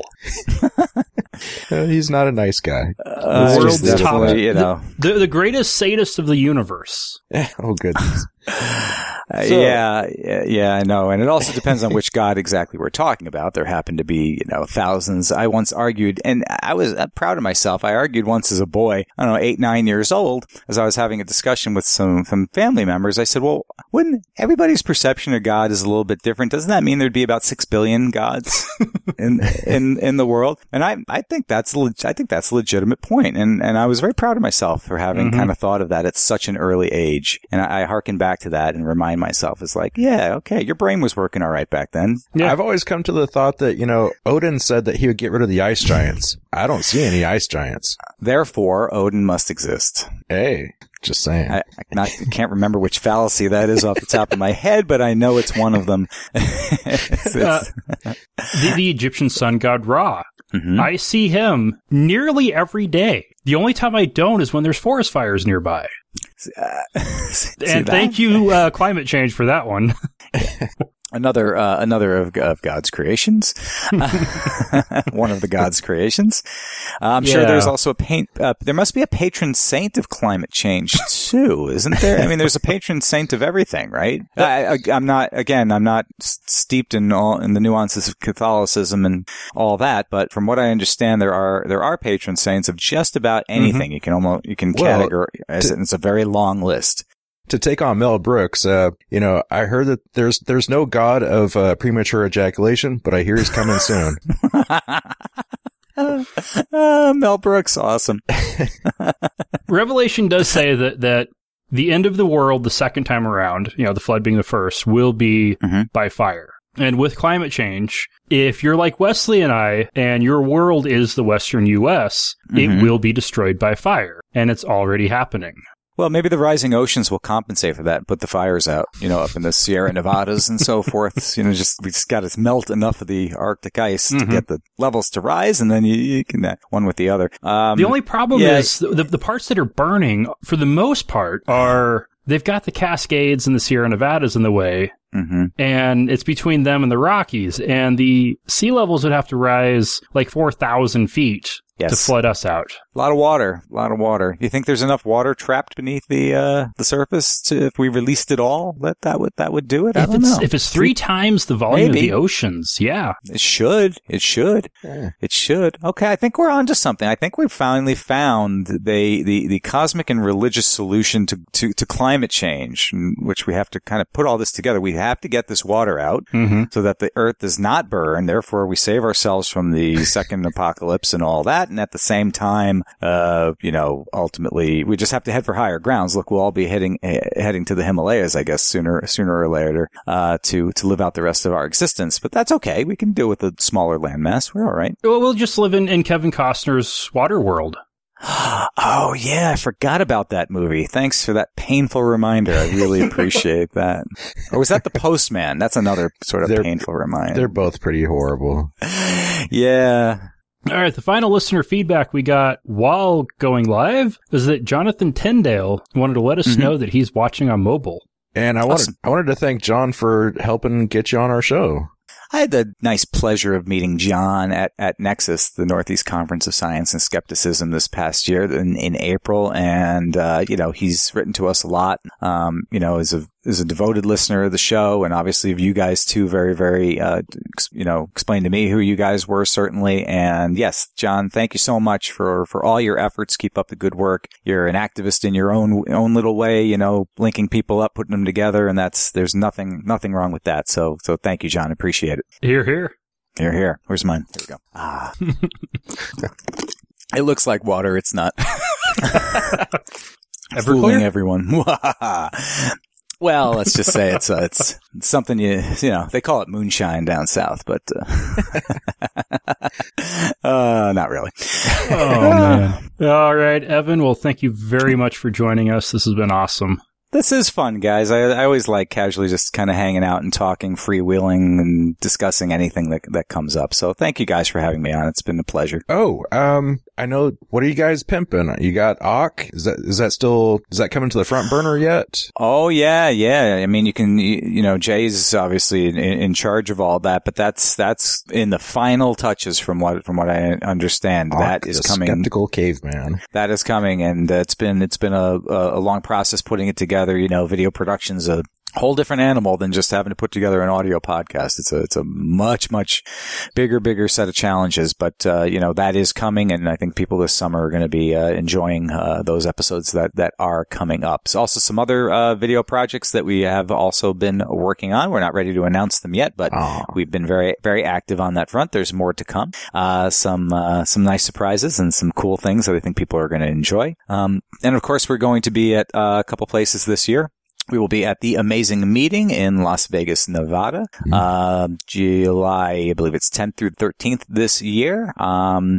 uh, he's not a nice guy. Uh, the world's top, you know, the, the the greatest sadist of the universe. Oh goodness. Uh, so, yeah, yeah, yeah, I know. And it also depends on which God exactly we're talking about. There happen to be, you know, thousands. I once argued, and I was uh, proud of myself. I argued once as a boy, I don't know, eight, nine years old, as I was having a discussion with some, some family members. I said, well, wouldn't everybody's perception of God is a little bit different? Doesn't that mean there'd be about six billion gods in, in, in the world? And I, I think that's, leg- I think that's a legitimate point. And, and I was very proud of myself for having mm-hmm. kind of thought of that at such an early age. And I, I hearken back to that and remind myself, it's like, yeah, okay, your brain was working all right back then. Yeah. I've always come to the thought that, you know, Odin said that he would get rid of the ice giants. I don't see any ice giants. Therefore, Odin must exist. Hey, just saying. I, I, not, I can't remember which fallacy that is off the top of my head, but I know it's one of them. it's, it's uh, the, the Egyptian sun god Ra. Mm-hmm. I see him nearly every day. The only time I don't is when there's forest fires nearby. Uh, and thank you, uh, climate change, for that one. Another, uh, another of, of God's creations. One of the God's creations. Uh, I'm yeah. sure there's also a paint, uh, there must be a patron saint of climate change too, isn't there? I mean, there's a patron saint of everything, right? I, I, I'm not, again, I'm not steeped in all, in the nuances of Catholicism and all that, but from what I understand, there are, there are patron saints of just about anything. Mm-hmm. You can almost, you can well, categorize it. It's a very long list. To take on Mel Brooks, uh, you know, I heard that there's there's no god of uh, premature ejaculation, but I hear he's coming soon. uh, Mel Brooks, awesome. Revelation does say that that the end of the world, the second time around, you know, the flood being the first, will be mm-hmm. by fire. And with climate change, if you're like Wesley and I, and your world is the Western U S, mm-hmm. it will be destroyed by fire, and it's already happening. Well, maybe the rising oceans will compensate for that and put the fires out, you know, up in the Sierra Nevadas and so forth. You know, just, we just got to melt enough of the Arctic ice mm-hmm. to get the levels to rise, and then you, you can, uh, one with the other. Um, the only problem yeah, is the, the parts that are burning, for the most part, are, they've got the Cascades and the Sierra Nevadas in the way. Mm-hmm. And it's between them and the Rockies, and the sea levels would have to rise like four thousand feet yes. to flood us out. A lot of water, a lot of water. You think there's enough water trapped beneath the uh, the surface to, if we released it all, that that would that would do it? I if don't it's, know. If it's three, three times the volume maybe. of the oceans, yeah. It should. It should. Yeah. It should. Okay, I think we're onto something. I think we've finally found the the, the cosmic and religious solution to, to, to climate change, which we have to kind of put all this together. We have to get this water out mm-hmm. so that the earth does not burn. Therefore, we save ourselves from the second apocalypse and all that. And at the same time, uh, you know, ultimately, we just have to head for higher grounds. Look, we'll all be heading uh, heading to the Himalayas, I guess, sooner sooner or later, uh, to to live out the rest of our existence. But that's okay. We can deal with a smaller landmass. We're all right. Well, we'll just live in, in Kevin Costner's water world. Oh, yeah, I forgot about that movie. Thanks for that painful reminder. I really appreciate that. Or was that The Postman? That's another sort of they're, painful reminder. They're both pretty horrible. Yeah. All right, the final listener feedback we got while going live is that Jonathan Tyndale wanted to let us mm-hmm. know that he's watching on mobile. And I wanted, awesome. I wanted to thank John for helping get you on our show. I had the nice pleasure of meeting John at, at Nexus, the Northeast Conference of Science and Skepticism, this past year in, in April. And, uh, you know, he's written to us a lot, um, you know, as a, as a devoted listener of the show. And obviously of you guys too, very, very, uh, you know, explained to me who you guys were, certainly. And yes, John, thank you so much for, for all your efforts. Keep up the good work. You're an activist in your own, own little way, you know, linking people up, putting them together. And that's, there's nothing, nothing wrong with that. So, so thank you, John. Appreciate it. Here, here. Here, here. Where's mine? Here we go. Ah. It looks like water. It's not. Fooling everyone. Well, let's just say it's, uh, it's it's something you, you know, they call it moonshine down south, but, uh, uh not really. Oh, man. All right, Evan. Well, thank you very much for joining us. This has been awesome. This is fun, guys. I, I always like casually just kind of hanging out and talking, freewheeling, and discussing anything that that comes up. So thank you guys for having me on. It's been a pleasure. Oh, um, I know. What are you guys pimping? You got Auk? Is that is that still is that coming to the front burner yet? Oh yeah, yeah. I mean, you can you, you know Jay's obviously in, in charge of all that, but that's that's in the final touches from what from what I understand. Auk, that is the coming. Skeptical caveman. That is coming, and uh, it's been it's been a a long process putting it together. You know, video production's a whole different animal than just having to put together an audio podcast. It's a, it's a much, much bigger, bigger set of challenges, but, uh, you know, that is coming. And I think people this summer are going to be, uh, enjoying, uh, those episodes that, that are coming up. So also some other, uh, video projects that we have also been working on. We're not ready to announce them yet, but oh. we've been very, very active on that front. There's more to come. Uh, some, uh, some nice surprises and some cool things that I think people are going to enjoy. Um, and of course, we're going to be at uh, a couple places this year. We will be at the Amazing Meeting in Las Vegas, Nevada, mm-hmm. uh, July, I believe it's tenth through thirteenth this year. Um,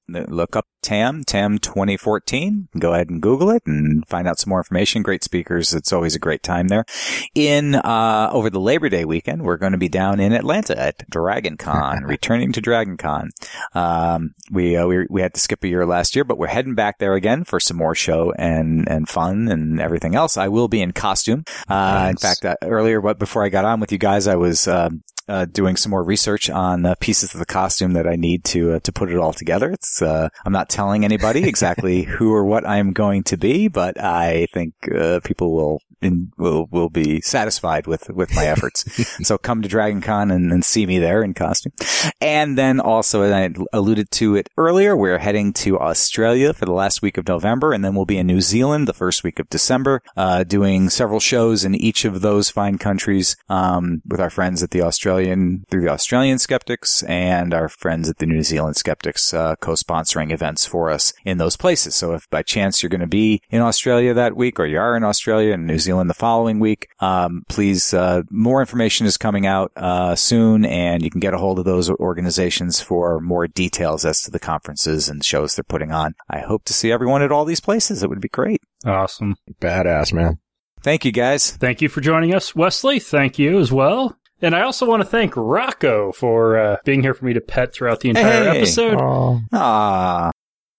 look up TAM, TAM twenty fourteen. Go ahead and Google it and find out some more information. Great speakers. It's always a great time there. In, uh, over the Labor Day weekend, we're going to be down in Atlanta at DragonCon, returning to DragonCon. Um, we, uh, we, we had to skip a year last year, but we're heading back there again for some more show and, and fun and everything else. I will be in costume. Uh, nice. In fact, uh, earlier, but before I got on with you guys, I was, um, Uh, doing some more research on uh, pieces of the costume that I need to uh, to put it all together. It's uh, I'm not telling anybody exactly who or what I'm going to be, but I think uh, people will in, will will be satisfied with with my efforts. So come to DragonCon and, and see me there in costume. And then also, as I alluded to it earlier, we're heading to Australia for the last week of November, and then we'll be in New Zealand the first week of December, uh, doing several shows in each of those fine countries um, with our friends at the Australian through the Australian Skeptics and our friends at the New Zealand Skeptics uh, co-sponsoring events for us in those places. So if by chance you're going to be in Australia that week, or you are in Australia and New Zealand the following week, um, please, uh, more information is coming out uh, soon, and you can get a hold of those organizations for more details as to the conferences and shows they're putting on. I hope to see everyone at all these places. It would be great. Awesome. Badass, man. Thank you, guys. Thank you for joining us. Wesley, thank you as well. And I also want to thank Rocco for uh, being here for me to pet throughout the entire hey. episode. Aww.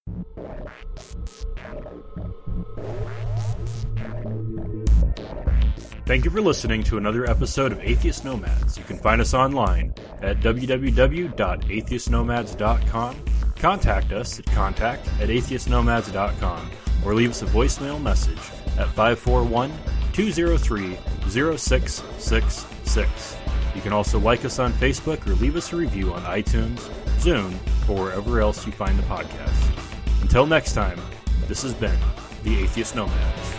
Thank you for listening to another episode of Atheist Nomads. You can find us online at w w w dot atheist nomads dot com. Contact us at contact at atheist nomads dot com or leave us a voicemail message at five four one, two zero three, zero six six six. You can also like us on Facebook or leave us a review on iTunes, Zune, or wherever else you find the podcast. Until next time, this has been the Atheist Nomads.